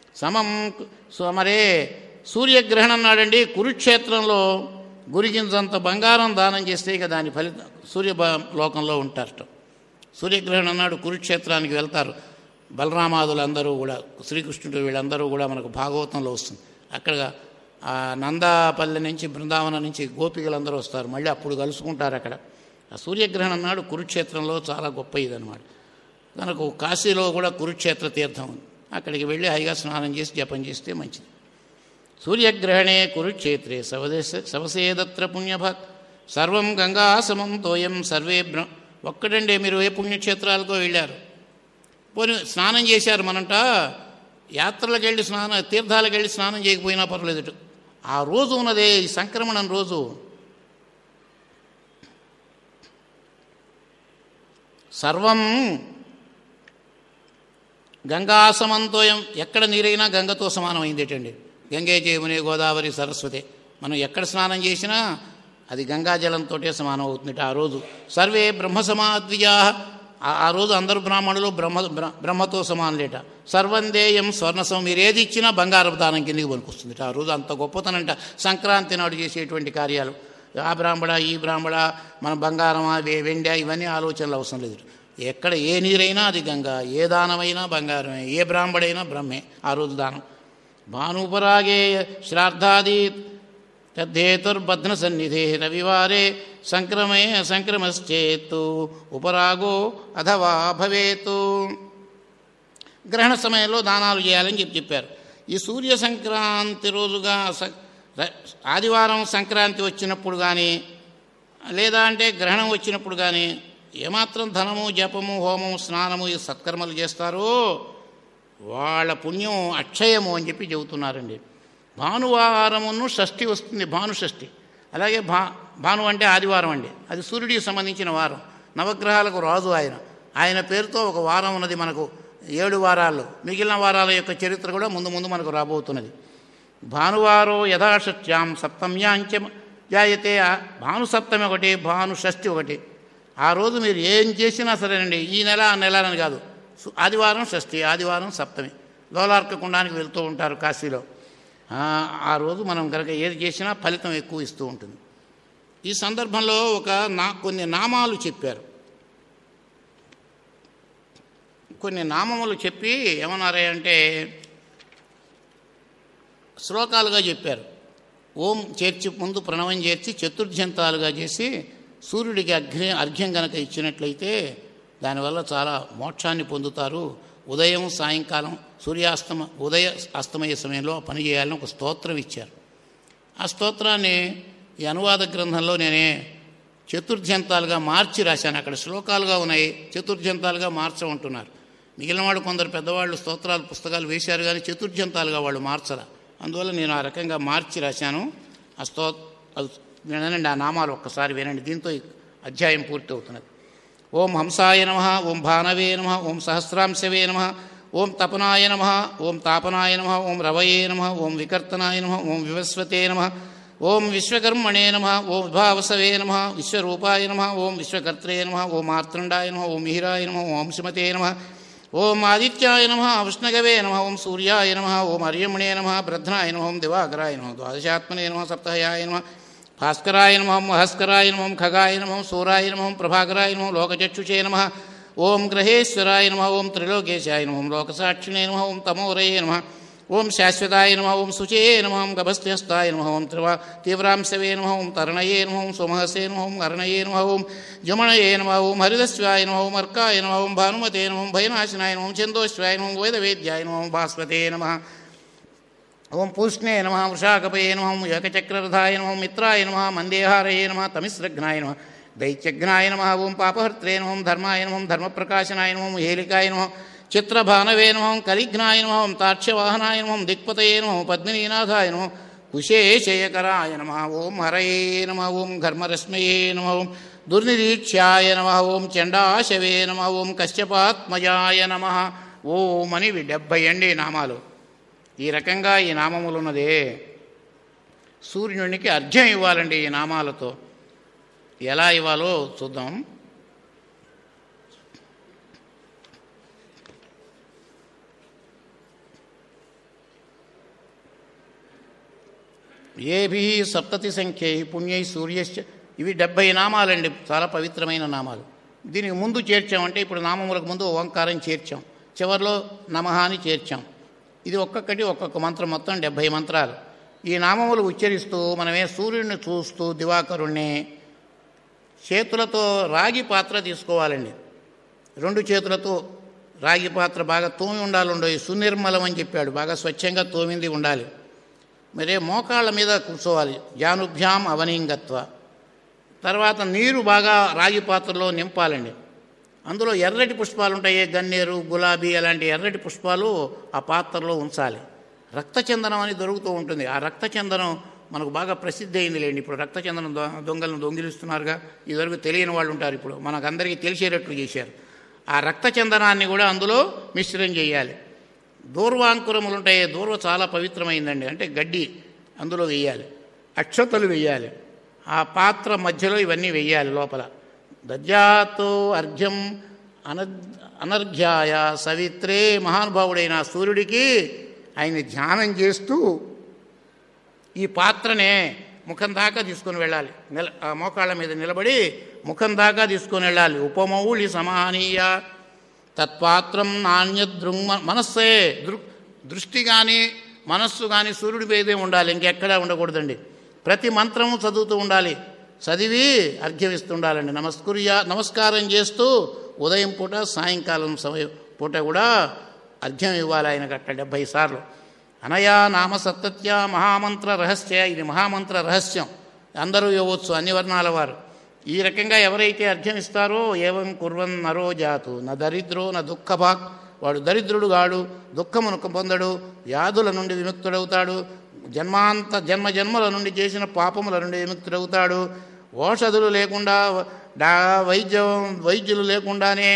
మరే సూర్యగ్రహణం నాడండి కురుక్షేత్రంలో గురిగించంత బంగారం దానం చేస్తే ఇక దాని ఫలితం సూర్యలోకంలో ఉంటారట. సూర్యగ్రహణం నాడు కురుక్షేత్రానికి వెళ్తారు బలరామాదులందరూ కూడా, శ్రీకృష్ణుడు వీళ్ళందరూ కూడా మనకు భాగవతంలో వస్తుంది. అక్కడ నందాపల్లి నుంచి, బృందావనం నుంచి గోపికలందరూ వస్తారు. మళ్ళీ అప్పుడు కలుసుకుంటారు అక్కడ. ఆ సూర్యగ్రహణం నాడు కురుక్షేత్రంలో చాలా గొప్ప ఇదనమాట. మనకు కాశీలో కూడా కురుక్షేత్ర తీర్థం ఉంది. అక్కడికి వెళ్ళి హాయిగా స్నానం చేసి జపం చేస్తే మంచిది. సూర్యగ్రహణే కురుక్షేత్రే సవసేదత్ర పుణ్యభాక్ సర్వం గంగా సమం తోయం సర్వే ఒక్కడండి మీరు ఏ పుణ్యక్షేత్రాలకో వెళ్ళారు, పోనీ స్నానం చేశారు, మనంట యాత్రలకు వెళ్ళి తీర్థాలకు వెళ్ళి స్నానం చేయకపోయినా పర్వాలేదు, ఆ రోజు ఉన్నదే ఈ సంక్రమణం రోజు సర్వం గంగా సమంతోయం, ఎక్కడ నీరైనా గంగతో సమానమైందేటండి. గంగే జయమునే గోదావరి సరస్వతి, మనం ఎక్కడ స్నానం చేసినా అది గంగాజలంతో సమానం అవుతుంది ఆ రోజు. సర్వే బ్రహ్మ సమాద్విజా, ఆ రోజు అందరూ బ్రాహ్మణులు బ్రహ్మతో సమానులేట. సర్వందేయం స్వర్ణసం, మీరు ఏది ఇచ్చినా బంగారపు దానం కిందకి పనికొస్తుంది ఆ రోజు. అంత గొప్పతనంట సంక్రాంతి నాడు చేసేటువంటి కార్యాలు. ఆ బ్రాహ్మణ ఈ బ్రాహ్మణ మన బంగారమా వెండా ఇవన్నీ ఆలోచనలు అవసరం లేదు. ఎక్కడ ఏ నీరైనా అది గంగా, ఏ దానమైనా బంగారమే, ఏ బ్రాహ్మడైనా బ్రహ్మే ఆ రోజు దానం. భానుపరాగే శ్రాద్ధాది తద్ధేతుర్బధ్న సన్నిధే రవివారే సంక్రమశ్చేత్తు ఉపరాగో అథవా భవేతు. గ్రహణ సమయంలో దానాలు చేయాలని చెప్పారు. ఈ సూర్య సంక్రాంతి రోజుగా ఆదివారం సంక్రాంతి వచ్చినప్పుడు కానీ లేదా అంటే గ్రహణం వచ్చినప్పుడు కానీ ఏమాత్రం ధనము జపము హోమము స్నానము ఈ సత్కర్మలు చేస్తారో వాళ్ళ పుణ్యం అక్షయము అని చెప్పి చెబుతున్నారండి. భానువారమును షష్ఠి వస్తుంది, భాను షష్ఠి. అలాగే భాను అంటే ఆదివారం అండి, అది సూర్యుడికి సంబంధించిన వారం. నవగ్రహాలకు రాజు ఆయన పేరుతో ఒక వారం ఉన్నది మనకు 7 వారాల్లో. మిగిలిన వారాల యొక్క చరిత్ర కూడా ముందు ముందు మనకు రాబోతున్నది. భానువారో యథాషష్ట్యాం సప్తమ్యాంచ జాయతే, భాను సప్తమి ఒకటి, భాను షష్ఠి ఒకటి. ఆ రోజు మీరు ఏం చేసినా సరేనండి, ఈ నెల ఆ నెల అని కాదు, ఆదివారం షష్ఠి ఆదివారం సప్తమి లోలార్కకుండానికి వెళ్తూ ఉంటారు కాశీలో. ఆ రోజు మనం కనుక ఏది చేసినా ఫలితం ఎక్కువ ఇస్తూ ఉంటుంది. ఈ సందర్భంలో కొన్ని నామాలు చెప్పారు. కొన్ని నామములు చెప్పి ఏమన్నారే అంటే శ్లోకాలుగా చెప్పారు. ఓం చేర్చి ముందు ప్రణవం చేర్చి చతుర్జంతాలుగా చేసి సూర్యుడికి అర్ఘ్యం కనుక ఇచ్చినట్లయితే దానివల్ల చాలా మోక్షాన్ని పొందుతారు. ఉదయం సాయంకాలం ఉదయ అస్తమయ సమయంలో పని చేయాలని ఒక స్తోత్రం ఇచ్చారు. ఆ స్తోత్రాన్ని ఈ అనువాద గ్రంథంలో నేనే చతుర్జంతాలుగా మార్చి రాశాను. అక్కడ శ్లోకాలుగా ఉన్నాయి, చతుర్జంతాలుగా మార్చమంటున్నారు. మిగిలిన వాళ్ళు కొందరు పెద్దవాళ్ళు స్తోత్రాలు పుస్తకాలు వేశారు కానీ చతుర్జంతాలుగా వాళ్ళు మార్చరా. అందువల్ల నేను ఆ రకంగా మార్చి రాశాను. వినండి, ఆ నామాలు ఒక్కసారి వినండి, దీంతో అధ్యాయం పూర్తి అవుతున్నది. ఓం హంసాయ నమః, ఓం భానవే నమః, ఓం సహస్రాంశవే నమః, ఓం తపనాయ నమః, ఓం తాపనాయ నమః, ఓం రవయే నమః, ఓం వికర్తనాయ నమః, ఓం వివస్వతే నమః, ఓం విశ్వకర్మణే నమః, ఓం విభావసవే నమః, విశ్వరూపాయ నమః, ఓం విశ్వకర్త్రే నమః, ఓం మార్తండాయ నమః, ఓం మిహిరాయ నమః, ఓం అంశుమతే నమః, ఓం ఆదిత్యాయ నమః, విష్ణగవే నమః, ఓం సూర్యాయ నమః, ఓం అర్యమణే నమః, బ్రధ్నాయ నమః, ఓం దివాకరాయ నమః, ద్వాదశాత్మనే నమః, సప్తహయాయ నమః, భాస్కరాయ నమః, మహస్కరాయ నమః, ఖగాయ నమః, సూరాయ నమః, ప్రభాకరాయ నమః, లోకచక్షుషే నమః, ఓం గ్రహేశ్వరాయ నమః, ఓం త్రిలోకేశాయ నమః, ఓం లోకసాక్షిణే నమః, ఓం తమోరయే నమః, ఓం శాశ్వతాయ నమః, ఓం శుచే నమః, ఓం గభస్థ్యస్తాయ నమః, ఓం తీవ్రాంశవే నమః, ఓం తరణయే నమః, ఓం సోమహసే నమః, ఓం అరణయే నమః, ఓం జమణయే నమః, ఓం హరిదస్వాయ నమః, ఓం అర్కాయ నమః, ఓం భానుమతే నమః, ఓం భయనాశనాయ నమః, ఓం చందోశ్వాయ నమః, ఓం వేదవేద్యాయ నమః, ఓం భాస్వతే నమః, ఓం పూష్ణే నమః, వృషాకపయే నమః, ఓం ఏకచక్రరథాయ నమః, మిత్రాయ నమః, మందేహారయే నమః, తమిస్రఘ్నాయ నమః, దైత్యఘ్నాయ నమః, ఓం పాపహర్త్రే నమః, ఓం ధర్మాయ నమః, ధర్మప్రకాశనాయ నమః, ఓం హేలికాయ నమః, చిత్రభానవే నమః, కలిఘ్నాయ నమః, ఓం తార్క్ష్యవాహనాయ నమః, దిక్పతయే నమః, పద్మినీనాథాయ నమః, కుశేషయకరాయ నమః, ఓం హరయే నమః, ఓం ఘర్మరశ్మయే నమః, ఓం దుర్నిరీక్ష్యాయ నమః, ఓం చండాశవే నమః, ఓం కశ్యపాత్మజాయ నమః, ఓం అని 70 అండి నామాలు. ఈ రకంగా ఈ నామములు ఉన్నదే సూర్యునికి అర్ఘ్యం ఇవ్వాలండి. ఈ నామాలతో ఎలా ఇవ్వాలో చూద్దాం. ఏభి సప్తతి సంఖ్యై పుణ్యై సూర్యశ్చ, ఇవి 70 నామాలండి, చాలా పవిత్రమైన నామాలు. దీనికి ముందు చేర్చామంటే ఇప్పుడు నామములకు ముందు ఓంకారం చేర్చాం, చివరిలో నమః అని చేర్చాం. ఇది ఒక్కొక్క మంత్రం, మొత్తం 70 మంత్రాలు. ఈ నామములు ఉచ్చరిస్తూ మనమే సూర్యుడిని చూస్తూ దివాకరుణ్ణి చేతులతో రాగి పాత్ర తీసుకోవాలండి. 2 చేతులతో రాగి పాత్ర బాగా తోమి ఉండాలి, సునిర్మలం అని చెప్పాడు, బాగా స్వచ్ఛంగా తోమింది ఉండాలి. మరే మోకాళ్ళ మీద కూర్చోవాలి, జానుభ్యాం అవనీంగత్వ. తర్వాత నీరు బాగా రాగి పాత్రలో నింపాలండి. అందులో ఎర్రటి పుష్పాలు ఉంటాయి, గన్నేరు, గులాబీ అలాంటి ఎర్రటి పుష్పాలు ఆ పాత్రలో ఉంచాలి. రక్తచందనం అని దొరుకుతూ ఉంటుంది. ఆ రక్తచందనం మనకు బాగా ప్రసిద్ధి అయిందిలేండి. ఇప్పుడు రక్తచందనం దొంగలను దొంగిలిస్తున్నారుగా, ఇదివరకు తెలియని వాళ్ళు ఉంటారు, ఇప్పుడు మనకందరికీ తెలిసేటట్లు చేశారు. ఆ రక్తచందనాన్ని కూడా అందులో మిశ్రం చేయాలి. దూర్వాంకురములు ఉంటాయి, దూర్వ చాలా పవిత్రమైందండి, అంటే గడ్డి అందులో వేయాలి, అక్షతలు వేయాలి, ఆ పాత్ర మధ్యలో ఇవన్నీ వేయాలి లోపల. దద్యాతో అర్ఘ్యం అనర్ఘ్యాయ సవిత్రే, మహానుభావుడైన సూర్యుడికి ఆయన్ని ధ్యానం చేస్తూ ఈ పాత్రనే ముఖం దాకా తీసుకొని వెళ్ళాలి. మోకాళ్ళ మీద నిలబడి ముఖం దాకా తీసుకొని వెళ్ళాలి. ఉపమౌళి సమానీయ తత్పాత్రం నాణ్యదృంగ మనస్సే, దృష్టి కానీ మనస్సు కానీ సూర్యుడి మీదే ఉండాలి, ఇంకెక్కడా ఉండకూడదండి. ప్రతి మంత్రము చదువుతూ ఉండాలి, చదివి అర్ఘ్యమిస్తుండాలండి. నమస్కారం చేస్తూ ఉదయం పూట సాయంకాలం సమయం పూట కూడా అర్ఘ్యం ఇవ్వాలి ఆయనకు అట్లా 70 సార్లు. అనయా నామ సత్తత్య మహామంత్ర రహస్య, ఇది మహామంత్ర రహస్యం, అందరూ ఇవ్వచ్చు, అన్ని వర్ణాల వారు. ఈ రకంగా ఎవరైతే అర్ఘ్యం ఇస్తారో ఏవం కుర్వన్ నరో జాతు న దరిద్రో న దుఃఖభాక్, వాడు దరిద్రుడు గాడు, దుఃఖమును పొందడు, వ్యాధుల నుండి విముక్తుడవుతాడు, జన్మల నుండి చేసిన పాపముల నుండి విముక్తుడవుతాడు. ఔషధులు లేకుండా వైద్యులు లేకుండానే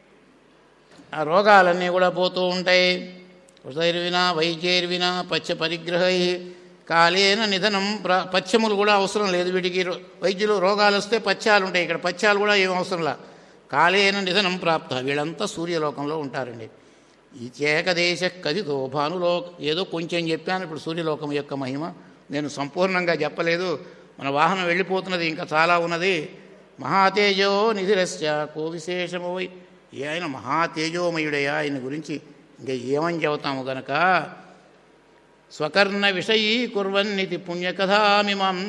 ఆ రోగాలన్నీ కూడా పోతూ ఉంటాయి. ఉదైర్వినా వైద్యైర్వినా పచ్చ పరిగ్రహై కాలేన నిధనం. పచ్చములు కూడా అవసరం లేదు వీటికి. వైద్యులు రోగాలు వస్తే పచ్చాలు ఉంటాయి, ఇక్కడ పచ్చాలు కూడా ఏం అవసరంలా. కాలేన నిధనం ప్రాప్త, వీళ్ళంతా సూర్యలోకంలో ఉంటారండి. ఈ ఏకదేశ కదితో భానులో, ఏదో కొంచెం చెప్పాను ఇప్పుడు సూర్యలోకం యొక్క మహిమ, నేను సంపూర్ణంగా చెప్పలేదు. మన వాహనం వెళ్ళిపోతున్నది, ఇంకా చాలా ఉన్నది. మహాతేజో నిధిరస్య కో విశేషమో, ఆయన మహాతేజోమయుడయ్యా, ఆయన గురించి ఇంకా ఏమని చెబుతాము గనక. స్వకర్ణ విషయీ కుర్వన్నితి పుణ్యకథామిమం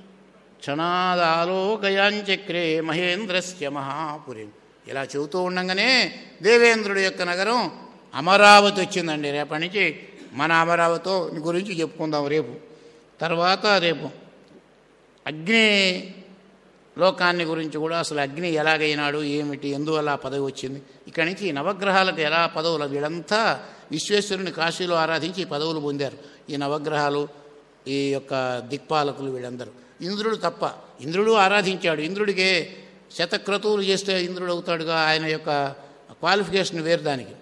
క్షణాదాలోకయాంచక్రే మహేంద్రస్య మహాపురి. ఇలా చెబుతూ ఉండగానే దేవేంద్రుడి యొక్క నగరం అమరావతి వచ్చిందండి. రేపటి నుంచి మన అమరావతి గురించి చెప్పుకుందాం రేపు. తర్వాత రేపు అగ్ని లోకాన్ని గురించి కూడా, అసలు అగ్ని ఎలాగైనాడు, ఏమిటి, ఎందువల్ల ఆ పదవి వచ్చింది, ఇక్కడి నుంచి నవగ్రహాలకు ఎలా పదవులు, వీళ్ళంతా విశ్వేశ్వరుని కాశీలో ఆరాధించి ఈ పదవులు పొందారు. ఈ నవగ్రహాలు, ఈ యొక్క దిక్పాలకులు, వీళ్ళందరూ. ఇంద్రుడు తప్ప, ఇంద్రుడు ఆరాధించాడు, ఇంద్రుడికే శతక్రతువులు చేస్తే ఇంద్రుడు అవుతాడుగా, ఆయన యొక్క క్వాలిఫికేషన్ వేరు దానికి.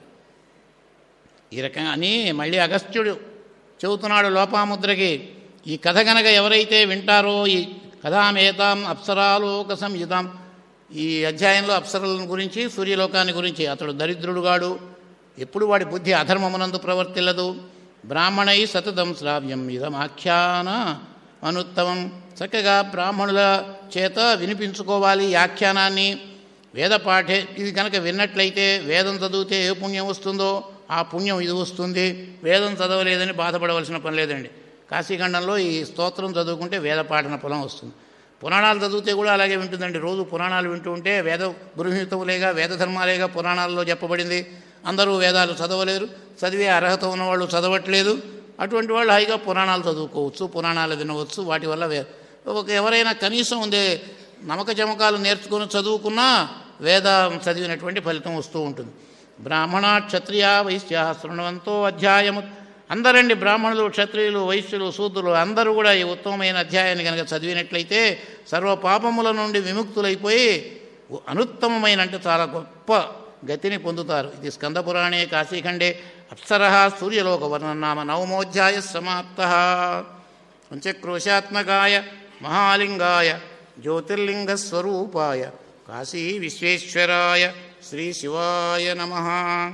ఈ రకంగా అని మళ్ళీ అగస్త్యుడు చెబుతున్నాడు లోపాముద్రకి, ఈ కథ గనక ఎవరైతే వింటారో, ఈ కథామేతాం అప్సరాలోక సంయుతాం, ఈ అధ్యాయంలో అప్సరల గురించి, సూర్యలోకాన్ని గురించి. అతడు దరిద్రుడుగాడు, ఎప్పుడు వాడి బుద్ధి అధర్మమునందు ప్రవర్తిల్లదు. బ్రాహ్మణై సతతం శ్రావ్యం ఇదమాఖ్యాన అనుత్తమం, చక్కగా బ్రాహ్మణుల చేత వినిపించుకోవాలి ఈ ఆఖ్యానాన్ని. వేదపాఠే, ఇది కనుక విన్నట్లయితే వేదం చదివితే ఏ పుణ్యం వస్తుందో ఆ పుణ్యం ఇది వస్తుంది. వేదం చదవలేదని బాధపడవలసిన పని లేదండి. కాశీఖండంలో ఈ స్తోత్రం చదువుకుంటే వేదపాఠన ఫలం వస్తుంది. పురాణాలు చదివితే కూడా అలాగే వింటుందండి. రోజు పురాణాలు వింటూ ఉంటే వేద బృహీతములేగా, వేదధర్మాలేగా పురాణాల్లో చెప్పబడింది. అందరూ వేదాలు చదవలేరు, చదివే అర్హత ఉన్నవాళ్ళు చదవట్లేదు. అటువంటి వాళ్ళు హాయిగా పురాణాలు చదువుకోవచ్చు, పురాణాలు వినవచ్చు. వాటి వల్ల ఎవరైనా కనీసం ఉండే నమ్మక చమకాలు నేర్చుకుని చదువుకున్నా వేద చదివినటువంటి ఫలితం వస్తూ ఉంటుంది. బ్రాహ్మణ క్షత్రియ వైశ్య శృణవంతో అధ్యాయము, అందరండి బ్రాహ్మణులు, క్షత్రియులు, వైశ్యులు, శూద్రులు అందరూ కూడా ఈ ఉత్తమమైన అధ్యాయాన్ని కనుక చదివినట్లయితే సర్వ పాపముల నుండి విముక్తులైపోయి అనుత్తమమైన, అంటే చాలా గొప్ప గతిని పొందుతారు. ఇది స్కందపురాణే కాశీఖండే అప్సరః సూర్యలోక వర్ణనామ నవమోధ్యాయ సమాప్త. పంచక్రోశాత్మకాయ మహాలింగాయ జ్యోతిర్లింగస్వరూపాయ కాశీ విశ్వేశ్వరాయ శ్రీ శివాయ నమః.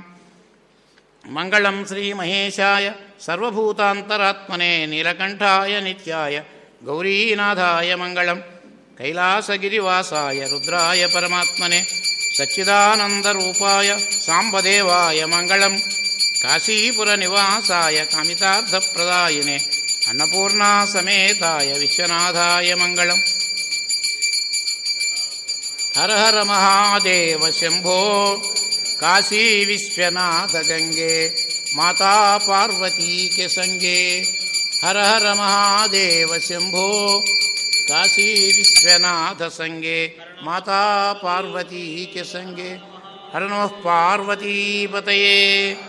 మంగళం శ్రీ మహేశాయ సర్వభూతాంతరాత్మనే నీలకంఠాయ నిత్యాయ గౌరీనాథాయ మంగళం. కైలాసగిరివాసాయ రుద్రాయ పరమాత్మనే సచ్చిదానందరూపాయ సాంబదేవాయ మంగళం. కాశీపుర నివాసాయ కామితార్థప్రదాయినే అన్నపూర్ణా సమేతాయ విశ్వనాథాయ మంగళం. హర హర మహాదేవ శంభో काशी विश्वनाथ गंगे माता पार्वती के संगे हर हर महादेव शंभो काशी विश्वनाथ संगे माता पार्वती के संगे हर नमः पार्वती पतये।